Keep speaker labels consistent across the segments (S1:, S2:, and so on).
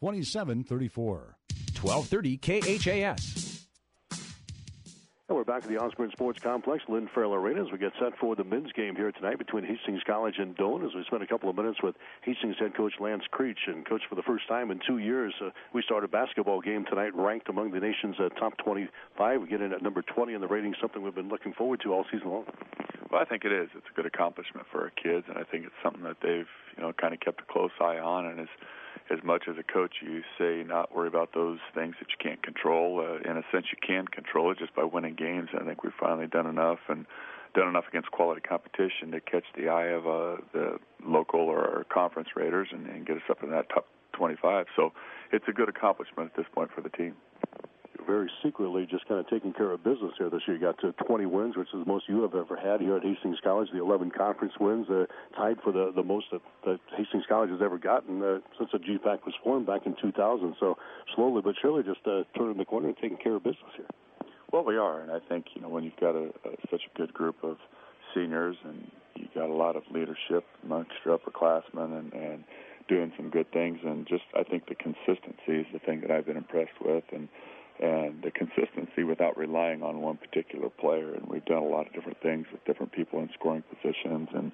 S1: 2734.
S2: 1230 KHAS.
S3: And we're back at the Osborne Sports Complex, Lynn Farrell Arena, as we get set for the men's game here tonight between Hastings College and Doane, as we spent a couple of minutes with Hastings head coach Lance Creech. And, Coach, for the first time in 2 years, we start a basketball game tonight ranked among the nation's top 25. We get in at number 20 in the ratings, something we've been looking forward to all season long.
S4: Well, I think it is. It's a good accomplishment for our kids, and I think it's something that they've, kind of kept a close eye on. And as much as a coach, you say not worry about those things that you can't control. In a sense, you can control it just by winning games. And I think we've finally done enough against quality competition to catch the eye of the local or conference raters and get us up in that top 25. So it's a good accomplishment at this point for the team.
S3: Very secretly just kind of taking care of business here this year. You got to 20 wins, which is the most you have ever had here at Hastings College. The 11 conference wins, tied for the most that Hastings College has ever gotten since the GPAC was formed back in 2000. So slowly but surely just turning the corner and taking care of business here.
S4: Well, we are, and I think, when you've got such a good group of seniors and you've got a lot of leadership amongst your upperclassmen and doing some good things, and just I think the consistency is the thing that I've been impressed with, and the consistency without relying on one particular player. And we've done a lot of different things with different people in scoring positions, and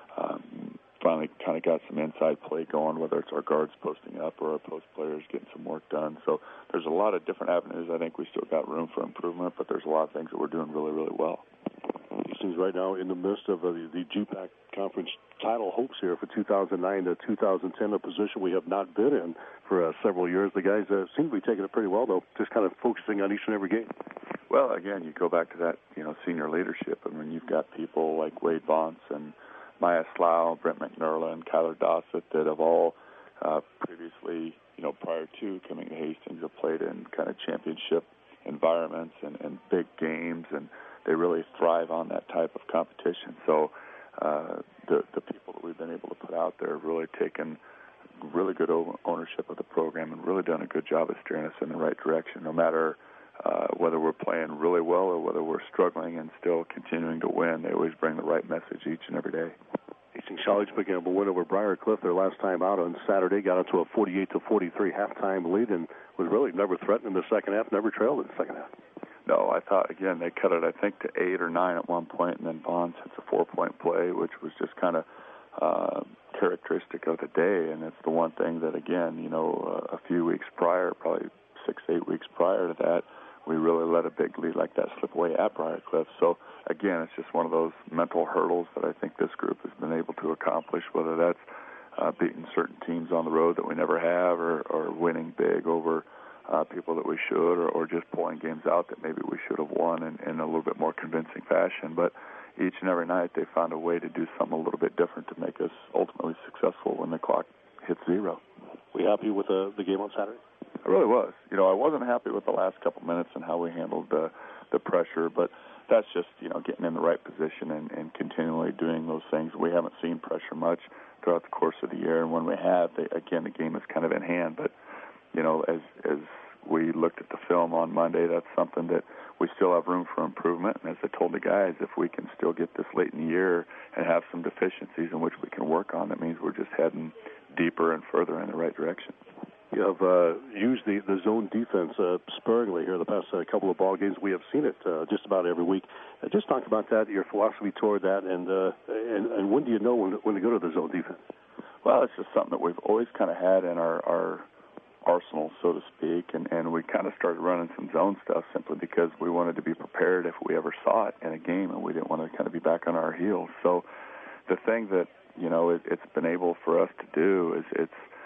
S4: finally kind of got some inside play going, whether it's our guards posting up or our post players getting some work done. So there's a lot of different avenues. I think we still got room for improvement, but there's a lot of things that we're doing really, really well.
S3: Hastings right now in the midst of the GPAC conference title hopes here for 2009 to 2010, a position we have not been in for several years. The guys seem to be taking it pretty well, though, just kind of focusing on each and every game.
S4: Well, again, you go back to that, senior leadership. I mean, you've got people like Wade Vance and Maya Slough, Brent McNerla, and Kyler Dossett that have all previously, prior to coming to Hastings, have played in kind of championship environments and big games, and they really thrive on that type of competition. So the people that we've been able to put out there have really taken really good ownership of the program and really done a good job of steering us in the right direction, no matter whether we're playing really well or whether we're struggling and still continuing to win. They always bring the right message each and every day.
S3: Hastings College picking up a win over Briar Cliff their last time out on Saturday, got into a 48-43 halftime lead and was really never threatened in the second half, never trailed in the second half.
S4: No, I thought, again, they cut it, I think, to 8 or 9 at one point, and then Vance hits a 4-point play, which was just kind of characteristic of the day. And it's the one thing that, again, a few weeks prior, probably 6-8 weeks prior to that, we really let a big lead like that slip away at Briar Cliff. So, again, it's just one of those mental hurdles that I think this group has been able to accomplish, whether that's beating certain teams on the road that we never have or winning big over people that we should, or just pulling games out that maybe we should have won in a little bit more convincing fashion. But each and every night they found a way to do something a little bit different to make us ultimately successful when the clock hits 0.
S3: Were you happy with the game on Saturday?
S4: I really was. I wasn't happy with the last couple minutes and how we handled the pressure, but that's just, getting in the right position and continually doing those things. We haven't seen pressure much throughout the course of the year, and when we have, again, the game is kind of in hand. But, as we looked at the film on Monday, that's something that we still have room for improvement. And as I told the guys, if we can still get this late in the year and have some deficiencies in which we can work on, that means we're just heading deeper and further in the right direction.
S3: You have used the zone defense sparingly here the past couple of ball games. We have seen it just about every week. Just talk about that, your philosophy toward that, and when do you know when to go to the zone defense?
S4: Well, it's just something that we've always kind of had in our arsenal, so to speak, and we kind of started running some zone stuff simply because we wanted to be prepared if we ever saw it in a game, and we didn't want to kind of be back on our heels. So the thing that, it's been able for us to do is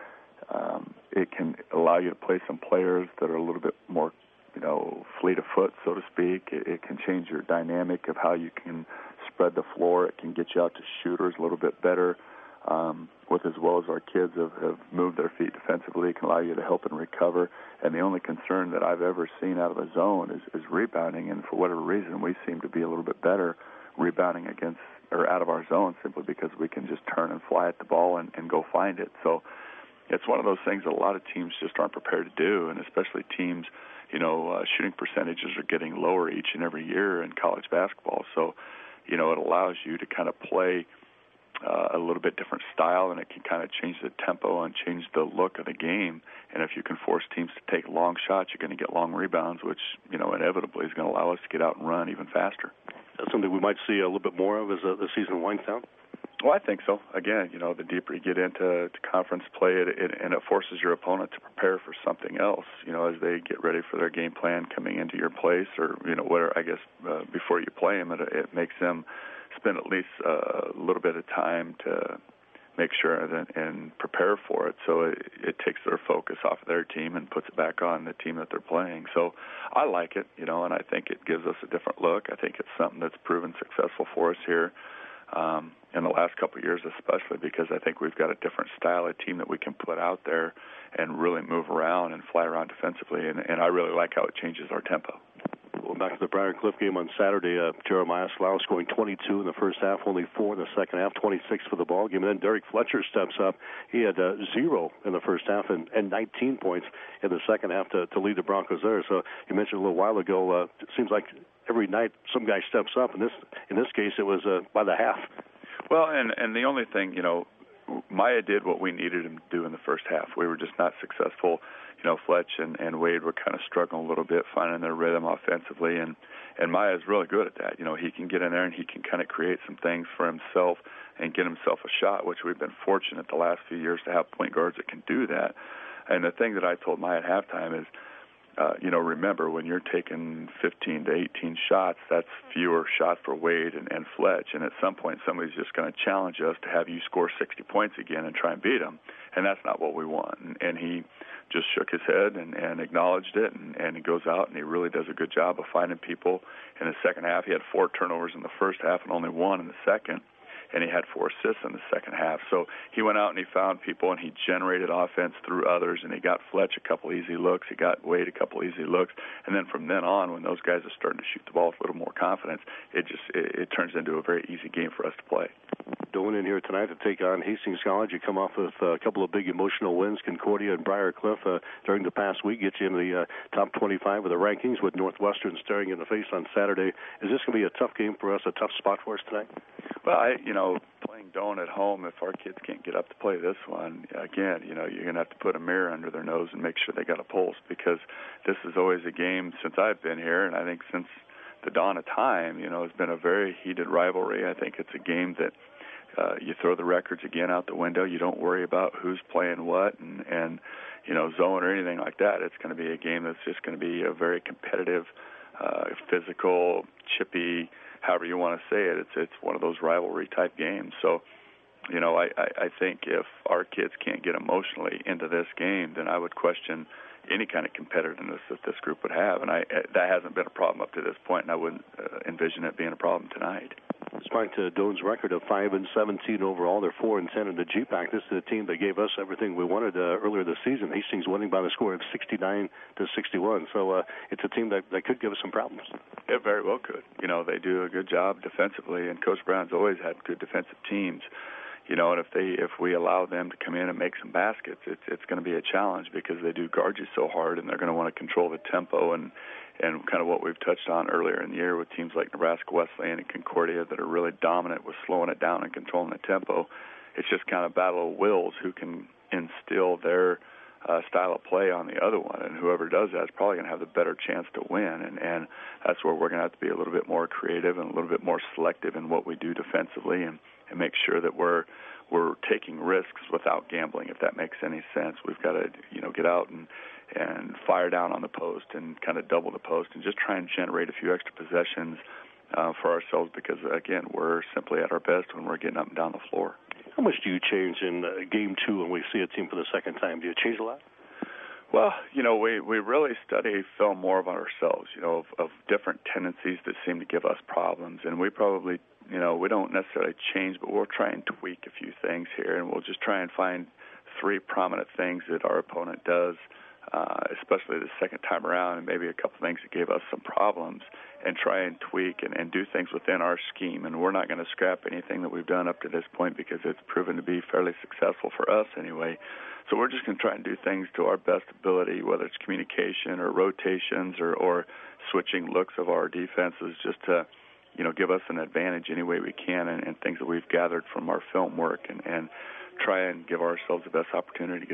S4: it can allow you to play some players that are a little bit more, fleet of foot, so to speak. It can change your dynamic of how you can spread the floor. It can get you out to shooters a little bit better. With as well as our kids have moved their feet defensively, it can allow you to help and recover. And the only concern that I've ever seen out of a zone is rebounding. And for whatever reason, we seem to be a little bit better rebounding against or out of our zone simply because we can just turn and fly at the ball and go find it. So it's one of those things that a lot of teams just aren't prepared to do, and especially teams, shooting percentages are getting lower each and every year in college basketball. So, it allows you to kind of play a little bit different style, and it can kind of change the tempo and change the look of the game And if you can force teams to take long shots, you're going to get long rebounds, which, inevitably is going to allow us to get out and run even faster.
S3: That's something we might see a little bit more of as the season winds down?
S4: Well, I think so. Again, the deeper you get into conference play, it forces your opponent to prepare for something else, as they get ready for their game plan coming into your place or, whatever, I guess, before you play them, it makes them spend at least a little bit of time to make sure and prepare for it. So it takes their focus off of their team and puts it back on the team that they're playing. So I like it, and I think it gives us a different look. I think it's something that's proven successful for us here in the last couple of years, especially because I think we've got a different style of team that we can put out there and really move around and fly around defensively, and I really like how it changes our tempo.
S3: Well, back to the Briar Cliff game on Saturday, Jeremiah Slough scoring 22 in the first half, only 4 in the second half, 26 for the ball game. And then Derek Fletcher steps up. He had 0 in the first half and 19 points in the second half to lead the Broncos there. So you mentioned a little while ago, it seems like every night some guy steps up. In this case, it was by the half.
S4: Well, and the only thing, Maya did what we needed him to do in the first half. We were just not successful. Fletch and Wade were kind of struggling a little bit, finding their rhythm offensively, and Maya's really good at that. He can get in there and he can kind of create some things for himself and get himself a shot, which we've been fortunate the last few years to have point guards that can do that. And the thing that I told Maya at halftime is, remember, when you're taking 15 to 18 shots, that's fewer shots for Wade and Fletch. And at some point, somebody's just going to challenge us to have you score 60 points again and try and beat them. And that's not what we want. And he just shook his head and acknowledged it. And he goes out and he really does a good job of finding people. In the second half, he had 4 turnovers in the first half and only 1 in the second. And he had 4 assists in the second half. So he went out and he found people, and he generated offense through others, and he got Fletch a couple easy looks. He got Wade a couple easy looks. And then from then on, when those guys are starting to shoot the ball with a little more confidence, it turns into a very easy game for us to play.
S3: Going in here tonight to take on Hastings College, you come off with a couple of big emotional wins, Concordia and Briar Cliff during the past week, get you into the top 25 of the rankings with Northwestern staring in the face on Saturday. Is this going to be a tough game for us, a tough spot for us tonight?
S4: Well, playing Doane at home, if our kids can't get up to play this one, again, you're going to have to put a mirror under their nose and make sure they got a pulse, because this is always a game since I've been here, and I think since the dawn of time, it's been a very heated rivalry. I think it's a game that you throw the records again out the window. You don't worry about who's playing what and zone or anything like that. It's going to be a game that's just going to be a very competitive, physical, chippy, however you want to say it. It's one of those rivalry-type games. So, I think if our kids can't get emotionally into this game, then I would question any kind of competitiveness that this group would have. And that hasn't been a problem up to this point, and I wouldn't envision it being a problem tonight.
S3: Despite Doane's record of 5-17 overall, they're 4-10 in the GPAC. This is a team that gave us everything we wanted earlier this season. Hastings winning by the score of 69-61. So it's a team that could give us some problems.
S4: It very well could. They do a good job defensively, and Coach Brown's always had good defensive teams. And if we allow them to come in and make some baskets, it's going to be a challenge, because they do guard you so hard, and they're going to want to control the tempo and kind of what we've touched on earlier in the year with teams like Nebraska Wesleyan and Concordia that are really dominant with slowing it down and controlling the tempo. It's just kind of battle of wills who can instill their style of play on the other one, and whoever does that is probably going to have the better chance to win, and that's where we're going to have to be a little bit more creative and a little bit more selective in what we do defensively, and make sure that we're taking risks without gambling, if that makes any sense. We've got to get out and fire down on the post and kind of double the post and just try and generate a few extra possessions for ourselves, because again, we're simply at our best when we're getting up and down the floor.
S3: How much do you change in game 2 when we see a team for the second time? Do you change a lot?
S4: Well, we really study film more of ourselves, of different tendencies that seem to give us problems. And we probably, we don't necessarily change, but we'll try and tweak a few things here. And we'll just try and find 3 prominent things that our opponent does, especially the second time around, and maybe a couple things that gave us some problems, and try and tweak and do things within our scheme. And we're not going to scrap anything that we've done up to this point, because it's proven to be fairly successful for us anyway. So we're just going to try and do things to our best ability, whether it's communication or rotations or switching looks of our defenses, just to, give us an advantage any way we can, and things that we've gathered from our film work, and try and give ourselves the best opportunity to get a win.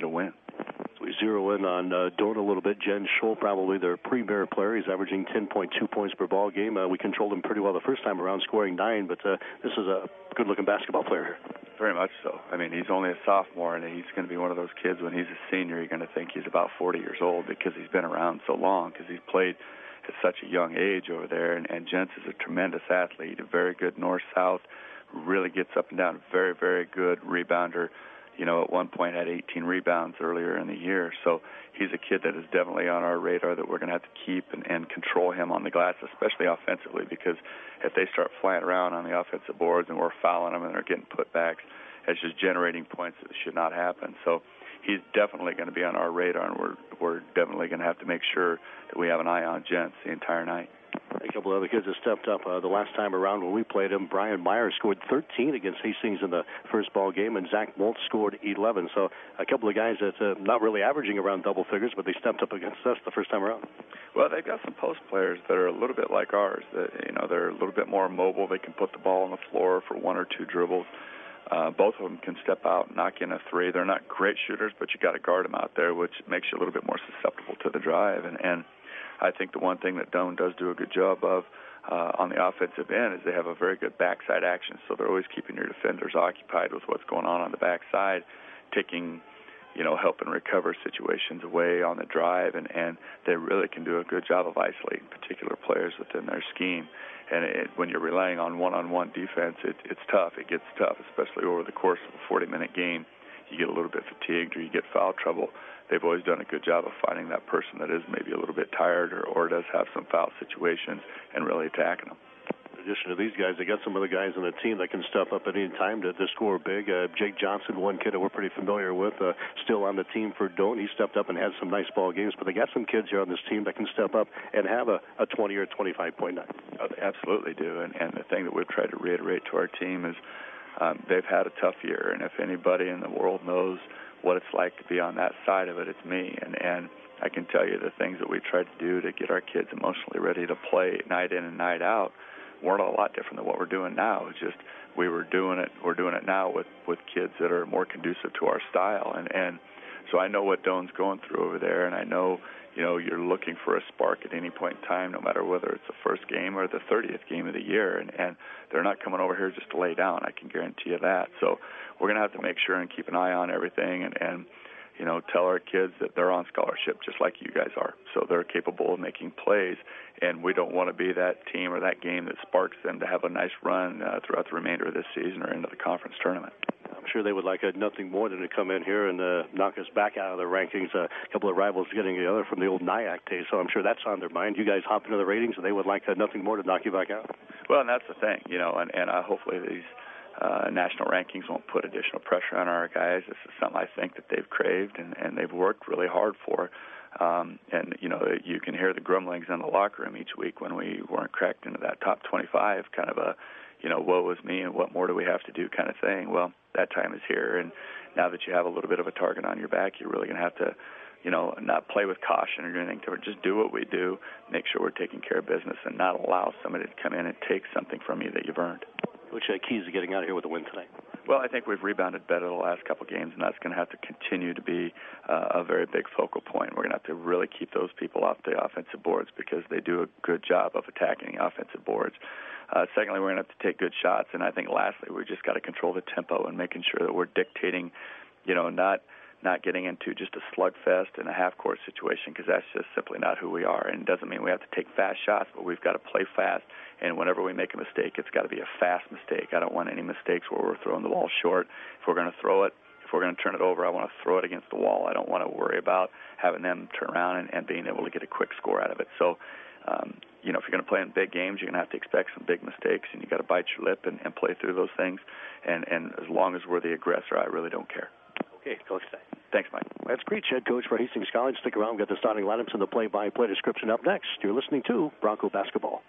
S3: So we zero in on Doan a little bit. Jen Scholl, probably their premier player. He's averaging 10.2 points per ball game. We controlled him pretty well the first time around, scoring 9, but this is a good-looking basketball player here.
S4: Very much so. I mean, he's only a sophomore, and he's going to be one of those kids when he's a senior, you're going to think he's about 40 years old because he's been around so long, because he's played at such a young age over there. And Jens is a tremendous athlete, a very good north-south, really gets up and down, very, very good rebounder. You know, at one point had 18 rebounds earlier in the year. So he's a kid that is definitely on our radar that we're going to have to keep and control him on the glass, especially offensively, because if they start flying around on the offensive boards and we're fouling them and they're getting putbacks, it's just generating points that should not happen. So he's definitely going to be on our radar, and we're definitely going to have to make sure that we have an eye on Jens the entire night.
S3: A couple of other kids have stepped up the last time around when we played him. Brian Meyer scored 13 against Hastings in the first ball game, and Zach Moltz scored 11. So a couple of guys that not really averaging around double figures, but they stepped up against us the first time around.
S4: Well, they've got some post players that are a little bit like ours. That, you know, they're a little bit more mobile. They can put the ball on the floor for one or two dribbles. Both of them can step out and knock in a three. They're not great shooters, but you got to guard them out there, which makes you a little bit more susceptible to the drive. And I think the one thing that Doan does do a good job of on the offensive end is they have a very good backside action, so they're always keeping your defenders occupied with what's going on the backside, taking, you know, help and recover situations away on the drive, and they really can do a good job of isolating particular players within their scheme. And when you're relying on one-on-one defense, it's tough. It gets tough, especially over the course of a 40-minute game. You get a little bit fatigued or you get foul trouble. They've always done a good job of finding that person that is maybe a little bit tired or does have some foul situations and really attacking them.
S3: In addition to these guys, they got some other guys on the team that can step up at any time to score big. Jake Johnson, one kid that we're pretty familiar with, still on the team for Doan. He stepped up and had some nice ball games, but they got some kids here on this team that can step up and have a 20 or 25-point night.
S4: Oh, they absolutely do, and the thing that we've tried to reiterate to our team is they've had a tough year, and if anybody in the world knows what it's like to be on that side of it, it's me. And I can tell you the things that we tried to do to get our kids emotionally ready to play night in and night out weren't a lot different than what we're doing now. It's just we're doing it now with kids that are more conducive to our style. And so I know what Doan's going through over there, and I know, you know, you're looking for a spark at any point in time, no matter whether it's the first game or the 30th game of the year. And they're not coming over here just to lay down, I can guarantee you that. So we're going to have to make sure and keep an eye on everything and you know, tell our kids that they're on scholarship just like you guys are. So they're capable of making plays, and we don't want to be that team or that game that sparks them to have a nice run throughout the remainder of this season or into the conference tournament.
S3: I'm sure they would like nothing more than to come in here and knock us back out of the rankings. A couple of rivals getting together from the old NIAC days, so I'm sure that's on their mind. You guys hop into the ratings, and they would like nothing more to knock you back out.
S4: Well, and that's the thing, you know, and hopefully these national rankings won't put additional pressure on our guys. This is something I think that they've craved and they've worked really hard for. And, you know, you can hear the grumblings in the locker room each week when we weren't cracked into that top 25, kind of a, you know, woe is me and what more do we have to do kind of thing. Well, that time is here, and now that you have a little bit of a target on your back, you're really going to have to, you know, not play with caution or anything. Just do what we do, make sure we're taking care of business, and not allow somebody to come in and take something from you that you've earned.
S3: Which keys to getting out of here with a win tonight?
S4: Well, I think we've rebounded better the last couple of games, and that's going to have to continue to be a very big focal point. We're going to have to really keep those people off the offensive boards because they do a good job of attacking the offensive boards. Secondly, we're going to have to take good shots, and I think lastly, we just got to control the tempo and making sure that we're dictating, you know, not getting into just a slugfest in a half-court situation because that's just simply not who we are. And it doesn't mean we have to take fast shots, but we've got to play fast. And whenever we make a mistake, it's got to be a fast mistake. I don't want any mistakes where we're throwing the ball short. If we're going to throw it, if we're going to turn it over, I want to throw it against the wall. I don't want to worry about having them turn around and being able to get a quick score out of it. So, you know, if you're going to play in big games, you're going to have to expect some big mistakes, and you got to bite your lip and play through those things. And as long as we're the aggressor, I really don't care.
S3: Okay, Coach.
S4: Thanks, Mike.
S3: That's Creech, head coach for Hastings College. Stick around. We've got the starting lineups and the play-by-play description up next. You're listening to Bronco Basketball.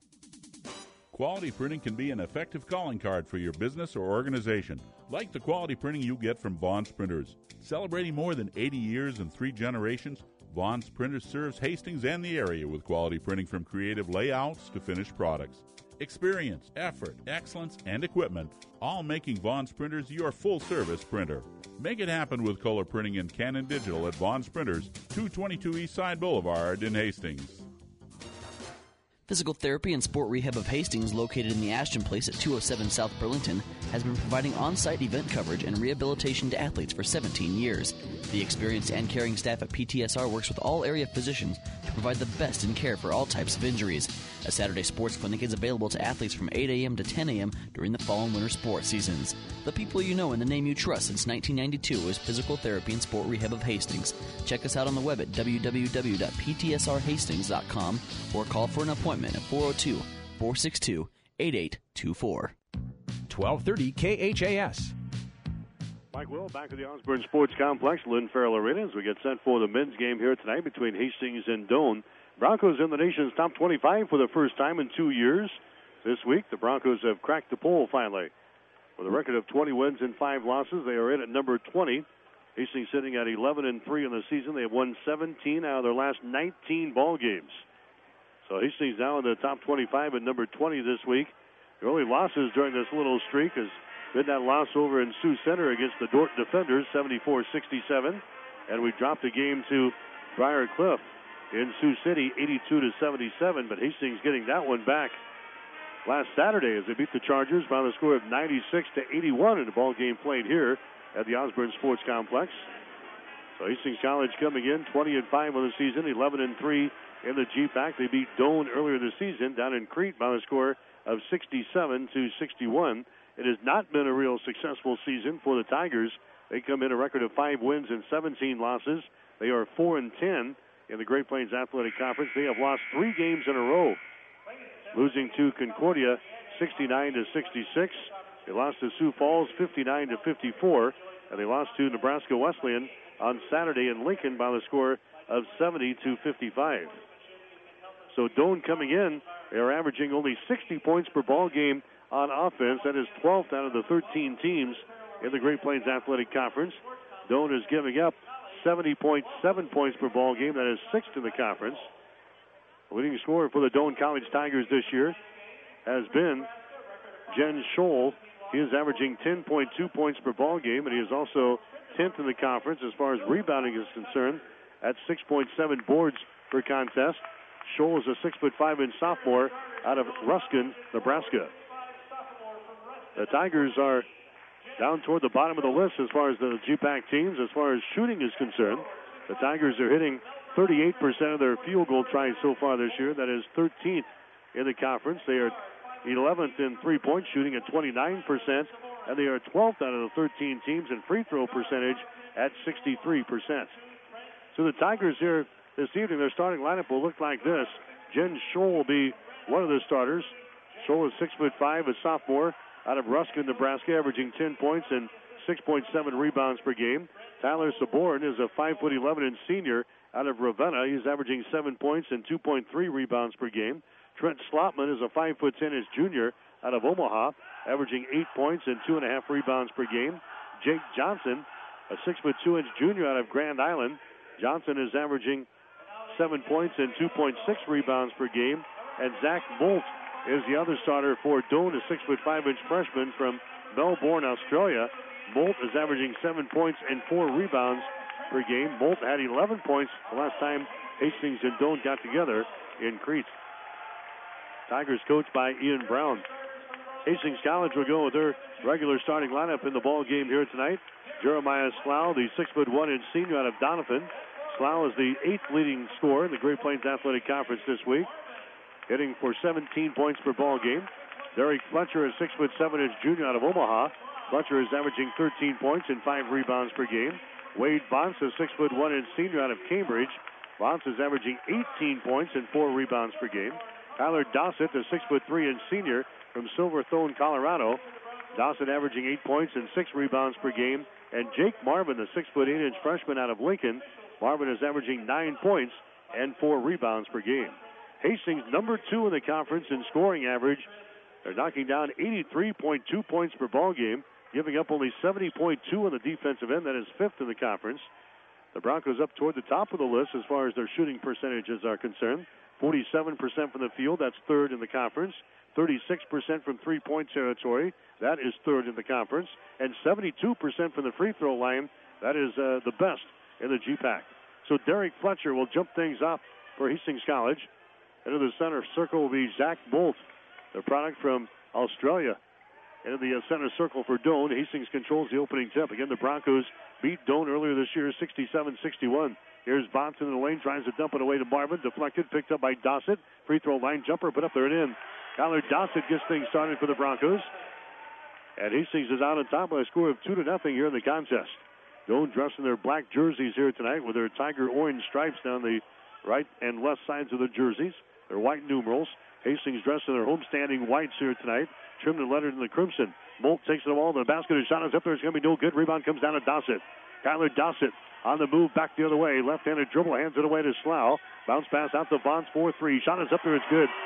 S1: Quality printing can be an effective calling card for your business or organization, like the quality printing you get from Vaughn's Printers. Celebrating more than 80 years and 3 generations, Vaughn's Printers serves Hastings and the area with quality printing from creative layouts to finished products. Experience, effort, excellence, and equipment, all making Vaughn Sprinters your full-service printer. Make it happen with color printing and Canon Digital at Vaughn Sprinters, 222 East Side Boulevard in Hastings.
S5: Physical Therapy and Sport Rehab of Hastings, located in the Ashton Place at 207 South Burlington, has been providing on-site event coverage and rehabilitation to athletes for 17 years. The experienced and caring staff at PTSR works with all area physicians to provide the best in care for all types of injuries. A Saturday sports clinic is available to athletes from 8 a.m. to 10 a.m. during the fall and winter sports seasons. The people you know and the name you trust since 1992 is Physical Therapy and Sport Rehab of Hastings. Check us out on the web at www.ptsrhastings.com or call for an appointment at 402-462-8824.
S2: 1230 KHAS.
S3: Mike Will back at the Osborne Sports Complex, Lynn Farrell Arena, as we get set for the men's game here tonight between Hastings and Doane. Broncos in the nation's top 25 for the first time in 2 years. This week, the Broncos have cracked the poll finally. With a record of 20 wins and 5 losses, they are in at number 20. Hastings sitting at 11-3 in the season. They have won 17 out of their last 19 ball games. So Hastings now in the top 25 at number 20 this week. The only losses during this little streak has been that loss over in Sioux Center against the Dorton Defenders, 74-67. And we dropped a game to Briar Cliff in Sioux City, 82-77. But Hastings getting that one back last Saturday as they beat the Chargers by the score of 96-81 in a ball game played here at the Osborne Sports Complex. So Hastings College coming in 20-5 on the season, 11-3 in the GPAC. They beat Doane earlier this season down in Crete by the score of 67-61. It has not been a real successful season for the Tigers. They come in a record of 5 wins and 17 losses. They are 4-10 in the Great Plains Athletic Conference. They have lost 3 games in a row, losing to Concordia 69-66. They lost to Sioux Falls 59-54, and they lost to Nebraska Wesleyan on Saturday in Lincoln by the score of 70-55. So Doane coming in, they are averaging only 60 points per ball game on offense. That is 12th out of the 13 teams in the Great Plains Athletic Conference. Doane is giving up 70.7 points per ball game. That is 6th in the conference. The leading scorer for the Doane College Tigers this year has been Jen Scholl. He is averaging 10.2 points per ball game, and he is also 10th in the conference as far as rebounding is concerned at 6.7 boards per contest. Scholl is a 6'5" sophomore out of Ruskin, Nebraska. The Tigers are down toward the bottom of the list as far as the GPAC teams. As far as shooting is concerned, the Tigers are hitting 38% of their field goal tries so far this year. That is 13th in the conference. They are 11th in three-point shooting at 29%, and they are 12th out of the 13 teams in free throw percentage at 63%. So the Tigers here this evening, their starting lineup will look like this. Jen Scholl will be one of the starters. Scholl is 6'5", a sophomore out of Ruskin, Nebraska, averaging 10 points and 6.7 rebounds per game. Tyler Saborn is a 5'11" senior out of Ravenna. He's averaging 7 points and 2.3 rebounds per game. Trent Slotman is a 5'10" junior out of Omaha, averaging 8 points and 2.5 rebounds per game. Jake Johnson, a 6'2" junior out of Grand Island. Johnson is averaging 7 points and 2.6 rebounds per game. And Zach Bolt is the other starter for Doane, a 6'5" freshman from Melbourne, Australia. Bolt is averaging 7 points and 4 rebounds per game. Bolt had 11 points the last time Hastings and Doane got together in Crete. Tigers coached by Ian Brown. Hastings College will go with their regular starting lineup in the ball game here tonight. Jeremiah Slough, the 6'1" senior out of Donovan. Slough is the 8th leading scorer in the Great Plains Athletic Conference this week, hitting for 17 points per ball game. Derek Fletcher, a 6'7" junior out of Omaha. Fletcher is averaging 13 points and 5 rebounds per game. Wade Bonce, a 6'1" senior out of Cambridge. Bonce is averaging 18 points and 4 rebounds per game. Tyler Dossett, a 6'3" senior from Silverthorne, Colorado. Dossett averaging 8 points and 6 rebounds per game. And Jake Marvin, the 6'8" freshman out of Lincoln. Marvin is averaging 9 points and 4 rebounds per game. Hastings, number 2 in the conference in scoring average. They're knocking down 83.2 points per ball game, giving up only 70.2 on the defensive end. That is 5th in the conference. The Broncos up toward the top of the list as far as their shooting percentages are concerned. 47% from the field, that's 3rd in the conference. 36% from three-point territory. That is third in the conference. And 72% from the free throw line. That is the best in the GPAC. So Derek Fletcher will jump things up for Hastings College. Into the center circle will be Zach Bolt, the product from Australia. Into the center circle for Doane. Hastings controls the opening tip. Again, the Broncos beat Doane earlier this year, 67-61. Here's Bonson in the lane, tries to dump it away to Marvin. Deflected, picked up by Dossett. Free throw line jumper, put up there and in. Kyler Dossett gets things started for the Broncos. And Hastings is out on top by a score of 2-0 here in the contest. Doane dressed in their black jerseys here tonight with their tiger orange stripes down the right and left sides of the jerseys. Their white numerals. Hastings dressed in their homestanding whites here tonight, trimmed and lettered in the crimson. Molt takes the ball. The basket is shot is up there. It's going to be no good. Rebound comes down to Dossett. Kyler Dossett on the move back the other way. Left-handed dribble, hands it away to Slough. Bounce pass out to Vance, 4-3. Shot is up there. It's good.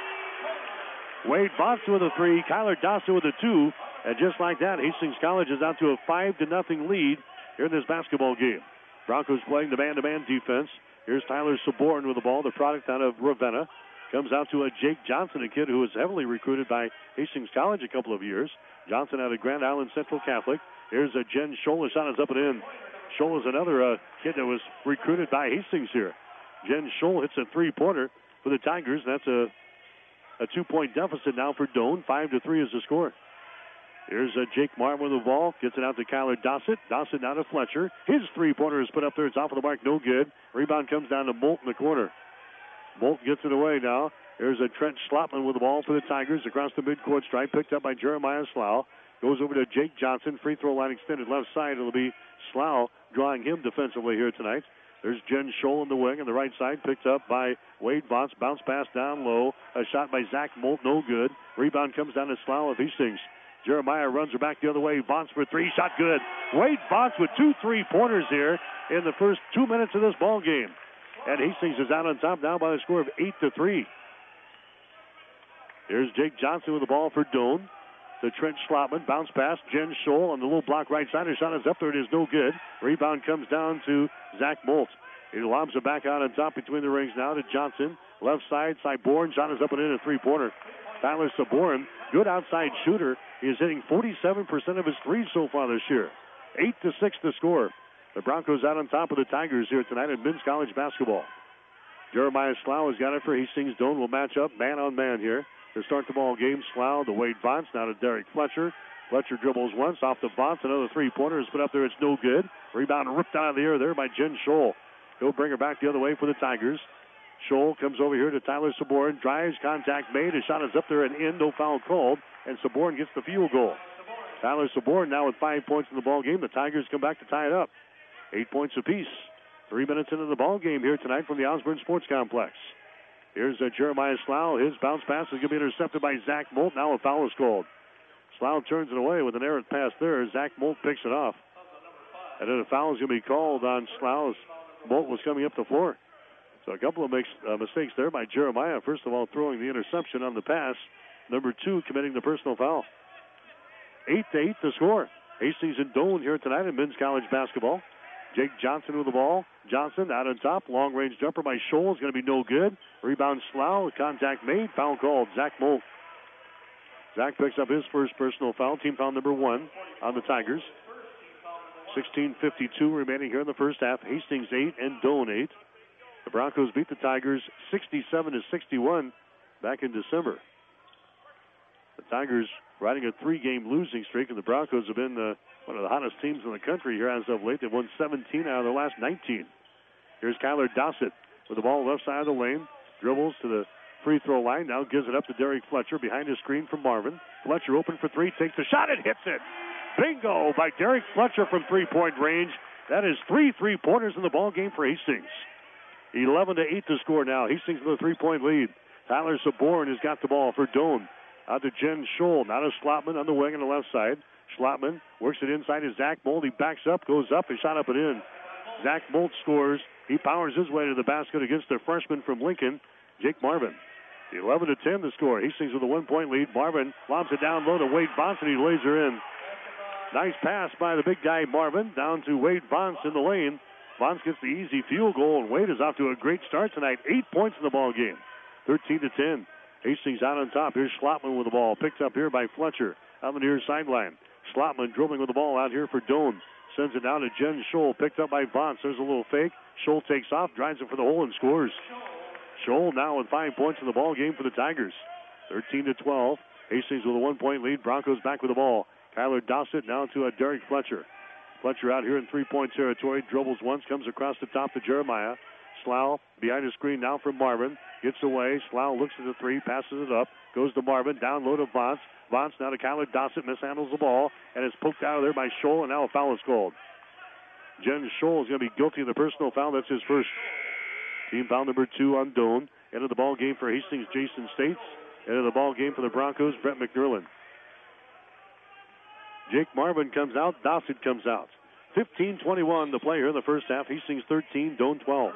S3: Wade Vance with a 3. Kyler Dossett with a 2. And just like that, Hastings College is out to a 5-0 lead here in this basketball game. Broncos playing the man-to-man defense. Here's Tyler Saborn with the ball, the product out of Ravenna. Comes out to a Jake Johnson, a kid who was heavily recruited by Hastings College a couple of years. Johnson out of Grand Island Central Catholic. Here's a Jen Scholl. Shot is up and in. Scholl is another kid that was recruited by Hastings here. Jen Scholl hits a three-pointer for the Tigers. That's a 2-point deficit now for Doane. 5-3 is the score. Here's Jake Marvin with the ball. Gets it out to Kyler Dossett. Dossett now to Fletcher. His three-pointer is put up there. It's off of the mark. No good. Rebound comes down to Molt in the corner. Molt gets it away now. There's a Trent Schlotman with the ball for the Tigers across the midcourt stripe. Picked up by Jeremiah Slough. Goes over to Jake Johnson. Free throw line extended left side. It'll be Slough drawing him defensively here tonight. There's Jen Scholl in the wing on the right side. Picked up by Wade Vance. Bounce pass down low. A shot by Zach Molt. No good. Rebound comes down to Slough of Hastings. Jeremiah runs her back the other way. Vance for 3. Shot good. Wade Vance with 2 3-pointers here in the first 2 minutes of this ball game. And Hastings is out on top now by a score of 8-3. Here's Jake Johnson with the ball for Doane. To Trent Schlotman. Bounce pass. Jen Scholl on the little block right side. His shot is up there. It is no good. Rebound comes down to Zach Molt. He lobs it back out on top between the rings now to Johnson. Left side. Saborn. Shot is up and in, a three-pointer. Tyler Saborn, good outside shooter. He is hitting 47% of his threes so far this year. 8-6 the score. The Broncos out on top of the Tigers here tonight in men's college basketball. Jeremiah Slough has got it for Hastings. Doane will match up man-on-man here to start the ball game. Slough to Wade Vance, now to Derek Fletcher. Fletcher dribbles once off the Vance. Another three-pointer is put up there. It's no good. Rebound ripped out of the air there by Jen Scholl. He'll bring her back the other way for the Tigers. Scholl comes over here to Tyler Saborn. Drives, contact made. His shot is up there and in. No foul called. And Saborn gets the field goal. Tyler Saborn now with 5 points in the ball game. The Tigers come back to tie it up. 8 points apiece. 3 minutes into the ball game here tonight from the Osborne Sports Complex. Here's Jeremiah Slough. His bounce pass is going to be intercepted by Zach Molt. Now a foul is called. Slough turns it away with an errant pass there. Zach Molt picks it off. And then a foul is going to be called on Slough as Molt was coming up the floor. So a couple of mistakes there by Jeremiah. First of all, throwing the interception on the pass. Number 2, committing the personal foul. 8-8 the score. Hastings and Doane here tonight in men's college basketball. Jake Johnson with the ball. Johnson out on top. Long-range jumper by Scholl is going to be no good. Rebound Slough. Contact made. Foul called. Zach Molt. Zach picks up his first personal foul. Team foul number 1 on the Tigers. 16:52 remaining here in the first half. Hastings 8 and Doane 8. The Broncos beat the Tigers 67-61 back in December. The Tigers riding a 3-game losing streak, and the Broncos have been one of the hottest teams in the country here as of late. They've won 17 out of their last 19. Here's Kyler Dossett with the ball left side of the lane. Dribbles to the free throw line. Now gives it up to Derek Fletcher behind his screen from Marvin. Fletcher open for 3. Takes the shot and hits it. Bingo by Derek Fletcher from three-point range. That is 3 3-pointers in the ball game for Hastings. 11-8 to score now. Hastings with a 3-point lead. Tyler Saborn has got the ball for Doane. Out to Jen Scholl. Now to Schlotman on the wing on the left side. Schlotman works it inside to Zach Molt. He backs up, goes up, and shot up and in. Zach Molt scores. He powers his way to the basket against the freshman from Lincoln, Jake Marvin. 11-10 the score. Hastings with a 1-point lead. Marvin lobs it down low to Wade Vance, and he lays her in. Nice pass by the big guy Marvin down to Wade Vance in the lane. Vance gets the easy field goal, and Wade is off to a great start tonight. 8 points in the ball game. 13-10. Hastings out on top. Here's Schlotman with the ball. Picked up here by Fletcher on the near sideline. Schlotman dribbling with the ball out here for Doan. Sends it down to Jen Scholl. Picked up by Vance. There's a little fake. Scholl takes off, drives it for the hole, and scores. Scholl now with 5 points in the ball game for the Tigers. 13-12. Hastings with a 1-point lead. Broncos back with the ball. Kyler Dossett now to Derek Fletcher. Fletcher out here in 3-point territory. Dribbles once, comes across the top to Jeremiah. Slough behind the screen now from Marvin. Gets away. Slough looks at the three, passes it up. Goes to Marvin. Down low to Vance. Vance now to Kyler Dossett. Mishandles the ball. And is poked out of there by Scholl. And now a foul is called. Jen Scholl is going to be guilty of the personal foul. That's his first. Team foul number 2 on Doan. End of the ball game for Hastings, Jason States. End of the ball game for the Broncos, Brett McNerlin. Jake Marvin comes out. Dossett comes out. 15-21 to play here in the first half. Hastings 13, Doan 12.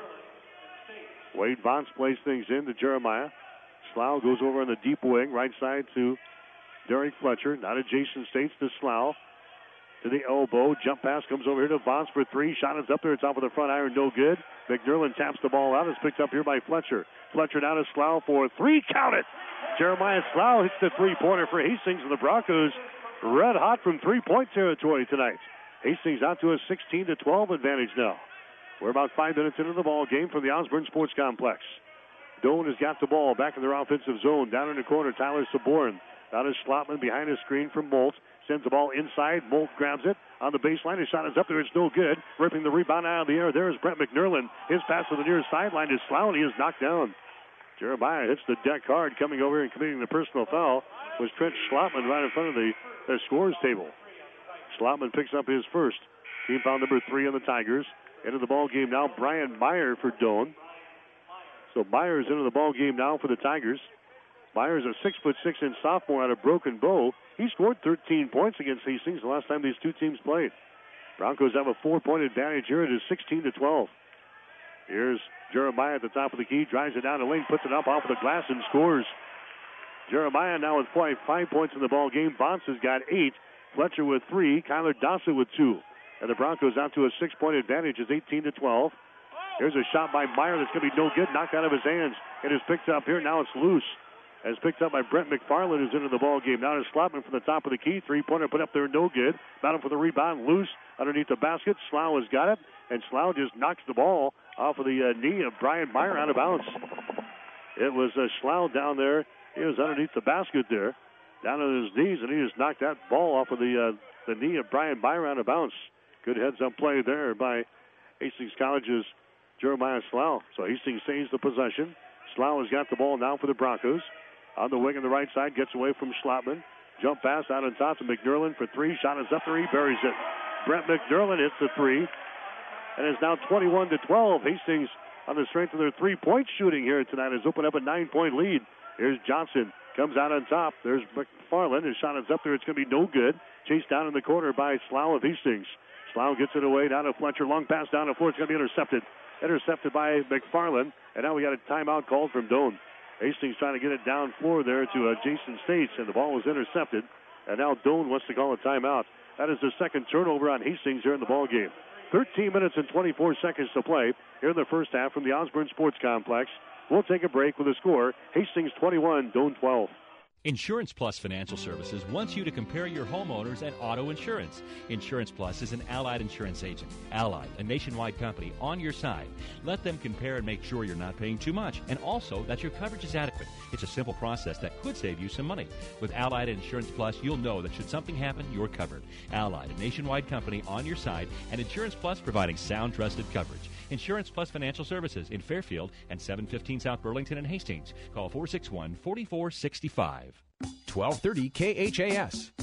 S3: Wade Vance plays things in to Jeremiah. Slough goes over on the deep wing, right side to Derek Fletcher. Now to Jason States to Slough. To the elbow. Jump pass comes over here to Vance for 3. Shot is up there. Top of the front iron. No good. McNerlin taps the ball out. It's picked up here by Fletcher. Fletcher down to Slough for 3. Count it. Jeremiah Slough hits the 3-pointer for Hastings, and the Broncos red hot from 3-point territory tonight. Hastings out to a 16-12 advantage now. We're about 5 minutes into the ball game from the Osborne Sports Complex. Doan has got the ball back in their offensive zone. Down in the corner, Tyler Saborn. Down is Schlotman behind the screen from Molt. Sends the ball inside. Molt grabs it on the baseline. His shot is up there. It's no good. Ripping the rebound out of the air. There is Brett McNerlin. His pass to the near sideline to Slough, and he is knocked down. Jeremiah hits the deck hard. Coming over here and committing the personal foul was Trent Schlotman right in front of the scores table. Schlotman picks up his first. Team foul number 3 on the Tigers. Into the ball game now, Brian Meyer for Doan. So Meyer's into the ball game now for the Tigers. Meyer's a 6'6" sophomore out of Broken Bow. He scored 13 points against Hastings the last time these two teams played. Broncos have a 4-point advantage here. It is 16-12. Here's Jeremiah at the top of the key. Drives it down the lane, puts it up off of the glass, and scores. Jeremiah now with 5 points in the ball game. Vance has got 8. Fletcher with 3. Kyler Dossett with 2. And the Broncos out to a 6-point advantage. It's 18-12. Here's a shot by Meyer that's going to be no good. Knocked out of his hands. It is picked up here. Now it's loose. As picked up by Brent McFarland, who's into the ball game. Now to Schlotman from the top of the key. 3-pointer put up there, no good. Battle for the rebound, loose underneath the basket. Slough has got it, and Slough just knocks the ball off of the knee of Brian Meyer out of bounds. It was Slough down there. He was underneath the basket there, down on his knees, and he just knocked that ball off of the knee of Brian Meyer out of bounds. Good heads-up play there by Hastings College's Jeremiah Slough. So Hastings saves the possession. Slough has got the ball now for the Broncos. On the wing on the right side, gets away from Schlotman. Jump pass out on top to McNerlin for 3. Shot is up there, he buries it. Brent McNerlin hits the 3. And it's now 21-12. Hastings, on the strength of their 3-point shooting here tonight, has opened up a 9-point lead. Here's Johnson. Comes out on top. There's McFarland. His shot is up there. It's going to be no good. Chased down in the corner by Slough of Hastings. Slough gets it away down to Fletcher. Long pass down the floor. It's going to be intercepted. Intercepted by McFarland. And now we got a timeout called from Doan. Hastings trying to get it down floor there to Jason States, and the ball was intercepted. And now Doan wants to call a timeout. That is the second turnover on Hastings here in the ball game. 13 minutes and 24 seconds to play here in the first half from the Osborne Sports Complex. We'll take a break with a score. Hastings 21, Doan 12.
S2: Insurance Plus Financial Services wants you to compare your homeowners and auto insurance. Insurance Plus is an Allied insurance agent. Allied, a nationwide company, on your side. Let them compare and make sure you're not paying too much, and also that your coverage is adequate. It's a simple process that could save you some money. With Allied Insurance Plus, you'll know that should something happen, you're covered. Allied, a nationwide company, on your side, and Insurance Plus providing sound, trusted coverage. Insurance Plus Financial Services in Fairfield and 715 South Burlington and Hastings. Call 461-4465.
S6: 1230 KHAS.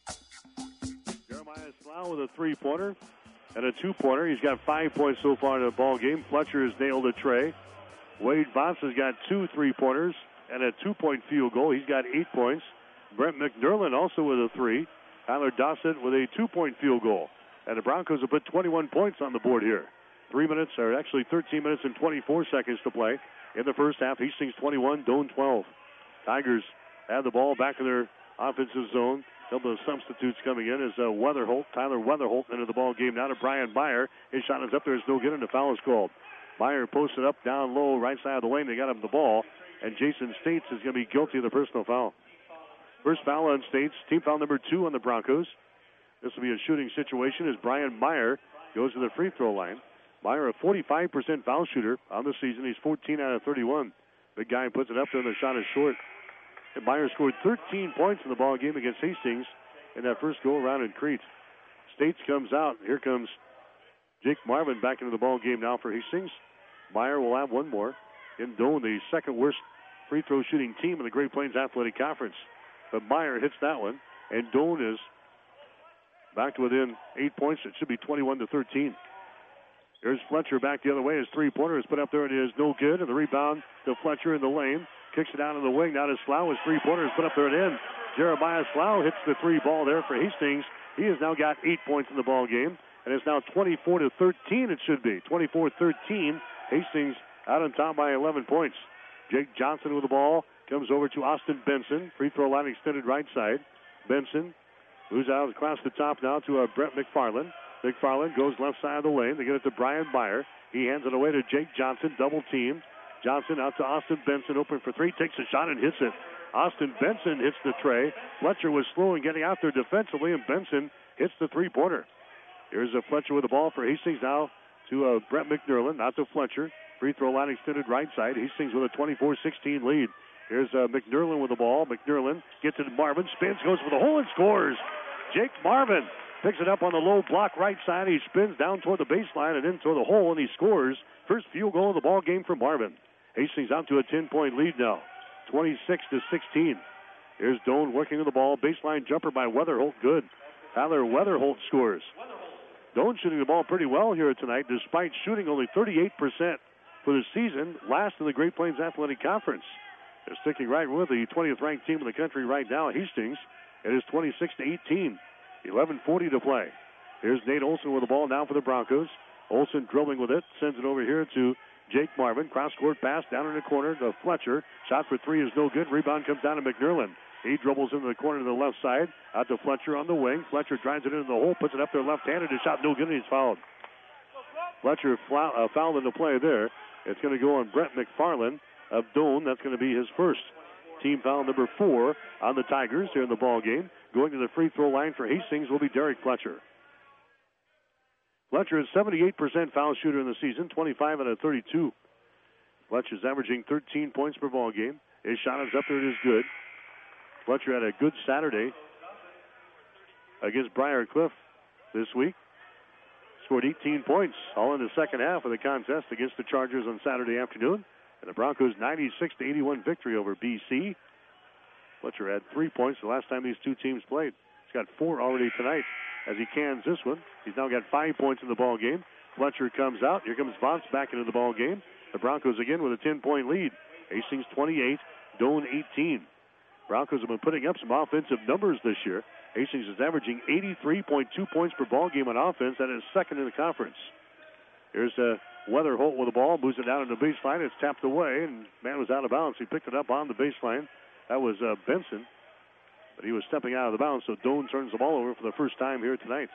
S3: Jeremiah Slough with a 3-pointer and a 2-pointer. He's got 5 points so far in the ball game. Fletcher has nailed a tray. Wade Vance has got 2 3-pointers and a 2-point field goal. He's got 8 points. Brent McNerlin also with a 3. Tyler Dossett with a 2-point field goal. And the Broncos have put 21 points on the board here. 13 minutes and 24 seconds to play in the first half. Hastings 21, Doan 12. Tigers have the ball back in their offensive zone. A couple of substitutes coming in as Tyler Weatherholt into the ball game now to Brian Meyer. His shot is up there. It's no good, and the foul is called. Meyer posted up down low, right side of the lane. They got him the ball, and Jason States is going to be guilty of the personal foul. First foul on States, team foul number 2 on the Broncos. This will be a shooting situation as Brian Meyer goes to the free throw line. Meyer, a 45% foul shooter on the season. He's 14 out of 31. Big guy puts it up there, and the shot is short. And Meyer scored 13 points in the ball game against Hastings in that first go-around in Crete. States comes out. Here comes Jake Marvin back into the ball game now for Hastings. Meyer will have one more. In Doane, the second worst free throw shooting team in the Great Plains Athletic Conference. But Meyer hits that one, and Doane is back to within 8 points. It should be 21-13. There's Fletcher back the other way. His three-pointer is put up there, and it is no good. And the rebound to Fletcher in the lane. Kicks it out in the wing. Now to Slough. His three-pointer is put up there and in. Jeremiah Slough hits the three ball there for Hastings. He has now got 8 points in the ball game. And it's now 24-13 it should be. 24-13. Hastings out on top by 11 points. Jake Johnson with the ball. Comes over to Austin Benson. Free throw line extended right side. Benson moves out across the top now to Brett McFarland. McFarland goes left side of the lane. They get it to Brian Meyer. He hands it away to Jake Johnson. Double team. Johnson out to Austin Benson. Open for three. Takes a shot and hits it. Austin Benson hits the tray. Fletcher was slow in getting out there defensively, and Benson hits the three-pointer. Here's Fletcher with the ball for Hastings now to Brett McNerlin. Out to Fletcher. Free throw line extended right side. Hastings with a 24-16 lead. Here's McNerlin with the ball. McNerlin gets it to Marvin. Spins, goes for the hole, and scores. Jake Marvin picks it up on the low block right side. He spins down toward the baseline and in toward the hole, and he scores. First field goal of the ball game for Marvin. Hastings out to a 10-point lead now, 26-16. Here's Doane working on the ball. Baseline jumper by Weatherholt. Good. Tyler Weatherholt scores. Doane shooting the ball pretty well here tonight, despite shooting only 38% for the season, last in the Great Plains Athletic Conference. They're sticking right with the 20th ranked team in the country right now, Hastings. It is 26-18. 11:40 to play. Here's Nate Olson with the ball now for the Broncos. Olson dribbling with it, sends it over here to Jake Marvin. Cross-court pass down in the corner to Fletcher. Shot for three is no good. Rebound comes down to McNerlin. He dribbles into the corner to the left side. Out to Fletcher on the wing. Fletcher drives it into the hole, puts it up there left-handed. His shot no good, and he's fouled. Fletcher fouled in the play there. It's going to go on Brett McFarland of Doane. That's going to be his first. Team foul number 4 on the Tigers here in the ball game. Going to the free throw line for Hastings will be Derek Fletcher. Fletcher is 78% foul shooter in the season, 25 out of 32. Fletcher's averaging 13 points per ball game. His shot is up there. It is good. Fletcher had a good Saturday against Briar Cliff this week. Scored 18 points all in the second half of the contest against the Chargers on Saturday afternoon. And the Broncos' 96-81 victory over BC. Fletcher had 3 points the last time these two teams played. He's got 4 already tonight as he cans this one. He's now got 5 points in the ball game. Fletcher comes out. Here comes Vance back into the ball game. The Broncos again with a 10-point lead. Hastings 28, Doane 18. Broncos have been putting up some offensive numbers this year. Hastings is averaging 83.2 points per ball game on offense. That is second in the conference. Here's Weatherholt with the ball. Moves it down to the baseline. It's tapped away, and man was out of bounds. He picked it up on the baseline. That was Benson. But he was stepping out of the bounds, so Doane turns the ball over for the first time here tonight.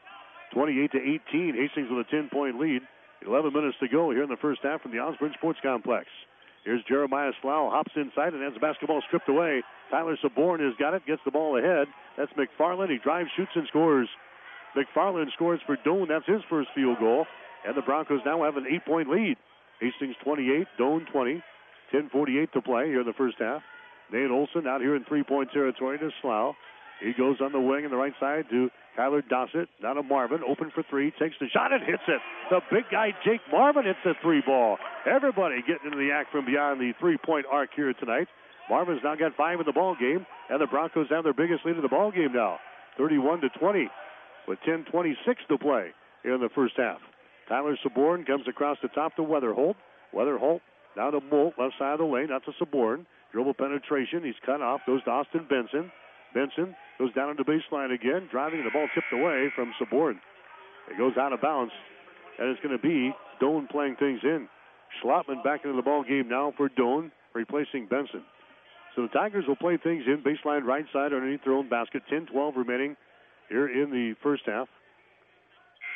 S3: 28-18. Hastings with a 10-point lead. 11 minutes to go here in the first half from the Osborne Sports Complex. Here's Jeremiah Slough, hops inside and has the basketball stripped away. Tyler Saborn has got it, gets the ball ahead. That's McFarland. He drives, shoots, and scores. McFarland scores for Doane. That's his first field goal. And the Broncos now have an 8-point lead. Hastings 28, Doane 20. 10:48 to play here in the first half. Nate Olson out here in three-point territory to Slough. He goes on the wing on the right side to Kyler Dossett. Now to Marvin, open for three, takes the shot and hits it. The big guy, Jake Marvin, hits the three ball. Everybody getting into the act from beyond the three-point arc here tonight. Marvin's now got 5 in the ball game, and the Broncos have their biggest lead of the ball game now, 31-20, with 10:26 to play here in the first half. Tyler Saborn comes across the top to Weatherholt. Weatherholt now to Molt, left side of the lane, out to Saborn. Dribble penetration, he's cut off, goes to Austin Benson. Benson goes down on the baseline again, driving, and the ball tipped away from Saborn. It goes out of bounds, and it's going to be Doane playing things in. Schlotman back into the ball game now for Doane, replacing Benson. So the Tigers will play things in, baseline right side underneath their own basket. 10-12 remaining here in the first half.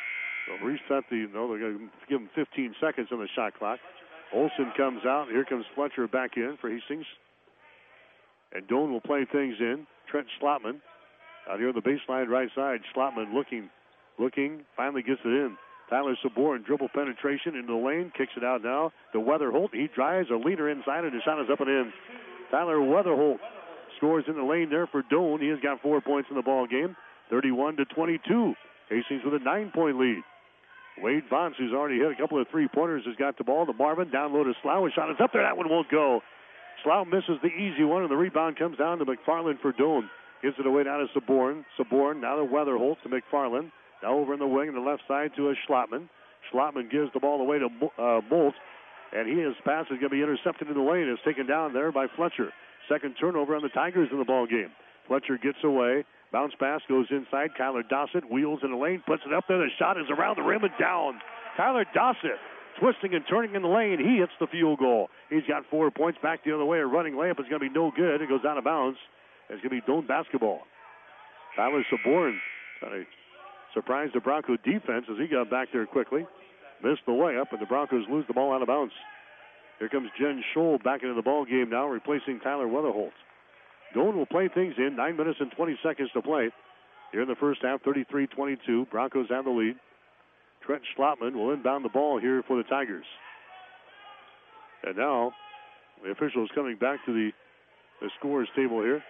S3: They'll reset they're going to give him 15 seconds on the shot clock. Olson comes out. Here comes Fletcher back in for Hastings. And Doan will play things in. Trent Schlotman out here on the baseline right side. Schlotman looking, finally gets it in. Tyler Sabor dribble penetration into the lane, kicks it out now to Weatherholt. He drives a leader inside, and the shot is up and in. Tyler Weatherholt scores in the lane there for Doan. He has got 4 points in the ball game, 31-22. Hastings with a 9-point lead. Wade Vance, who's already hit a couple of three-pointers, has got the ball to Marvin. Down low to Slough. His shot is up there. That one won't go. Slough misses the easy one, and the rebound comes down to McFarland for Doan. Gives it away down to Sabor. Sabor now to Weatherholt to McFarland. Now over in the wing on the left side to a Schlotman. Schlotman gives the ball away to Molt, and his pass is going to be intercepted in the lane. It's taken down there by Fletcher. Second turnover on the Tigers in the ball game. Fletcher gets away. Bounce pass goes inside. Kyler Dossett wheels in the lane, puts it up there. The shot is around the rim and down. Kyler Dossett twisting and turning in the lane. He hits the field goal. He's got 4 points. Back the other way. A running layup is going to be no good. It goes out of bounds. It's going to be Doan basketball. Tyler Sabor trying to surprise the Bronco defense as he got back there quickly. Missed the layup, and the Broncos lose the ball out of bounds. Here comes Jen Scholl back into the ball game now, replacing Tyler Weatherholt. Doan will play things in. 9 minutes and 20 seconds to play. Here in the first half, 33-22. Broncos have the lead. Trent Schlotman will inbound the ball here for the Tigers. And now the officials coming back to the scorers table here.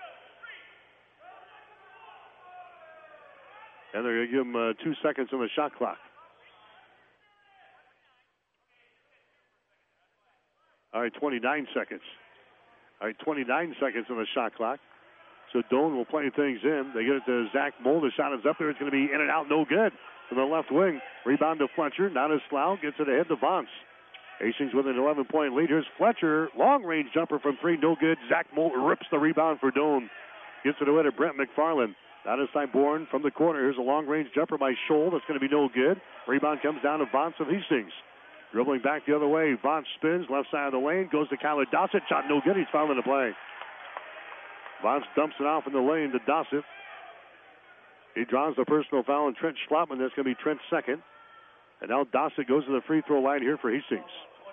S3: And they're going to give him 2 seconds on the shot clock. All right, 29 seconds. All right, 29 seconds on the shot clock. So Doan will play things in. They get it to Zach Moll. The shot is up there. It's going to be in and out. No good. From the left wing. Rebound to Fletcher. Now to Slough. Gets it ahead to Vance. Hastings with an 11-point lead. Here's Fletcher. Long-range jumper from three. No good. Zach Moll rips the rebound for Doan. Gets it away to Brent McFarland. Now to Cyborn from the corner. Here's a long-range jumper by Scholl. That's going to be no good. Rebound comes down to Vance of Hastings. Dribbling back the other way. Vance spins. Left side of the lane. Goes to Kyler Dossett. Shot no good. He's fouling the play. Vance dumps it off in the lane to Dossett. He draws the personal foul on Trent Schlotman. That's going to be Trent's second. And now Dossett goes to the free throw line here for Hastings.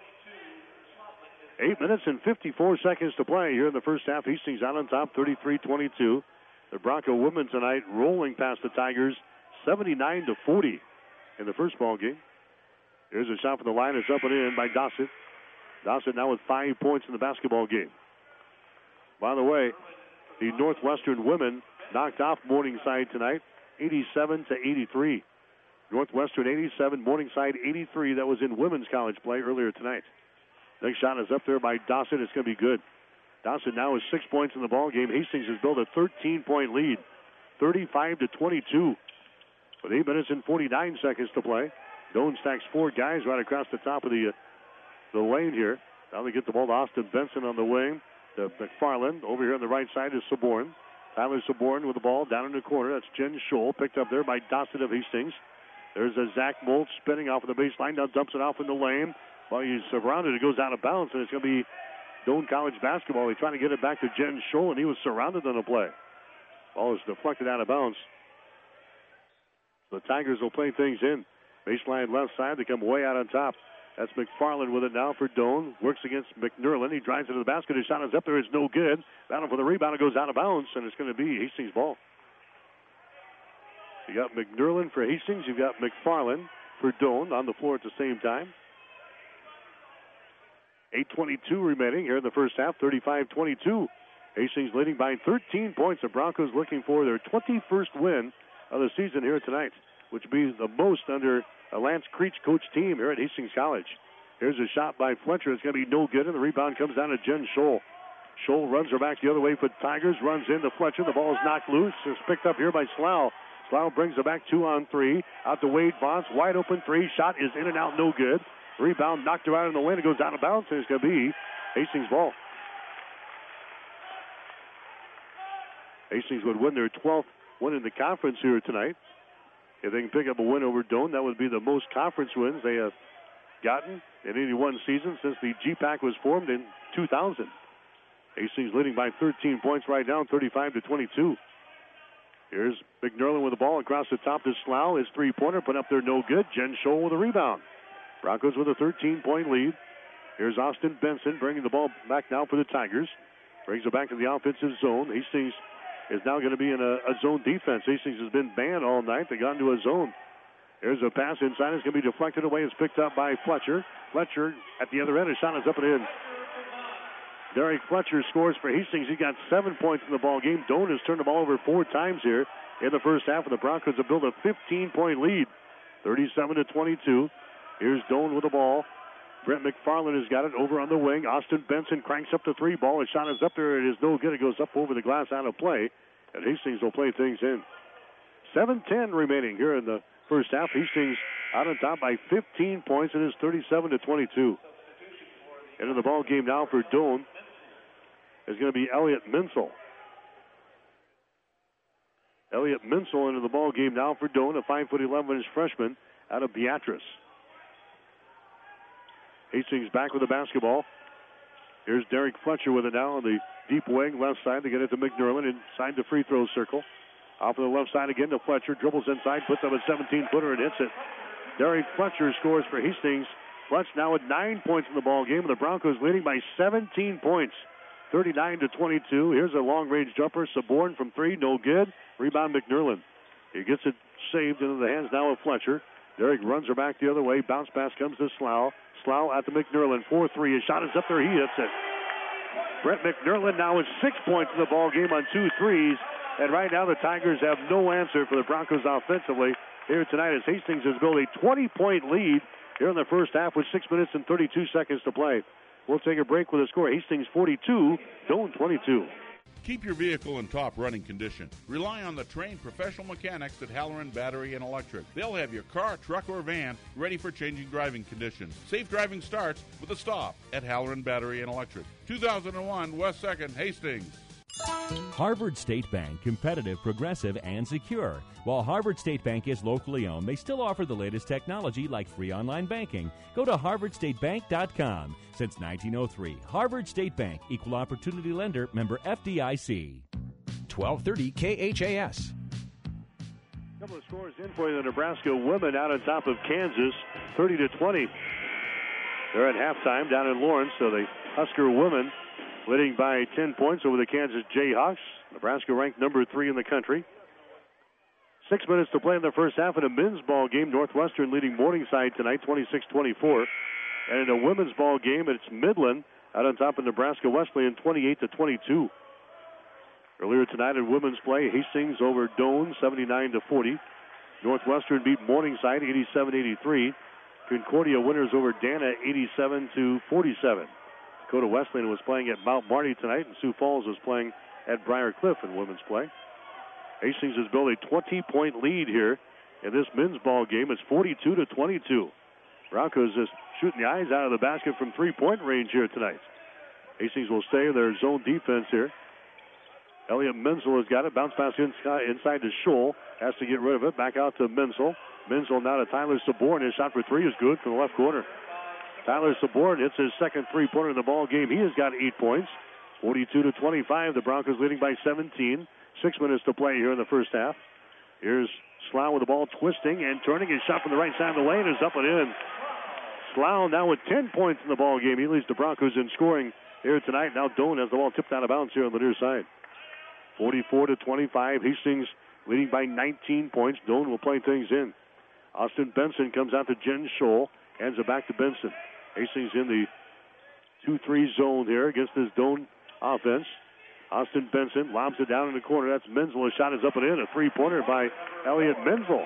S3: 8 minutes and 54 seconds to play here in the first half. Hastings out on top, 33-22. The Bronco women tonight rolling past the Tigers, 79-40 in the first ball game. Here's a shot from the line. It's up and in by Dossett. Dossett now with 5 points in the basketball game. By the way, the Northwestern women knocked off Morningside tonight, 87-83. Northwestern 87, Morningside 83. That was in women's college play earlier tonight. Next shot is up there by Dossett. It's going to be good. Dossett now has 6 points in the ball game. Hastings has built a 13-point lead, 35-22. With 8 minutes and 49 seconds to play. Doan stacks 4 guys right across the top of the lane here. Now they get the ball to Austin Benson on the wing. To McFarland. Over here on the right side is Sabor. Tyler Sabor with the ball down in the corner. That's Jen Scholl, picked up there by Dossett of Hastings. There's a Zach Molt spinning off of the baseline. Now dumps it off in the lane. While he's surrounded, it goes out of bounds, and it's going to be Doan College basketball. They're trying to get it back to Jen Scholl, and he was surrounded on the play. Ball is deflected out of bounds. The Tigers will play things in. Baseline left side. They come way out on top. That's McFarland with it now for Doan. Works against McNerlin. He drives into the basket. His shot is up there. It's no good. Battle for the rebound. It goes out of bounds, and it's going to be Hastings' ball. You got McNerlin for Hastings. You've got McFarland for Doan on the floor at the same time. 8:22 remaining here in the first half. 35-22. Hastings leading by 13 points. The Broncos looking for their 21st win of the season here tonight, which would be the most under a Lance Creech coach team here at Hastings College. Here's a shot by Fletcher. It's going to be no good, and the rebound comes down to Jen Scholl. Scholl runs her back the other way for Tigers, runs into Fletcher. The ball is knocked loose. It's picked up here by Slough. Slough brings it back 2-on-3. Out to Wade Vance. Wide open three. Shot is in and out, no good. Rebound knocked her out in the lane. It goes out of bounds, and it's going to be Hastings' ball. Hastings would win their 12th win in the conference here tonight. If they can pick up a win over Doan, that would be the most conference wins they have gotten in any one season since the GPAC was formed in 2000. Hastings leading by 13 points right now, 35-22. Here's McNerlin with the ball across the top to Slough. His three-pointer put up there, no good. Jen Scholl with a rebound. Broncos with a 13-point lead. Here's Austin Benson bringing the ball back now for the Tigers. Brings it back to the offensive zone. Hastings is now going to be in a zone defense. Hastings has been banned all night. They got into a zone. There's a pass inside. It's going to be deflected away. It's picked up by Fletcher. Fletcher at the other end. His shot is up and in. Derek Fletcher scores for Hastings. He got 7 points in the ball game. Doan has turned the ball over 4 times here in the first half, and the Broncos have built a 15-point lead, 37-22. Here's Doan with the ball. Brent McFarland has got it over on the wing. Austin Benson cranks up the three ball. His shot is up there. It is no good. It goes up over the glass out of play, and Hastings will play things in. 7:10 remaining here in the first half. Hastings out on top by 15 points. It is 37-22. Into the ball game now for Doan is going to be Elliot Minsel. Elliot Minsel into the ball game now for Doan, a 5'11" freshman out of Beatrice. Hastings back with the basketball. Here's Derek Fletcher with it now on the deep wing, left side to get it to McNerlin inside the free throw circle. Off of the left side again to Fletcher, dribbles inside, puts up a 17-footer and hits it. Derek Fletcher scores for Hastings. Fletcher now with 9 points in the ball game, and the Broncos leading by 17 points, 39-22. Here's a long-range jumper. Saborn from three, no good. Rebound McNerlin. He gets it saved into the hands now of Fletcher. Derek runs her back the other way. Bounce pass comes to Slough. Slough at the McNerlin. 4-3. His shot is up there. He hits it. Brett McNerlin now with 6 points in the ball game on 2 threes. And right now the Tigers have no answer for the Broncos offensively here tonight as Hastings has built a 20-point lead here in the first half with 6 minutes and 32 seconds to play. We'll take a break with a score. Hastings 42, Doan 22.
S1: Keep your vehicle in top running condition. Rely on the trained professional mechanics at Halloran Battery and Electric. They'll have your car, truck, or van ready for changing driving conditions. Safe driving starts with a stop at Halloran Battery and Electric. 2001 West 2nd, Hastings.
S2: Harvard State Bank, competitive, progressive, and secure. While Harvard State Bank is locally owned, they still offer the latest technology like free online banking. Go to harvardstatebank.com. Since 1903, Harvard State Bank, equal opportunity lender, member FDIC.
S6: 1230 KHAS.
S3: A couple of scores in for the Nebraska women out on top of Kansas, 30-20. They're at halftime down in Lawrence, so the Husker women leading by 10 points over the Kansas Jayhawks. Nebraska ranked number 3 in the country. 6 minutes to play in the first half in a men's ball game. Northwestern leading Morningside tonight, 26-24. And in a women's ball game, it's Midland out on top of Nebraska Wesleyan, 28-22. Earlier tonight in women's play, Hastings over Doan, 79-40. Northwestern beat Morningside, 87-83. Concordia winners over Dana, 87-47. Dakota Wesleyan was playing at Mount Marty tonight, and Sioux Falls was playing at Briar Cliff in women's play. Hastings has built a 20-point lead here in this men's ball game. It's 42-22. Broncos just shooting the eyes out of the basket from three-point range here tonight. Hastings will stay in their zone defense here. Elliot Menzel has got it. Bounce pass inside to Scholl. Has to get rid of it. Back out to Menzel. Menzel now to Tyler Saborn. His shot for three is good from the left corner. Tyler Saborn hits his second three-pointer in the ball game. He has got 8 points. 42-25. The Broncos leading by 17. 6 minutes to play here in the first half. Here's Slough with the ball twisting and turning. His shot from the right side of the lane is up and in. Slough now with 10 points in the ball game. He leads the Broncos in scoring here tonight. Now Doan has the ball tipped out of bounds here on the near side. 44-25. Hastings leading by 19 points. Doan will play things in. Austin Benson comes out to Jen Scholl. Hands it back to Benson. Hastings in the 2-3 zone here against this Doan offense. Austin Benson lobs it down in the corner. That's Menzel. His shot is up and in. A three-pointer by Elliot Menzel.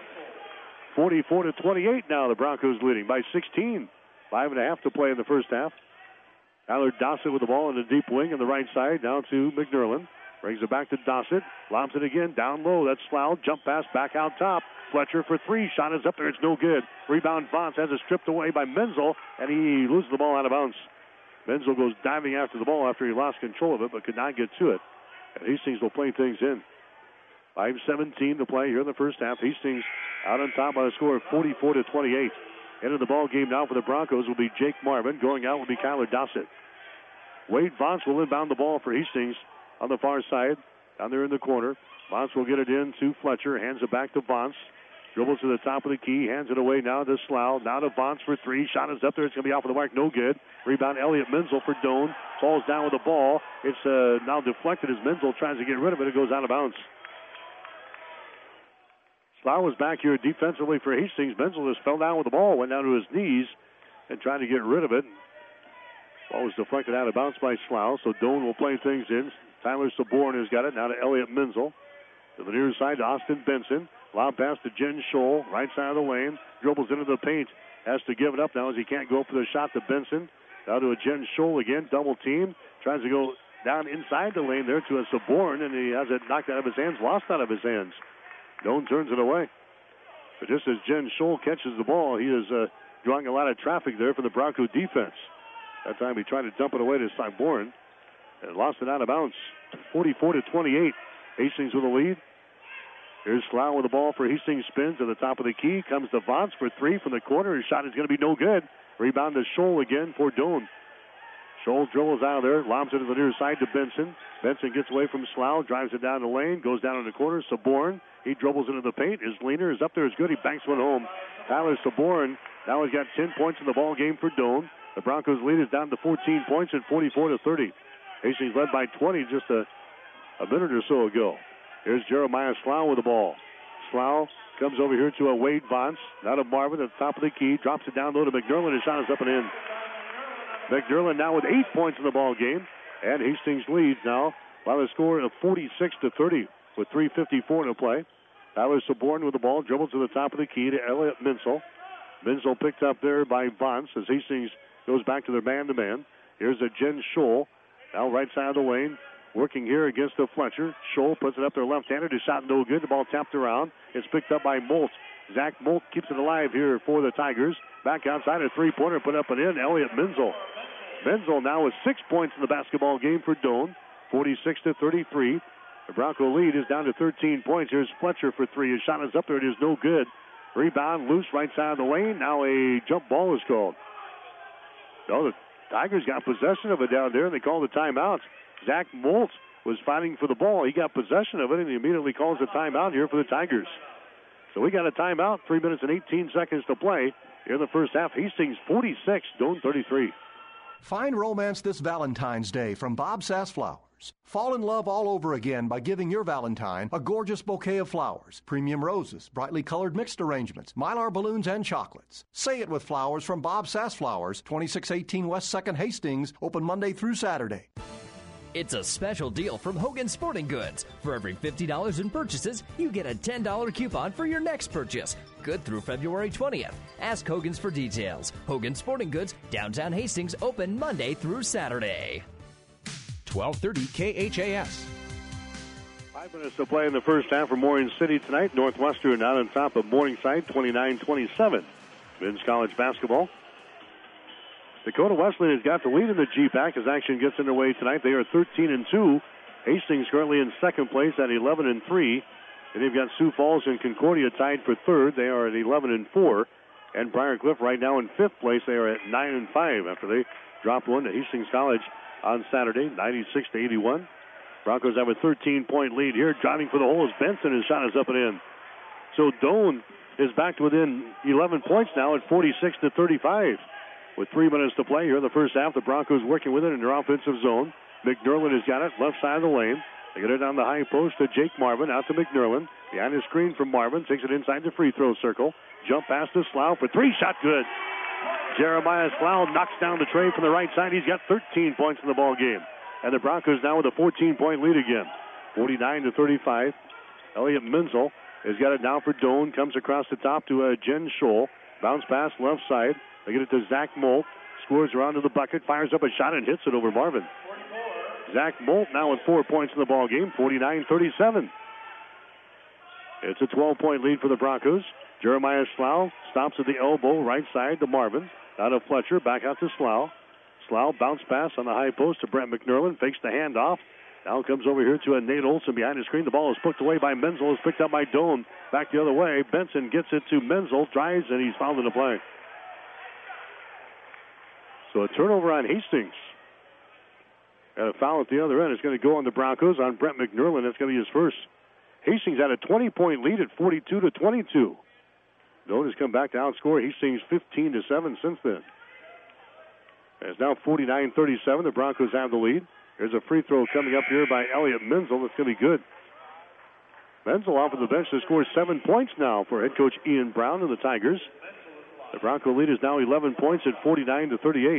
S3: 44-28 now. The Broncos leading by 16. 5.5 to play in the first half. Tyler Dossett with the ball in the deep wing on the right side. Down to McNerlin. Brings it back to Dossett. Lobs it again. Down low. That's Slough. Jump pass back out top. Fletcher for three. Shot is up there. It's no good. Rebound. Vance has it stripped away by Menzel, and he loses the ball out of bounds. Menzel goes diving after the ball after he lost control of it, but could not get to it. And Hastings will play things in. 5:17 to play here in the first half. Hastings out on top by a score of 44-28. Into the ball game now for the Broncos will be Jake Marvin. Going out will be Kyler Dossett. Wade Vance will inbound the ball for Hastings on the far side. Down there in the corner. Vance will get it in to Fletcher. Hands it back to Vance. Dribbles to the top of the key. Hands it away now to Slough. Now to Vance for three. Shot is up there. It's going to be off of the mark. No good. Rebound Elliot Menzel for Doan. Falls down with the ball. It's now deflected as Menzel tries to get rid of it. It goes out of bounds. Slough was back here defensively for Hastings. Menzel just fell down with the ball. Went down to his knees and tried to get rid of it. Ball was deflected out of bounds by Slough. So Doan will play things in. Tyler Saborn has got it. Now to Elliot Menzel. To the near side to Austin Benson. Lob pass to Jen Scholl. Right side of the lane. Dribbles into the paint. Has to give it up now as he can't go for the shot to Benson. Now to a Jen Scholl again. Double team. Tries to go down inside the lane there to a Saborn. And he has it knocked out of his hands. Lost out of his hands. Doan turns it away. But just as Jen Scholl catches the ball, he is drawing a lot of traffic there for the Bronco defense. That time he tried to dump it away to Saborn and lost it out of bounds. 44-28. Hastings with the lead. Here's Slough with the ball for Hastings. Spins to the top of the key. Comes to Vance for three from the corner. His shot is going to be no good. Rebound to Scholl again for Doan. Scholl dribbles out of there. Lobs it to the near side to Benson. Benson gets away from Slough. Drives it down the lane. Goes down in the corner. Saborn. He dribbles into the paint. His leaner is up there. Is good. He banks one home. Tyler Saborn now has got 10 points in the ball game for Doan. The Broncos lead is down to 14 points at 44-30. Hastings led by 20 just a minute or so ago. Here's Jeremiah Slough with the ball. Slough comes over here to a Wade Vance. Now to Marvin at the top of the key. Drops it down low to McNerlin. His shot is up and in. McNerlin now with 8 points in the ball game. And Hastings leads now by the score of 46-30 with 3:54 to play. Tyler Saborn with the ball. Dribbles to the top of the key to Elliot Menzel. Menzel picked up there by Vance as Hastings goes back to their man-to-man. Here's a Jen Scholl. Now right side of the lane. Working here against the Fletcher. Scholl puts it up there left-handed. His shot no good. The ball tapped around. It's picked up by Molt. Zach Molt keeps it alive here for the Tigers. Back outside, a three-pointer put up and in. Elliot Menzel. Menzel now with 6 points in the basketball game for Doan. 46-33. The Bronco lead is down to 13 points. Here's Fletcher for three. His shot is up there. It is no good. Rebound loose right side of the lane. Now a jump ball is called. No, the Tigers got possession of it down there, and they called a timeout. Zach Molt was fighting for the ball. He got possession of it, and he immediately calls a timeout here for the Tigers. So we got a timeout, 3 minutes and 18 seconds to play here in the first half. Hastings 46, Doan 33.
S6: Find romance this Valentine's Day from Bob Sass Flowers. Fall in love all over again by giving your Valentine a gorgeous bouquet of flowers, premium roses, brightly colored mixed arrangements, mylar balloons, and chocolates. Say it with flowers from Bob Sass Flowers, 2618 West 2nd Hastings, open Monday through Saturday.
S7: It's a special deal from Hogan Sporting Goods. For every $50 in purchases, you get a $10 coupon for your next purchase. Good through February 20th. Ask Hogan's for details. Hogan Sporting Goods, downtown Hastings, open Monday through Saturday.
S6: 1230 KHAS.
S3: 5 minutes to play in the first half for Moraine City tonight. Northwestern out on top of Morningside, 29-27. Men's college basketball. Dakota Wesleyan has got the lead in the GPAC as action gets underway tonight. They are 13-2. Hastings currently in second place at 11-3. And they've got Sioux Falls and Concordia tied for third. They are at 11-4. And Briar Cliff right now in fifth place. They are at 9-5 after they dropped one to Hastings College on Saturday, 96-81. Broncos have a 13-point lead here. Driving for the hole is Benson. His shot is up and in. So Doan is back to within 11 points now at 46-35. With 3 minutes to play here in the first half, the Broncos working with it in their offensive zone. McNerlin has got it left side of the lane. They get it down the high post to Jake Marvin, out to McNerlin. Behind his screen from Marvin, takes it inside the free throw circle. Jump pass to Slough for three, shot good. Jeremiah Slough knocks down the tray from the right side. He's got 13 points in the ball game. And the Broncos now with a 14-point lead again, 49-35. Elliot Menzel has got it now for Doan. Comes across the top to Jen Scholl. Bounce pass left side. They get it to Zach Molt. Scores around to the bucket. Fires up a shot and hits it over Marvin. Zach Molt now with 4 points in the ball game, 49-37. It's a 12-point lead for the Broncos. Jeremiah Slough stops at the elbow, right side to Marvin. Out of Fletcher, back out to Slough. Slough bounce pass on the high post to Brent McNerlin. Fakes the handoff. Now comes over here to Nate Olson behind the screen. The ball is poked away by Menzel. It's picked up by Doan. Back the other way. Benson gets it to Menzel. Drives, and he's fouled in the play. So a turnover on Hastings. And a foul at the other end. It's going to go on the Broncos on Brent McNerlin. That's going to be his first. Hastings had a 20-point lead at 42-22. Doane has come back to outscore Hastings 15-7 since then. It's now 49-37. The Broncos have the lead. There's a free throw coming up here by Elliot Menzel. That's going to be good. Menzel off of the bench to score 7 points now for head coach Ian Brown and the Tigers. The Bronco lead is now 11 points at 49-38.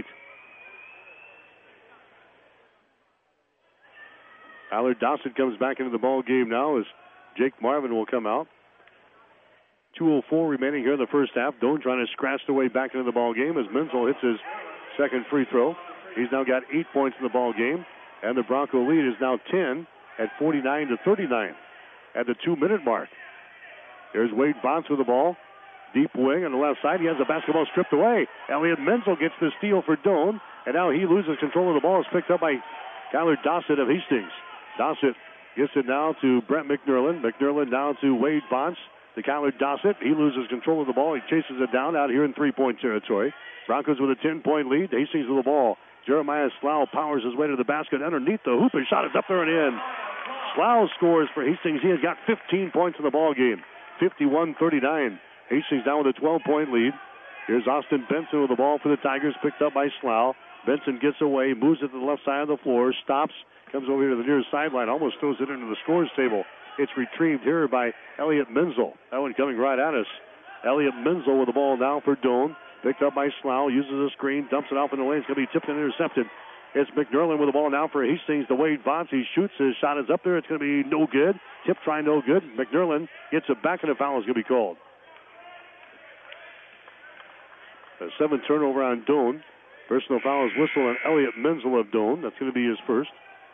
S3: Tyler Dossett comes back into the ball game now as Jake Marvin will come out. 2:04 remaining here in the first half. Doane trying to scratch their way back into the ball game as Menzel hits his second free throw. He's now got 8 points in the ball game, and the Bronco lead is now 10 at 49-39 at the 2-minute mark. There's Wade Bonds with the ball. Deep wing on the left side. He has the basketball stripped away. Elliot Menzel gets the steal for Doane, and now he loses control of the ball. It's picked up by Tyler Dossett of Hastings. Dossett gets it now to Brett McNerlin. McNerlin down to Wade Bonds. To Tyler Dossett. He loses control of the ball. He chases it down out here in three-point territory. Broncos with a 10-point lead. Hastings with the ball. Jeremiah Slough powers his way to the basket underneath the hoop. His shot is up there and in. Slough scores for Hastings. He has got 15 points in the ball game. 51-39. Hastings down with a 12-point lead. Here's Austin Benson with the ball for the Tigers, picked up by Slough. Benson gets away, moves it to the left side of the floor, stops, comes over here to the near sideline, almost throws it into the scores table. It's retrieved here by Elliot Menzel. That one coming right at us. Elliot Menzel with the ball now for Doane. Picked up by Slough, uses a screen, dumps it off in the lane. It's going to be tipped and intercepted. It's McNerlin with the ball now for Hastings. The Wade Bonds. He shoots. His shot is up there. It's going to be no good. Tip try no good. McNerlin gets it back, and a foul is going to be called. A 7 turnover on Doane. Personal foul is whistled on Elliot Menzel of Doane. That's going to be his first.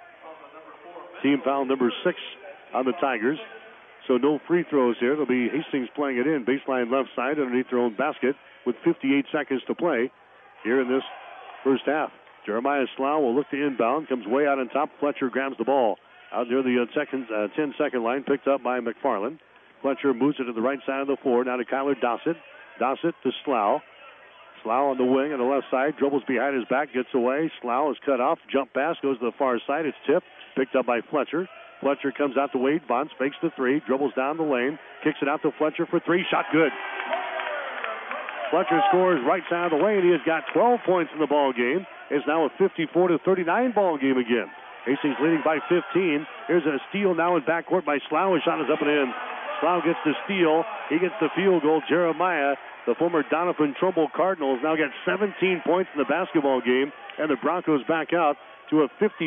S3: Team foul number 6 on the Tigers. So no free throws here. It'll be Hastings playing it in. Baseline left side underneath their own basket with 58 seconds to play here in this first half. Jeremiah Slough will look to inbound. Comes way out on top. Fletcher grabs the ball out near the 10-second line. Picked up by McFarland. Fletcher moves it to the right side of the floor. Now to Kyler Dossett. Dossett to Slough. Slough on the wing on the left side. Dribbles behind his back. Gets away. Slough is cut off. Jump pass goes to the far side. It's tipped. Picked up by Fletcher. Fletcher comes out to Wade Bonds. Fakes the three. Dribbles down the lane. Kicks it out to Fletcher for three. Shot good. Fletcher scores right side of the lane. He has got 12 points in the ball game. It's now a 54-39 ball game again. Hastings leading by 15. Here's a steal now in backcourt by Slough. His shot is up and in. Slough gets the steal. He gets the field goal. Jeremiah, the former Donovan Trumbull Cardinals, now got 17 points in the basketball game, and the Broncos back out to a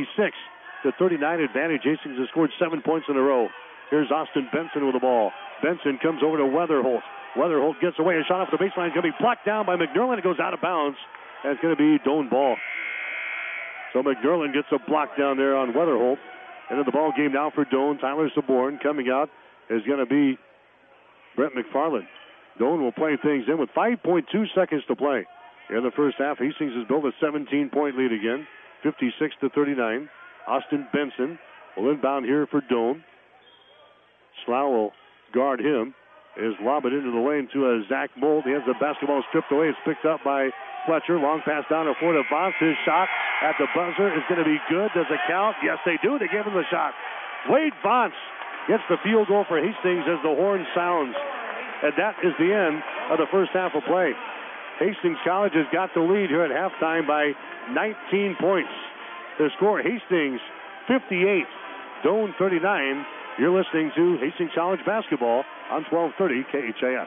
S3: 56-39 advantage. Hastings has scored 7 points in a row. Here's Austin Benson with the ball. Benson comes over to Weatherholt. Weatherholt gets away. A shot off the baseline is going to be blocked down by McNerlin. It goes out of bounds, and it's going to be Doane ball. So McNerlin gets a block down there on Weatherholt. Into the ball game now for Doane. Tyler Saborn coming out is going to be Brett McFarland. Doane will play things in with 5.2 seconds to play. In the first half, Hastings has built a 17-point lead again, 56-39. Austin Benson will inbound here for Doane. Slough will guard him. Is lob it into the lane to Zach Mold. He has the basketball stripped away. It's picked up by Fletcher. Long pass down the floor to Bonds. His shot at the buzzer is going to be good. Does it count? Yes, they do. They gave him the shot. Wade Bonds gets the field goal for Hastings as the horn sounds. And that is the end of the first half of play. Hastings College has got the lead here at halftime by 19 points. The score, Hastings 58, Doane 39. You're listening to Hastings College basketball on 1230 KHAS.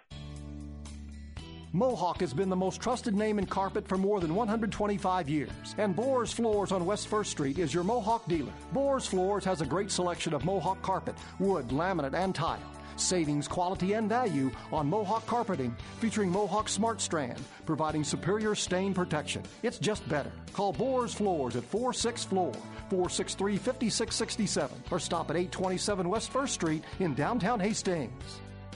S6: Mohawk has been the most trusted name in carpet for more than 125 years. And Boers Floors on West 1st Street is your Mohawk dealer. Boers Floors has a great selection of Mohawk carpet, wood, laminate, and tile. Savings, quality, and value on Mohawk carpeting, featuring Mohawk Smart Strand, providing superior stain protection. It's just better. Call Boers Floors at 46-FLOOR, 463-5667, or stop at 827 West 1st Street in downtown Hastings.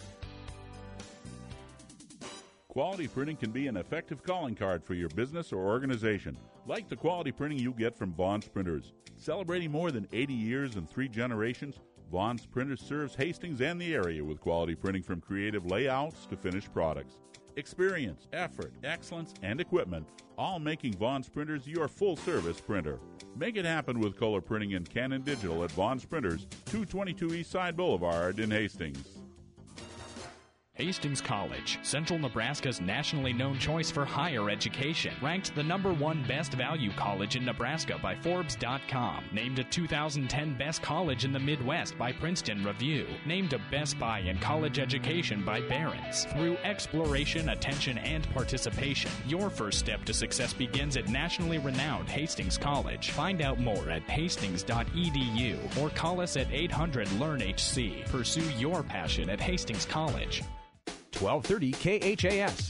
S1: Quality printing can be an effective calling card for your business or organization, like the quality printing you get from Vaughn's Printers. Celebrating more than 80 years and 3 generations, Vaughn's Printers serves Hastings and the area with quality printing from creative layouts to finished products. experience, effort, excellence, and equipment, all making Vaughn Sprinters your full-service printer. Make it happen with color printing and Canon Digital at Vaughn Sprinters, 222 East Side Boulevard in Hastings.
S8: Hastings College, Central Nebraska's nationally known choice for higher education. Ranked the #1 best value college in Nebraska by Forbes.com. Named a 2010 best college in the Midwest by Princeton Review. Named a Best Buy in college education by Barron's. Through exploration, attention, and participation, your first step to success begins at nationally renowned Hastings College. Find out more at hastings.edu or call us at 800-LEARN-HC. Pursue your passion at Hastings College.
S9: 1230 KHAS.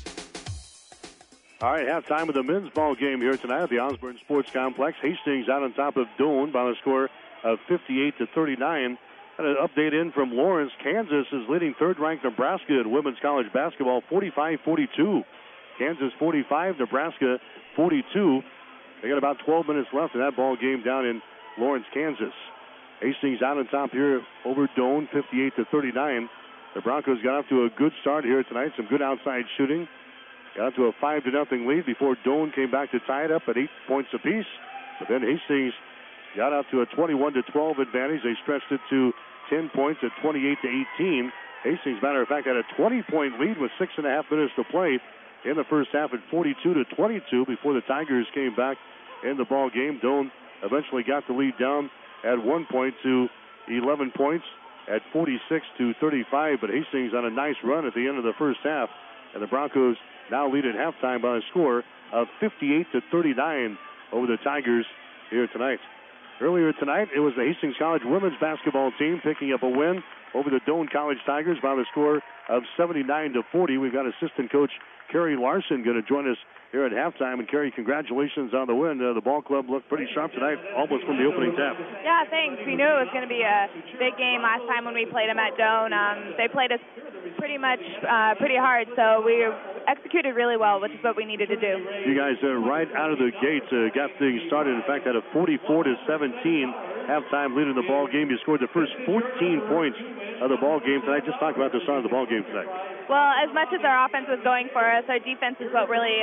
S3: All right, halftime of the men's ball game here tonight at the Osborne Sports Complex. Hastings out on top of Doane by the score of 58-39. And an update in from Lawrence. Kansas is leading third-ranked Nebraska in women's college basketball, 45-42. Kansas 45, Nebraska 42. They got about 12 minutes left in that ball game down in Lawrence, Kansas. Hastings out on top here over Doane, 58-39. The Broncos got off to a good start here tonight. Some good outside shooting. Got up to a 5-0 lead before Doane came back to tie it up at 8 points apiece. But then Hastings got out to a 21-12 advantage. They stretched it to 10 points at 28-18. Hastings, matter of fact, had a 20-point lead with 6.5 minutes to play in the first half at 42-22 before the Tigers came back in the ball game. Doane eventually got the lead down at 1 point to 11 points at 46-35, but Hastings on a nice run at the end of the first half, and the Broncos now lead at halftime by a score of 58-39 over the Tigers here tonight. Earlier tonight, it was the Hastings College women's basketball team picking up a win over the Doane College Tigers by the score of 79-40. We've got assistant coach Kerry Larson going to join us here at halftime. And Kerry, congratulations on the win. The ball club looked pretty sharp tonight, almost from the opening tap.
S10: Yeah, thanks. We knew it was going to be a big game last time when we played them at Doane. They played us pretty hard, so we executed really well, which is what we needed to do. You guys
S3: right out of the gates got things started. In fact, had a 44-17 halftime lead in the ball game. You scored the first 14 points of the ball game tonight. Just talk about the start of the ball game tonight.
S10: Well, as much as our offense was going for us, our defense is what really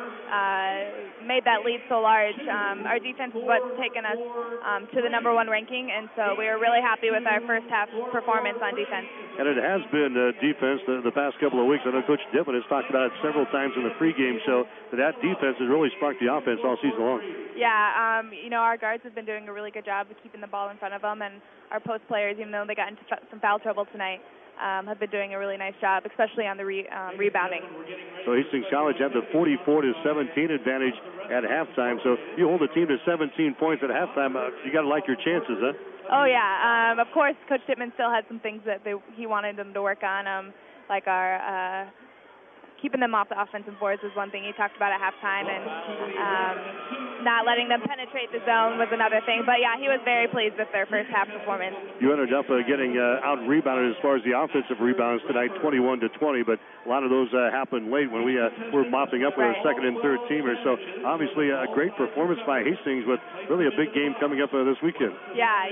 S10: made that lead so large. Our defense is what's taken us to the #1 ranking, and so we were really happy with our first half performance on defense.
S3: And it has been defense the past couple of weeks. I know Coach Dippin has talked about it several times in the pregame show, that defense has really sparked the offense all season long.
S10: Yeah, our guards have been doing a really good job of keeping the ball in front of them, and our post players, even though they got into some foul trouble tonight, have been doing a really nice job, especially on the rebounding.
S3: So Hastings College had the 44-17 advantage at halftime. So you hold the team to 17 points at halftime. You got to like your chances, huh?
S10: Oh, yeah. Of course, Coach Dittman still had some things that he wanted them to work on, like our keeping them off the offensive boards was one thing he talked about at halftime, and not letting them penetrate the zone was another thing. But, yeah, he was very pleased with their first half performance. You
S3: ended up getting out-rebounded as far as the offensive rebounds tonight, 21-20, but a lot of those happened late when we were mopping up with our second and third teamers. So, obviously, a great performance by Hastings, but really a big game coming up this weekend.
S10: Yeah.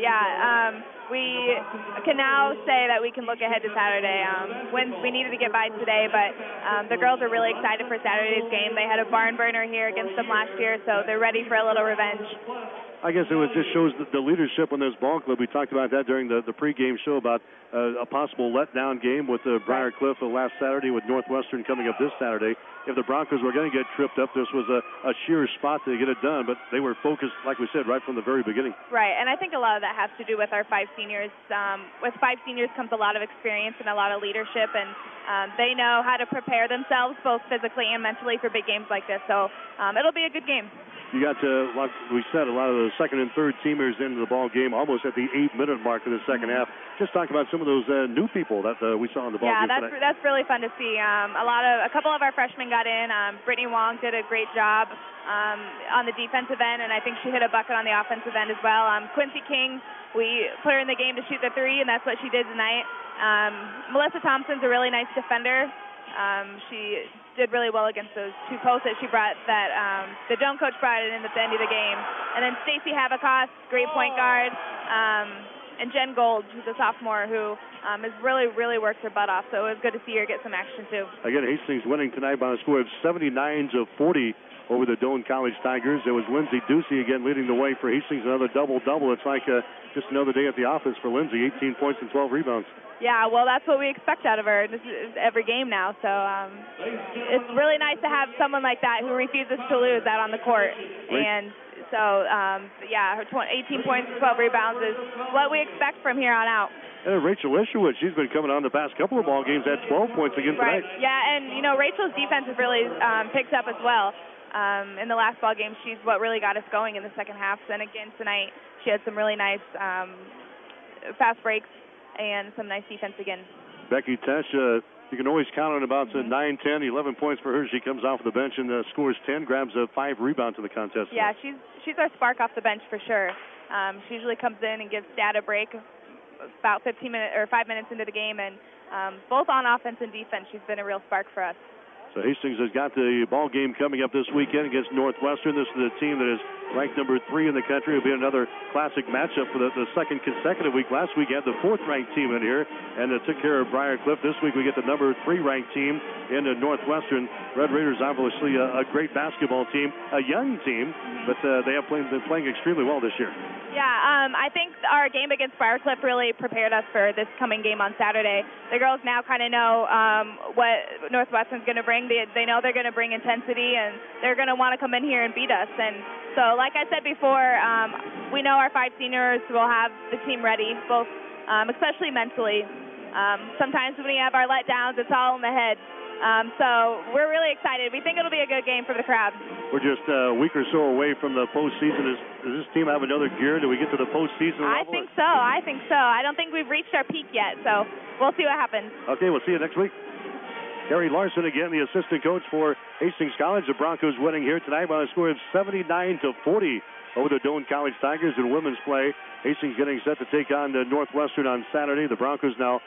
S10: We can now say that we can look ahead to Saturday. We needed to get by today, but the girls are really excited for Saturday's game. They had a barn burner here against them last year, so they're ready for a little revenge.
S3: I guess it just shows the leadership on this ball club. We talked about that during the pregame show about a possible letdown game with Briar Cliff last Saturday, with Northwestern coming up this Saturday. If the Broncos were going to get tripped up, this was a sheer spot to get it done, but they were focused, like we said, right from the very beginning.
S10: Right, and I think a lot of that has to do with our 5 seniors. With 5 seniors comes a lot of experience and a lot of leadership, and they know how to prepare themselves both physically and mentally for big games like this, so it'll be a good game.
S3: You got, like we said, a lot of the second and third teamers into the ball game almost at the 8-minute mark of the second half. Just talk about some of those new people that we saw in the ball game tonight. Yeah,
S10: that's really fun to see. A couple of our freshmen got in. Brittany Wong did a great job on the defensive end, and I think she hit a bucket on the offensive end as well. Quincy King, we put her in the game to shoot the 3, and that's what she did tonight. Melissa Thompson's a really nice defender. She did really well against those 2 posts that she brought, that the Doane coach brought in at the end of the game. And then Stacy Habakoff, great point guard. and Jen Gold, who's a sophomore, who has really, really worked her butt off. So it was good to see her get some action, too.
S3: Again, Hastings winning tonight by a score of 79-40 over the Doane College Tigers. It was Lindsay Ducey again leading the way for Hastings, another double-double. It's like just another day at the office for Lindsay, 18 points and 12 rebounds.
S10: Yeah, well, that's what we expect out of her. This is every game now, so it's really nice to have someone like that who refuses to lose out on the court.
S3: Right.
S10: And so, yeah, her 18 points and 12 rebounds is what we expect from here on out.
S3: And Rachel Ishowitz, she's been coming on the past couple of ball games, had 12 points again tonight.
S10: Right, yeah, and, Rachel's defense has really picked up as well. In the last ball game, she's what really got us going in the second half. And again, tonight, she had some really nice fast breaks and some nice defense again. Becky Tesh, you can always count on about 9, 10, 11 points for her. She comes off the bench and scores 10, grabs 5 rebounds in the contest. Yeah, she's our spark off the bench for sure. She usually comes in and gives Dad a break about 5 minutes into the game, and both on offense and defense, she's been a real spark for us. So Hastings has got the ball game coming up this weekend against Northwestern. This is a team that is ranked number 3 in the country. It'll be another classic matchup for the second consecutive week. Last week had the 4th-ranked team in here and took care of Briarcliff. This week we get the number 3-ranked team in Northwestern. Red Raiders obviously a great basketball team, a young team, but they have been playing extremely well this year. Yeah, I think our game against Briarcliff really prepared us for this coming game on Saturday. The girls now kind of know what Northwestern's going to bring. They know they're going to bring intensity, and they're going to want to come in here and beat us. And so, like I said before, we know our 5 seniors will have the team ready, both especially mentally. Sometimes when we have our letdowns, it's all in the head. So we're really excited. We think it'll be a good game for the crowd. We're just a week or so away from the postseason. Does this team have another gear? Do we get to the postseason level? I think so. I don't think we've reached our peak yet, so we'll see what happens. Okay, we'll see you next week. Gary Larson, again, the assistant coach for Hastings College. The Broncos winning here tonight by a score of 79-40 over the Doane College Tigers in women's play. Hastings getting set to take on the Northwestern on Saturday. The Broncos now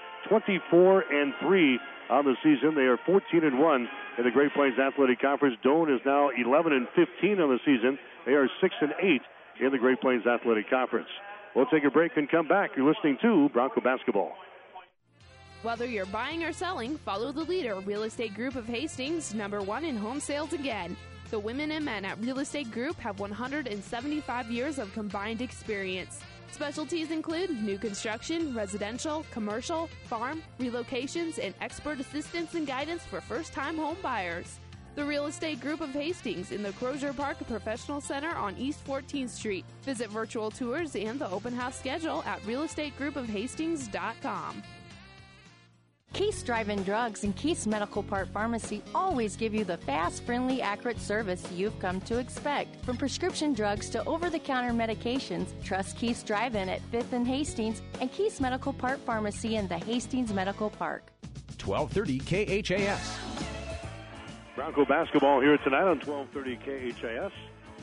S10: 24-3 on the season. They are 14-1 in the Great Plains Athletic Conference. Doane is now 11-15 on the season. They are 6-8 in the Great Plains Athletic Conference. We'll take a break and come back. You're listening to Bronco Basketball.
S11: Whether you're buying or selling, follow the leader, Real Estate Group of Hastings, number 1 in home sales again. The women and men at Real Estate Group have 175 years of combined experience. Specialties include new construction, residential, commercial, farm, relocations, and expert assistance and guidance for first-time home buyers. The Real Estate Group of Hastings in the Crozier Park Professional Center on East 14th Street. Visit virtual tours and the open house schedule at realestategroupofhastings.com.
S12: Keith's Drive-In Drugs and Keith's Medical Part Pharmacy always give you the fast, friendly, accurate service you've come to expect. From prescription drugs to over-the-counter medications, trust Keith's Drive-In at 5th and Hastings and Keith's Medical Part Pharmacy in the Hastings Medical Park.
S9: 1230 KHAS.
S3: Bronco basketball here tonight on 1230 KHAS.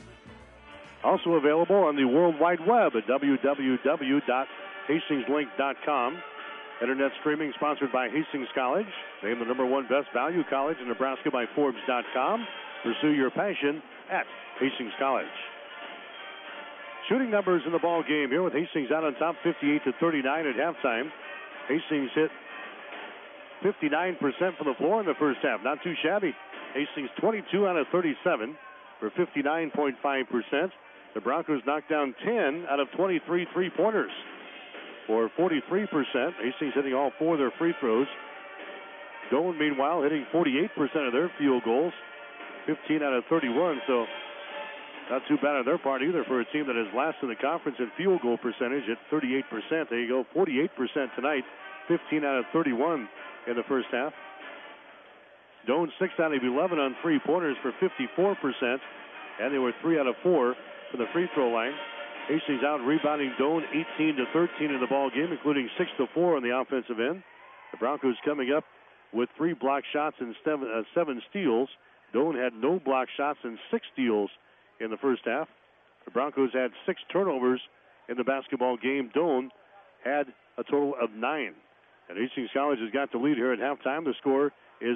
S3: Also available on the World Wide Web at www.hastingslink.com. Internet streaming sponsored by Hastings College. Named the number 1 best value college in Nebraska by Forbes.com. Pursue your passion at Hastings College. Shooting numbers in the ball game here with Hastings out on top 58-39 at halftime. Hastings hit 59% from the floor in the first half. Not too shabby. Hastings 22 out of 37 for 59.5%. The Broncos knocked down 10 out of 23 three-pointers for 43%. Hastings hitting all 4 of their free throws. Doane, meanwhile, hitting 48% of their field goals, 15 out of 31. So not too bad on their part either for a team that is last in the conference in field goal percentage at 38%. There you go, 48% tonight, 15 out of 31 in the first half. Doane 6 out of 11 on three-pointers for 54%, and they were 3 out of 4 from the free throw line. Hastings out rebounding Doane 18-13 in the ball game, including 6-4 on the offensive end. The Broncos coming up with 3 block shots and 7 steals. Doane had no block shots and 6 steals in the first half. The Broncos had 6 turnovers in the basketball game. Doane had a total of 9. And Hastings College has got the lead here at halftime. The score is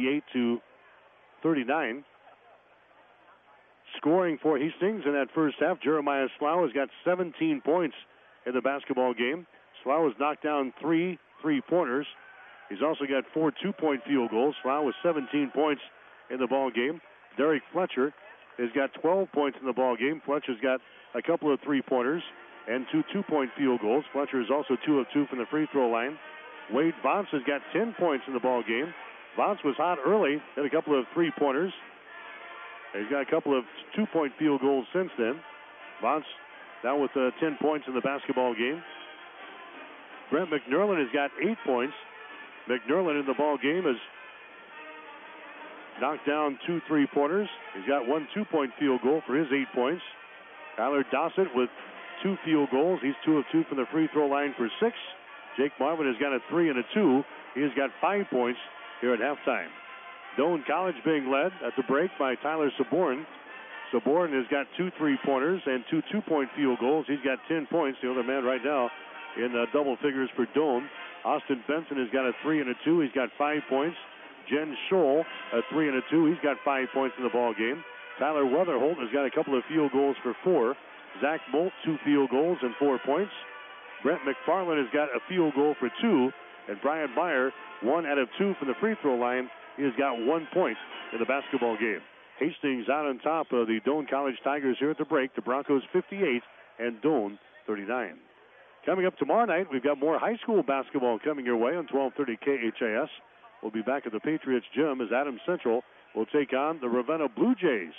S3: 58-39. Scoring for Hastings in that first half, Jeremiah Slough has got 17 points in the basketball game. Slough has knocked down 3 3-pointers. He's also got 4 2-point field goals. Slough with 17 points in the ball game. Derek Fletcher has got 12 points in the ball game. Fletcher's got a couple of 3-pointers and 2 2-point field goals. Fletcher is also 2 of 2 from the free throw line. Wade Vance has got 10 points in the ball game. Vance was hot early, had a couple of 3-pointers. He's got a couple of 2-point field goals since then. Vance now with 10 points in the basketball game. Brent McNerlin has got 8 points. McNerlin in the ball game has knocked down 2 3-pointers. He's got 1 2-point field goal for his 8 points. Tyler Dossett with 2 field goals. He's 2 of 2 from the free throw line for 6. Jake Marvin has got a 3 and a 2. He has got 5 points here at halftime. Doane College being led at the break by Tyler Saborn. Saborn has got 2 3-pointers and 2 2-point field goals. He's got 10 points. The other man right now in double figures for Doane. Austin Benson has got a 3 and a 2. He's got 5 points. Jen Scholl, a 3 and a 2. He's got 5 points in the ball game. Tyler Weatherholt has got a couple of field goals for 4. Zach Molt, 2 field goals and 4 points. Brent McFarland has got a field goal for 2. And Brian Meyer, 1 out of 2 from the free throw line. He has got 1 point in the basketball game. Hastings out on top of the Doane College Tigers here at the break. The Broncos 58 and Doane 39. Coming up tomorrow night, we've got more high school basketball coming your way on 1230 KHAS. We'll be back at the Patriots Gym as Adams Central will take on the Ravenna Blue Jays.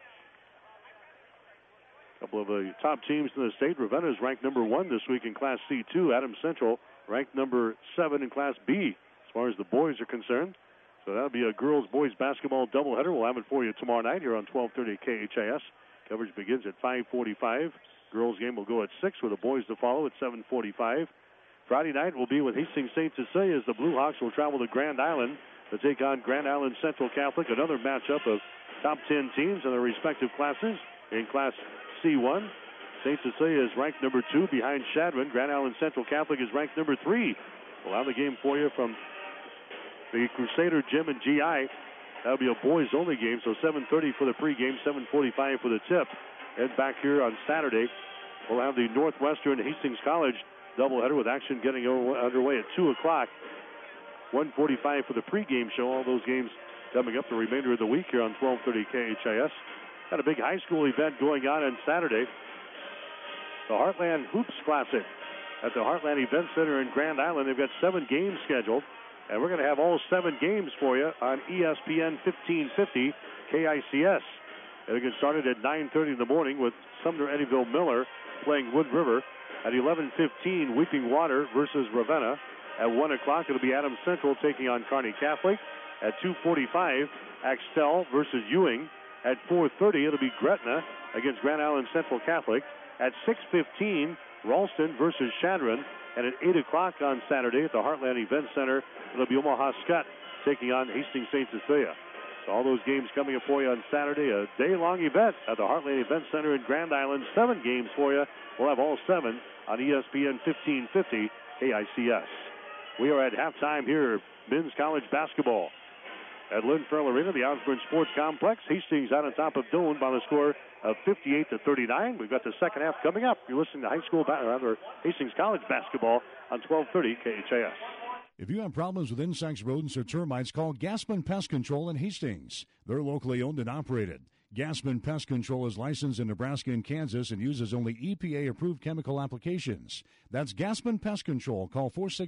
S3: A couple of the top teams in the state. Ravenna is ranked number 1 this week in Class C2. Adams Central ranked number 7 in Class B as far as the boys are concerned. So that'll be a girls-boys basketball doubleheader. We'll have it for you tomorrow night here on 1230 KHAS. Coverage begins at 5:45. Girls game will go at 6 with the boys to follow at 7:45. Friday night will be with Hastings St. Cecilia as the Blue Hawks will travel to Grand Island to take on Grand Island Central Catholic, another matchup of top 10 teams in their respective classes. In Class C1, St. Cecilia is ranked number 2 behind Shadron. Grand Island Central Catholic is ranked number 3. We'll have the game for you from the Crusader Gym and GI. That'll be a boys-only game, so 7:30 for the pregame, 7:45 for the tip. And back here on Saturday, we'll have the Northwestern Hastings College doubleheader with action getting underway at 2 o'clock. 1:45 for the pregame show. All those games coming up the remainder of the week here on 1230 KHIS. Got a big high school event going on Saturday. The Heartland Hoops Classic at the Heartland Event Center in Grand Island. They've got 7 games scheduled, and we're going to have all 7 games for you on ESPN 1550 KICS. It'll get started at 9:30 in the morning with Sumner Eddyville Miller playing Wood River. At 11:15, Weeping Water versus Ravenna. At 1 o'clock, it'll be Adams Central taking on Kearney Catholic. At 2:45, Axtell versus Ewing. At 4:30, it'll be Gretna against Grand Island Central Catholic. At 6:15, Ralston versus Shadron. And at 8 o'clock on Saturday at the Heartland Event Center, it'll be Omaha Skutt taking on Hastings St. Cecilia. So all those games coming up for you on Saturday. A day-long event at the Heartland Event Center in Grand Island. 7 games for you. We'll have all 7 on ESPN 1550 KICS. We are at halftime here, men's college basketball at Lynn Farrell Arena, the Osborne Sports Complex. Hastings out on top of Doane by the score of 58-39. We've got the second half coming up. You're listening to Hastings College basketball on 1230 KHAS.
S13: If you have problems with insects, rodents, or termites, call Gaspin Pest Control in Hastings. They're locally owned and operated. Gaspin Pest Control is licensed in Nebraska and Kansas and uses only EPA-approved chemical applications. That's Gaspin Pest Control. Call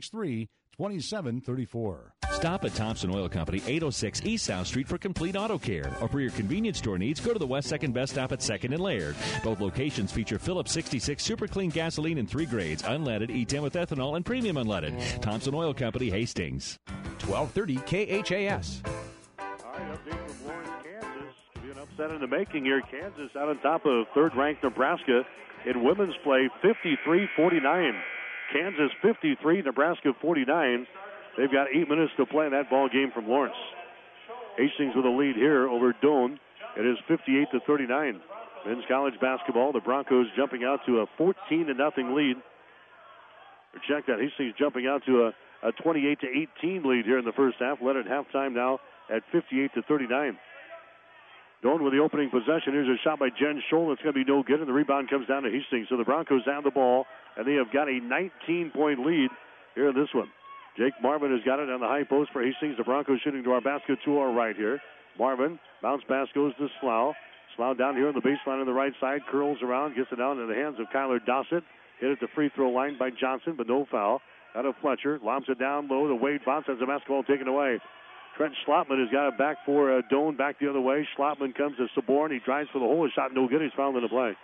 S13: 463-2734.
S2: Stop at Thompson Oil Company, 806 East South Street for complete auto care. Or for your convenience store needs, go to the West 2nd Best Stop at 2nd and Laird. Both locations feature Phillips 66 Super Clean gasoline in 3 grades, unleaded, E10 with ethanol, and premium unleaded. Thompson Oil Company, Hastings.
S9: 1230 KHAS.
S3: All right, update from Lawrence, Kansas. Could be an upset in the making here. Kansas out on top of third-ranked Nebraska in women's play, 53-49. Kansas 53, Nebraska 49. They've got 8 minutes to play in that ball game from Lawrence. Hastings with a lead here over Doane. It is 58-39. Men's college basketball, the Broncos jumping out to a 14-0 lead. Check that. Hastings jumping out to a 28-18 lead here in the first half. Led at halftime now at 58-39. Doan with the opening possession. Here's a shot by Jen Scholl. It's going to be no good, and the rebound comes down to Hastings. So the Broncos have the ball, and they have got a 19-point lead here in this one. Jake Marvin has got it on the high post for Hastings. The Broncos shooting to our basket to our right here. Marvin, bounce pass goes to Slough. Slough down here on the baseline on the right side, curls around, gets it down into the hands of Kyler Dossett. Hit at the free throw line by Johnson, but no foul. Out of Fletcher, lobs it down low to Wade Bonds, has the basketball taken away. Trent Schlotman has got it back for Doan, back the other way. Schlotman comes to Saborn. He drives for the hole. His shot no good. He's fouled in the play.